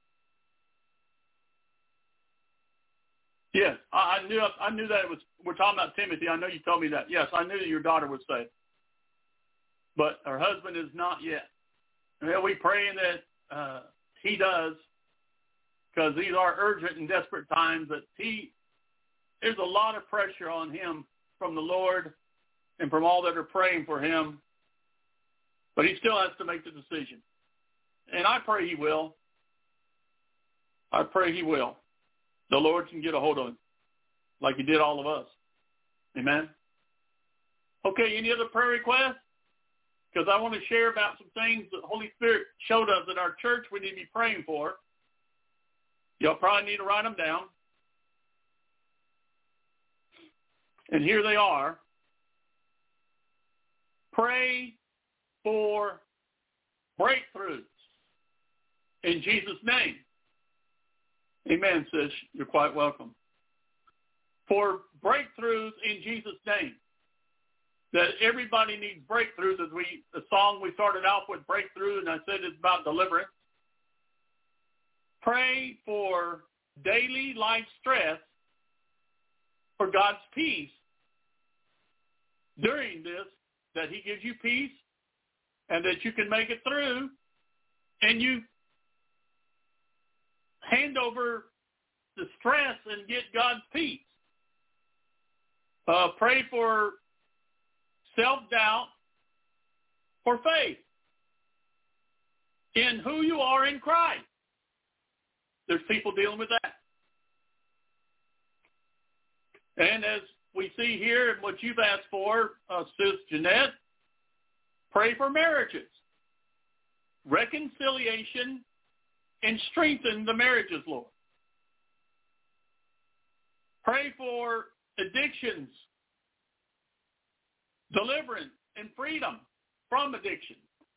Yes, I knew that it was. We're talking about Timothy. I know you told me that. Yes, I knew that your daughter was saved, but her husband is not yet. And we praying that he does, because these are urgent and desperate times. That there's a lot of pressure on him from the Lord and from all that are praying for him, but he still has to make the decision. And I pray he will. I pray he will. The Lord can get a hold of him like he did all of us. Amen. Okay, any other prayer requests? Because I want to share about some things that the Holy Spirit showed us in our church we need to be praying for. You'll probably need to write them down. And here they are. Pray for breakthroughs in Jesus' name. Amen, sis. You're quite welcome. For breakthroughs in Jesus' name. That everybody needs breakthroughs. The song we started off with, breakthrough, and I said it's about deliverance. Pray for daily life stress, for God's peace during this, that he gives you peace and that you can make it through, and you hand over the stress and get God's peace. Pray for self-doubt, for faith in who you are in Christ. There's people dealing with that. And as we see here and what you've asked for, Sis Jeanette, pray for marriages, reconciliation, and strengthen the marriages, Lord. Pray for addictions, deliverance, and freedom from addiction.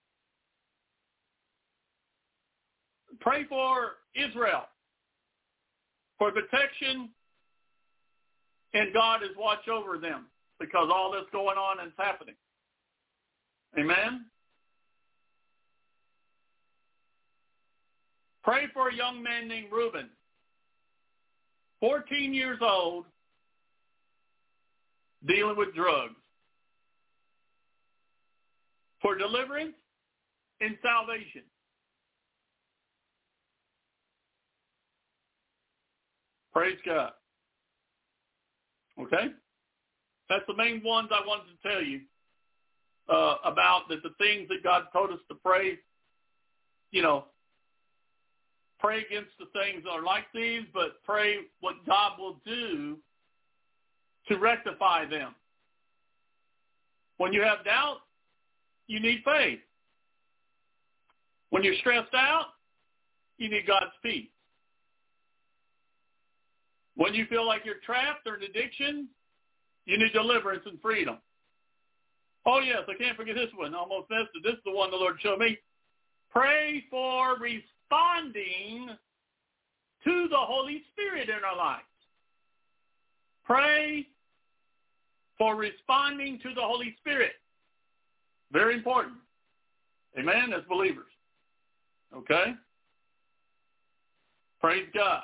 Pray for Israel, for protection, and God is watch over them because all that's going on is happening. Amen? Pray for a young man named Reuben, 14 years old, dealing with drugs. For deliverance and salvation. Praise God. Okay? That's the main ones I wanted to tell you about, that the things that God told us to pray, pray against the things that are like these, but pray what God will do to rectify them. When you have doubt, you need faith. When you're stressed out, you need God's peace. When you feel like you're trapped or in addiction, you need deliverance and freedom. Oh, yes, I can't forget this one. I almost missed it. This is the one the Lord showed me. Pray for responding to the Holy Spirit in our lives. Pray for responding to the Holy Spirit. Very important. Amen, as believers. Okay? Praise God.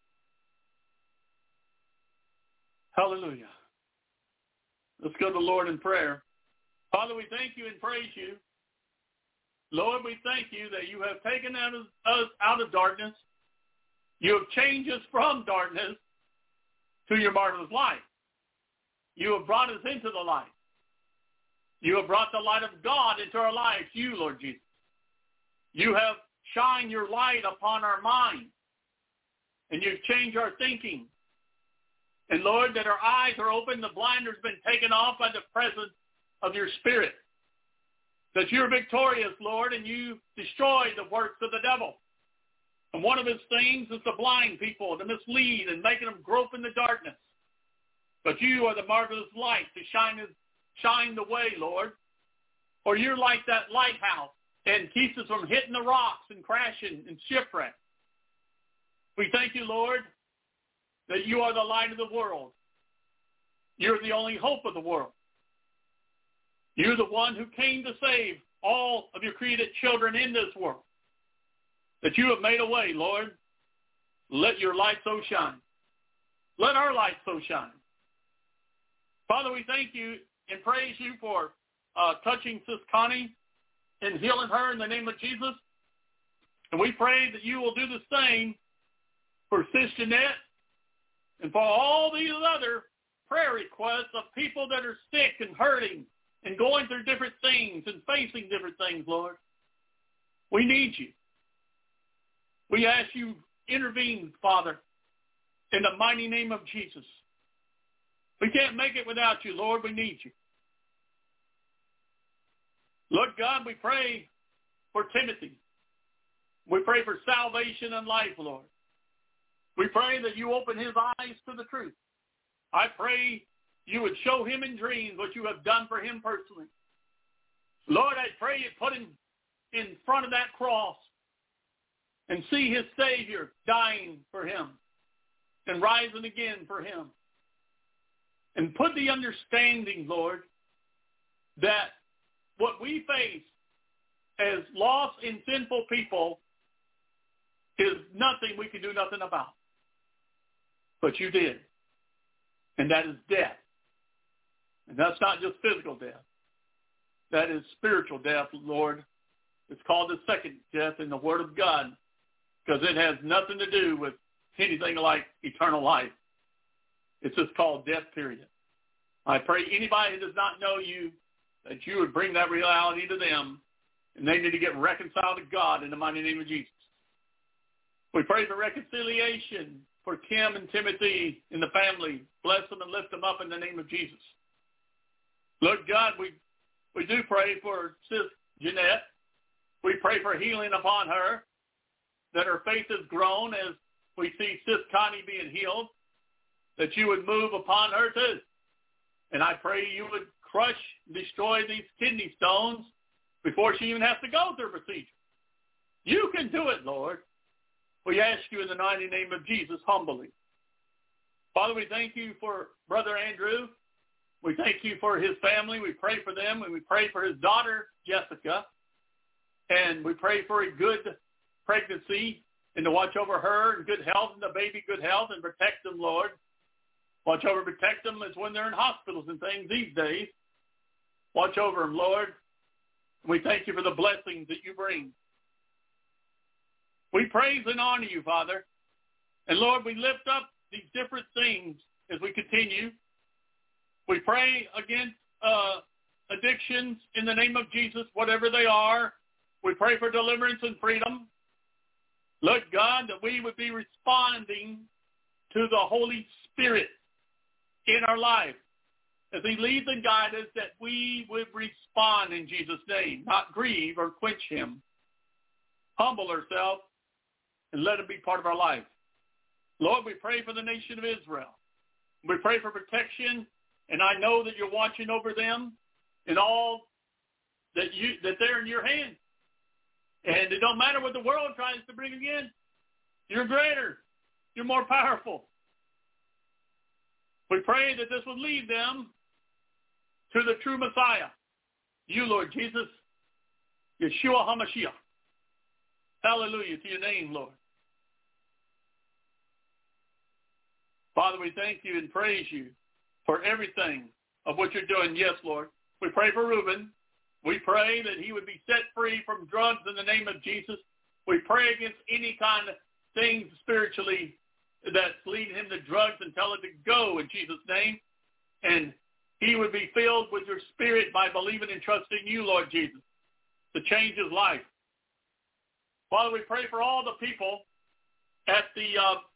Hallelujah. Let's go to the Lord in prayer. Father, we thank you and praise you. Lord, we thank you that you have taken us out of darkness. You have changed us from darkness to your marvelous light. You have brought us into the light. You have brought the light of God into our lives, you, Lord Jesus. You have shined your light upon our minds, and you've changed our thinking. And Lord, that our eyes are open, the blinders have been taken off by the presence of your Spirit. That you're victorious, Lord, and you destroy the works of the devil. And one of his things is to blind people, to mislead and making them grope in the darkness. But you are the marvelous light to shine the way, Lord. For you're like that lighthouse and keeps us from hitting the rocks and crashing and shipwreck. We thank you, Lord, that you are the light of the world. You're the only hope of the world. You're the one who came to save all of your created children in this world. That you have made a way, Lord. Let your light so shine. Let our light so shine. Father, we thank you and praise you for touching Sis Connie and healing her in the name of Jesus. And we pray that you will do the same for Sis Jeanette and for all these other prayer requests of people that are sick and hurting and going through different things and facing different things, Lord. We need you. We ask you intervene, Father, in the mighty name of Jesus. We can't make it without you, Lord. We need you. Lord God, we pray for Timothy. We pray for salvation and life, Lord. We pray that you open his eyes to the truth. I pray you would show him in dreams what you have done for him personally. Lord, I pray you put him in front of that cross and see his Savior dying for him and rising again for him. And put the understanding, Lord, that what we face as lost and sinful people is nothing we can do nothing about. But you did. And that is death. And that's not just physical death. That is spiritual death, Lord. It's called the second death in the Word of God because it has nothing to do with anything like eternal life. It's just called death, period. I pray anybody who does not know you, that you would bring that reality to them, and they need to get reconciled to God in the mighty name of Jesus. We pray for reconciliation for Kim and Timothy in the family. Bless them and lift them up in the name of Jesus. Lord God, we do pray for Sis Jeanette. We pray for healing upon her, that her faith has grown as we see Sis Connie being healed, that you would move upon her too. And I pray you would crush, destroy these kidney stones before she even has to go through a procedure. You can do it, Lord. We ask you in the mighty name of Jesus humbly. Father, we thank you for Brother Andrew. We thank you for his family. We pray for them, and we pray for his daughter, Jessica. And we pray for a good pregnancy and to watch over her and good health and the baby good health and protect them, Lord. Watch over, protect them as when they're in hospitals and things these days. Watch over them, Lord. We thank you for the blessings that you bring. We praise and honor you, Father. And Lord, we lift up these different things as we continue. We pray against addictions in the name of Jesus, whatever they are. We pray for deliverance and freedom. Lord God, that we would be responding to the Holy Spirit in our life as he leads and guides us, that we would respond in Jesus' name, not grieve or quench him. Humble ourselves and let him be part of our life. Lord, we pray for the nation of Israel. We pray for protection, and I know that you're watching over them and all that they're in your hands. And it don't matter what the world tries to bring again. You're greater. You're more powerful. We pray that this would lead them to the true Messiah, you, Lord Jesus, Yeshua HaMashiach. Hallelujah to your name, Lord. Father, we thank you and praise you for everything of what you're doing. Yes, Lord. We pray for Reuben. We pray that he would be set free from drugs in the name of Jesus. We pray against any kind of things spiritually that's leading him to drugs and tell it to go in Jesus' name. And he would be filled with your Spirit by believing and trusting you, Lord Jesus, to change his life. Father, we pray for all the people at the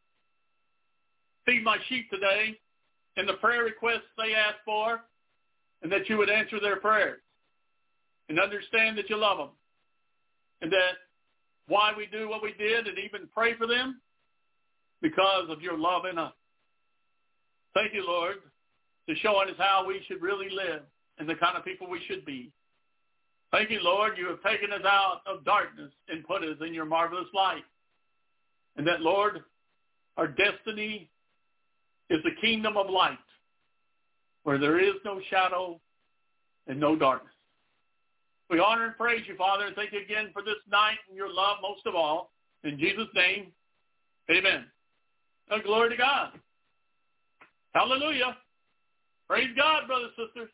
Feed My Sheep today and the prayer requests they asked for, and that you would answer their prayers and understand that you love them, and that why we do what we did and even pray for them because of your love in us. Thank you, Lord, for showing us how we should really live and the kind of people we should be. Thank you, Lord, you have taken us out of darkness and put us in your marvelous light. And that, Lord, our destiny is the kingdom of light, where there is no shadow and no darkness. We honor and praise you, Father, and thank you again for this night and your love most of all. In Jesus' name, amen. Oh, glory to God. Hallelujah. Praise God, brothers and sisters.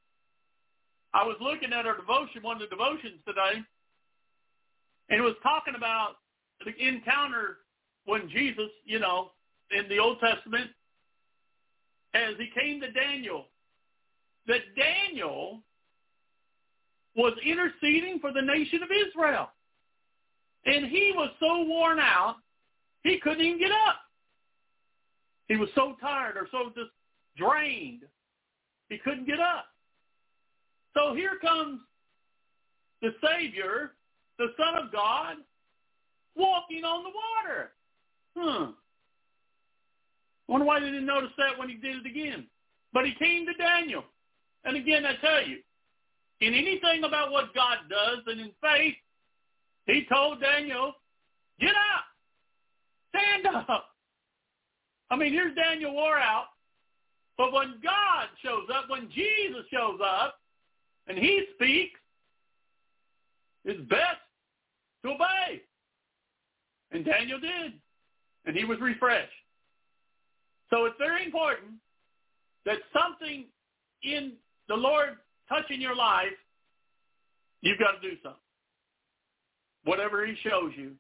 I was looking at our devotion, one of the devotions today, and it was talking about the encounter when Jesus, in the Old Testament, as he came to Daniel, that Daniel was interceding for the nation of Israel. And he was so worn out, he couldn't even get up. He was so tired or so just drained, he couldn't get up. So here comes the Savior, the Son of God, walking on the water. I wonder why they didn't notice that when he did it again. But he came to Daniel. And again, I tell you, in anything about what God does and in faith, he told Daniel, get up, stand up. I mean, here's Daniel wore out. But when God shows up, when Jesus shows up, and he speaks, it's best to obey. And Daniel did. And he was refreshed. So it's very important that something in the Lord touching your life, you've got to do something. Whatever he shows you,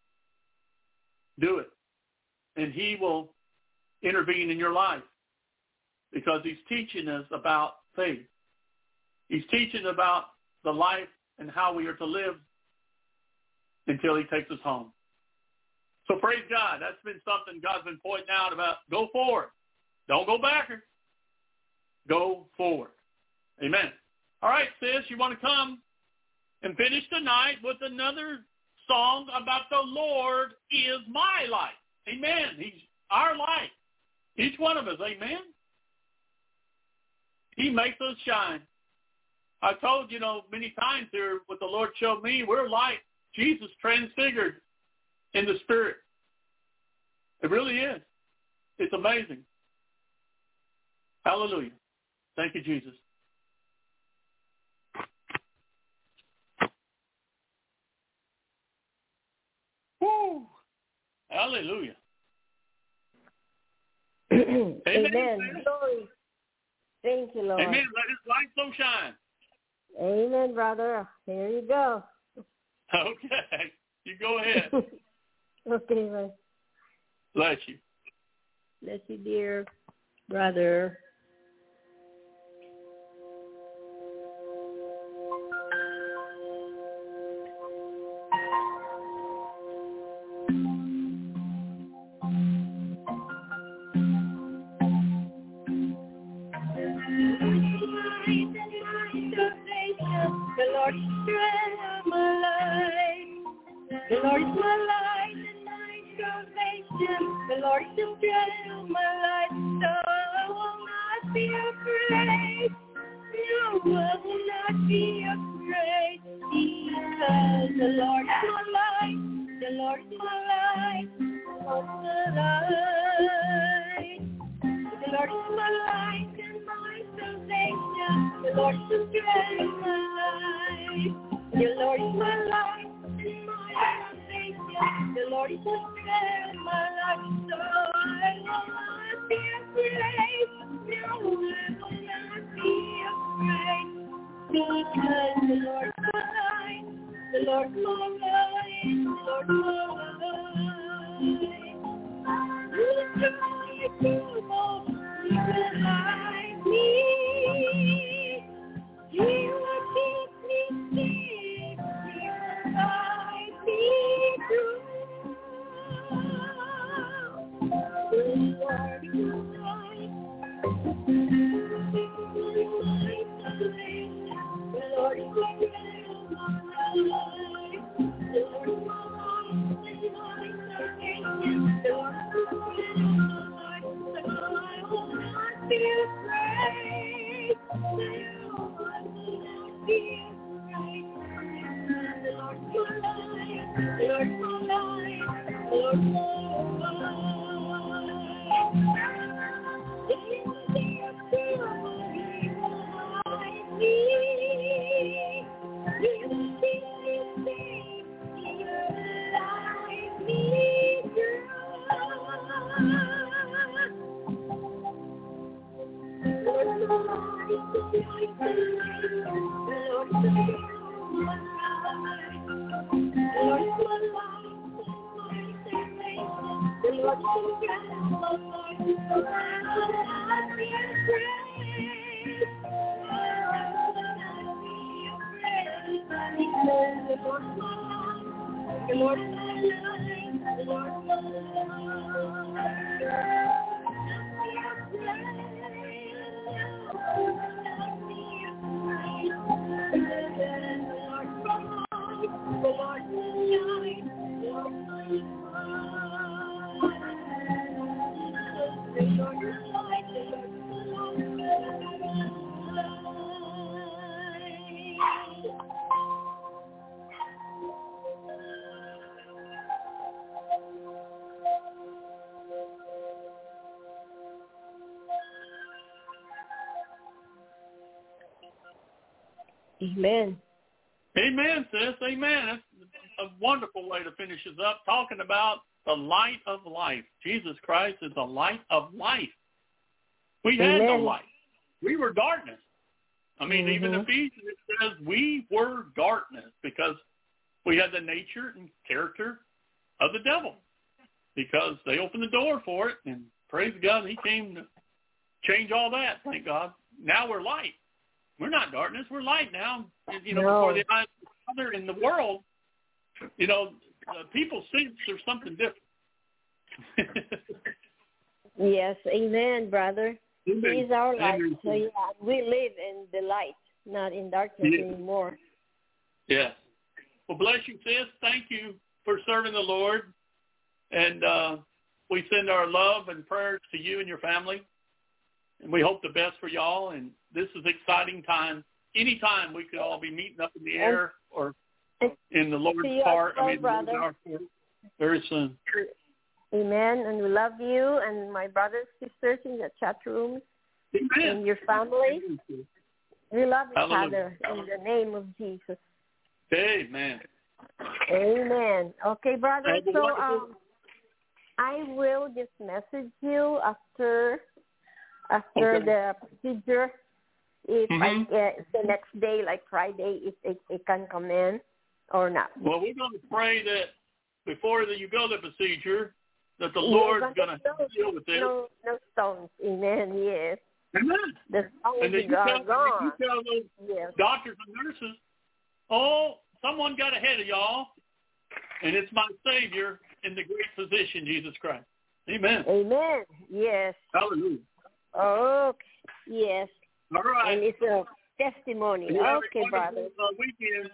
do it. And he will intervene in your life because he's teaching us about faith. He's teaching about the life and how we are to live until he takes us home. So praise God. That's been something God's been pointing out about. Go forward. Don't go backward. Go forward. Amen. All right, sis, you want to come and finish tonight with another song about the Lord is my light. Amen. He's our light. Each one of us. Amen. He makes us shine. I told you, many times here what the Lord showed me, we're like Jesus transfigured in the Spirit. It really is. It's amazing. Hallelujah. Thank you, Jesus. Woo! Hallelujah. Amen. Amen. Glory. Thank you, Lord. Amen. Let his light so shine. Amen, brother. Here you go. Okay. You go ahead. Okay, man. Bless you. Bless you, dear brother. The Lord is my light. The Lord is my light and my salvation. The Lord is the strength of my life. So I will not be afraid. No, I will not be afraid. Because the Lord is my light. The Lord is my light. The Lord is my light. The Lord is my light and my salvation. The Lord is the strength of my life. The Lord is my light and my salvation. The Lord is the strength of my life. So I will not be afraid. No, I will not be afraid. Because the Lord is my light. The Lord is my light. The Lord is my light. You try to move, you hide me. Amen. Amen, sis. Amen. That's a wonderful way to finish us up, talking about the light of life. Jesus Christ is the light of life. We had no Amen. light. We were darkness. I mean, even Ephesians, it says we were darkness because we had the nature and character of the devil, because they opened the door for it, and praise God, he came to change all that, thank God. Now we're light. We're not darkness. We're light now. You know, before the eyes of the Father in the world, you know, people think there's something different. Yes, amen, brother. Amen. He is our light. Amen. So yeah, we live in the light, not in darkness anymore. Yes. Well, bless you, sis. Thank you for serving the Lord. And we send our love and prayers to you and your family. And we hope the best for y'all. And this is exciting time. Anytime we could all be meeting up in the air or in the Lord's part. I mean, brother. our very soon. Amen. And we love you and my brothers, sisters in the chat rooms. Amen. And your family. We love each Hallelujah. other in the name of Jesus. Amen. Amen. Okay, brother. Have a So wonderful- I will just message you after Okay. the procedure. If Mhm. the next day, like Friday, if it can come in or not. Well, we're going to pray that before you go to the procedure, that the Yes, Lord's going to deal with this. No stones. Amen. Yes. Amen. The stones And then are you gone. tell those Yes. doctors and nurses, oh, someone got ahead of y'all, and it's my Savior and the great physician, Jesus Christ. Amen. Amen. Yes. Hallelujah. Okay. Yes. All right. And it's a testimony. You have a Okay, brother. wonderful weekend.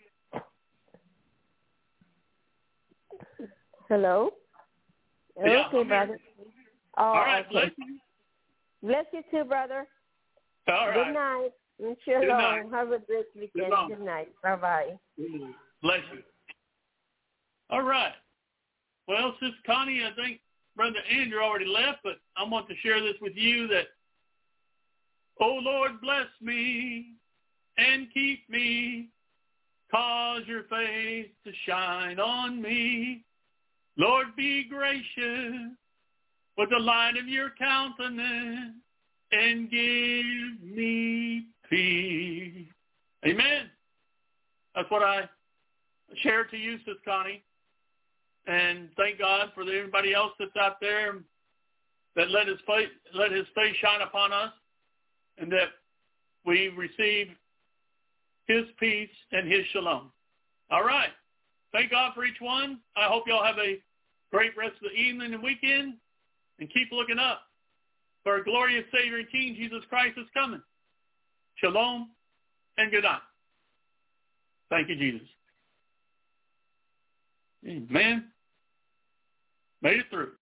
Hello? Yeah, Okay, I'm brother. here. Oh, All right. okay. Bless you. Bless you too, brother. All right. Good night. And shalom. night. Have a great weekend. Shalom. Good night. Bye-bye. Bless you. All right. Well, Sister Connie, I think Brother Andrew already left, but I want to share this with you that, oh, Lord, bless me and keep me, cause your face to shine on me. Lord, be gracious with the light of your countenance and give me peace. Amen. That's what I share to you, Sister Connie. And thank God for everybody else that's out there that let his face shine upon us, and that we receive his peace and his shalom. All right. Thank God for each one. I hope y'all have a great rest of the evening and weekend, and keep looking up. For our glorious Savior and King, Jesus Christ, is coming. Shalom and good night. Thank you, Jesus. Amen. Made it through.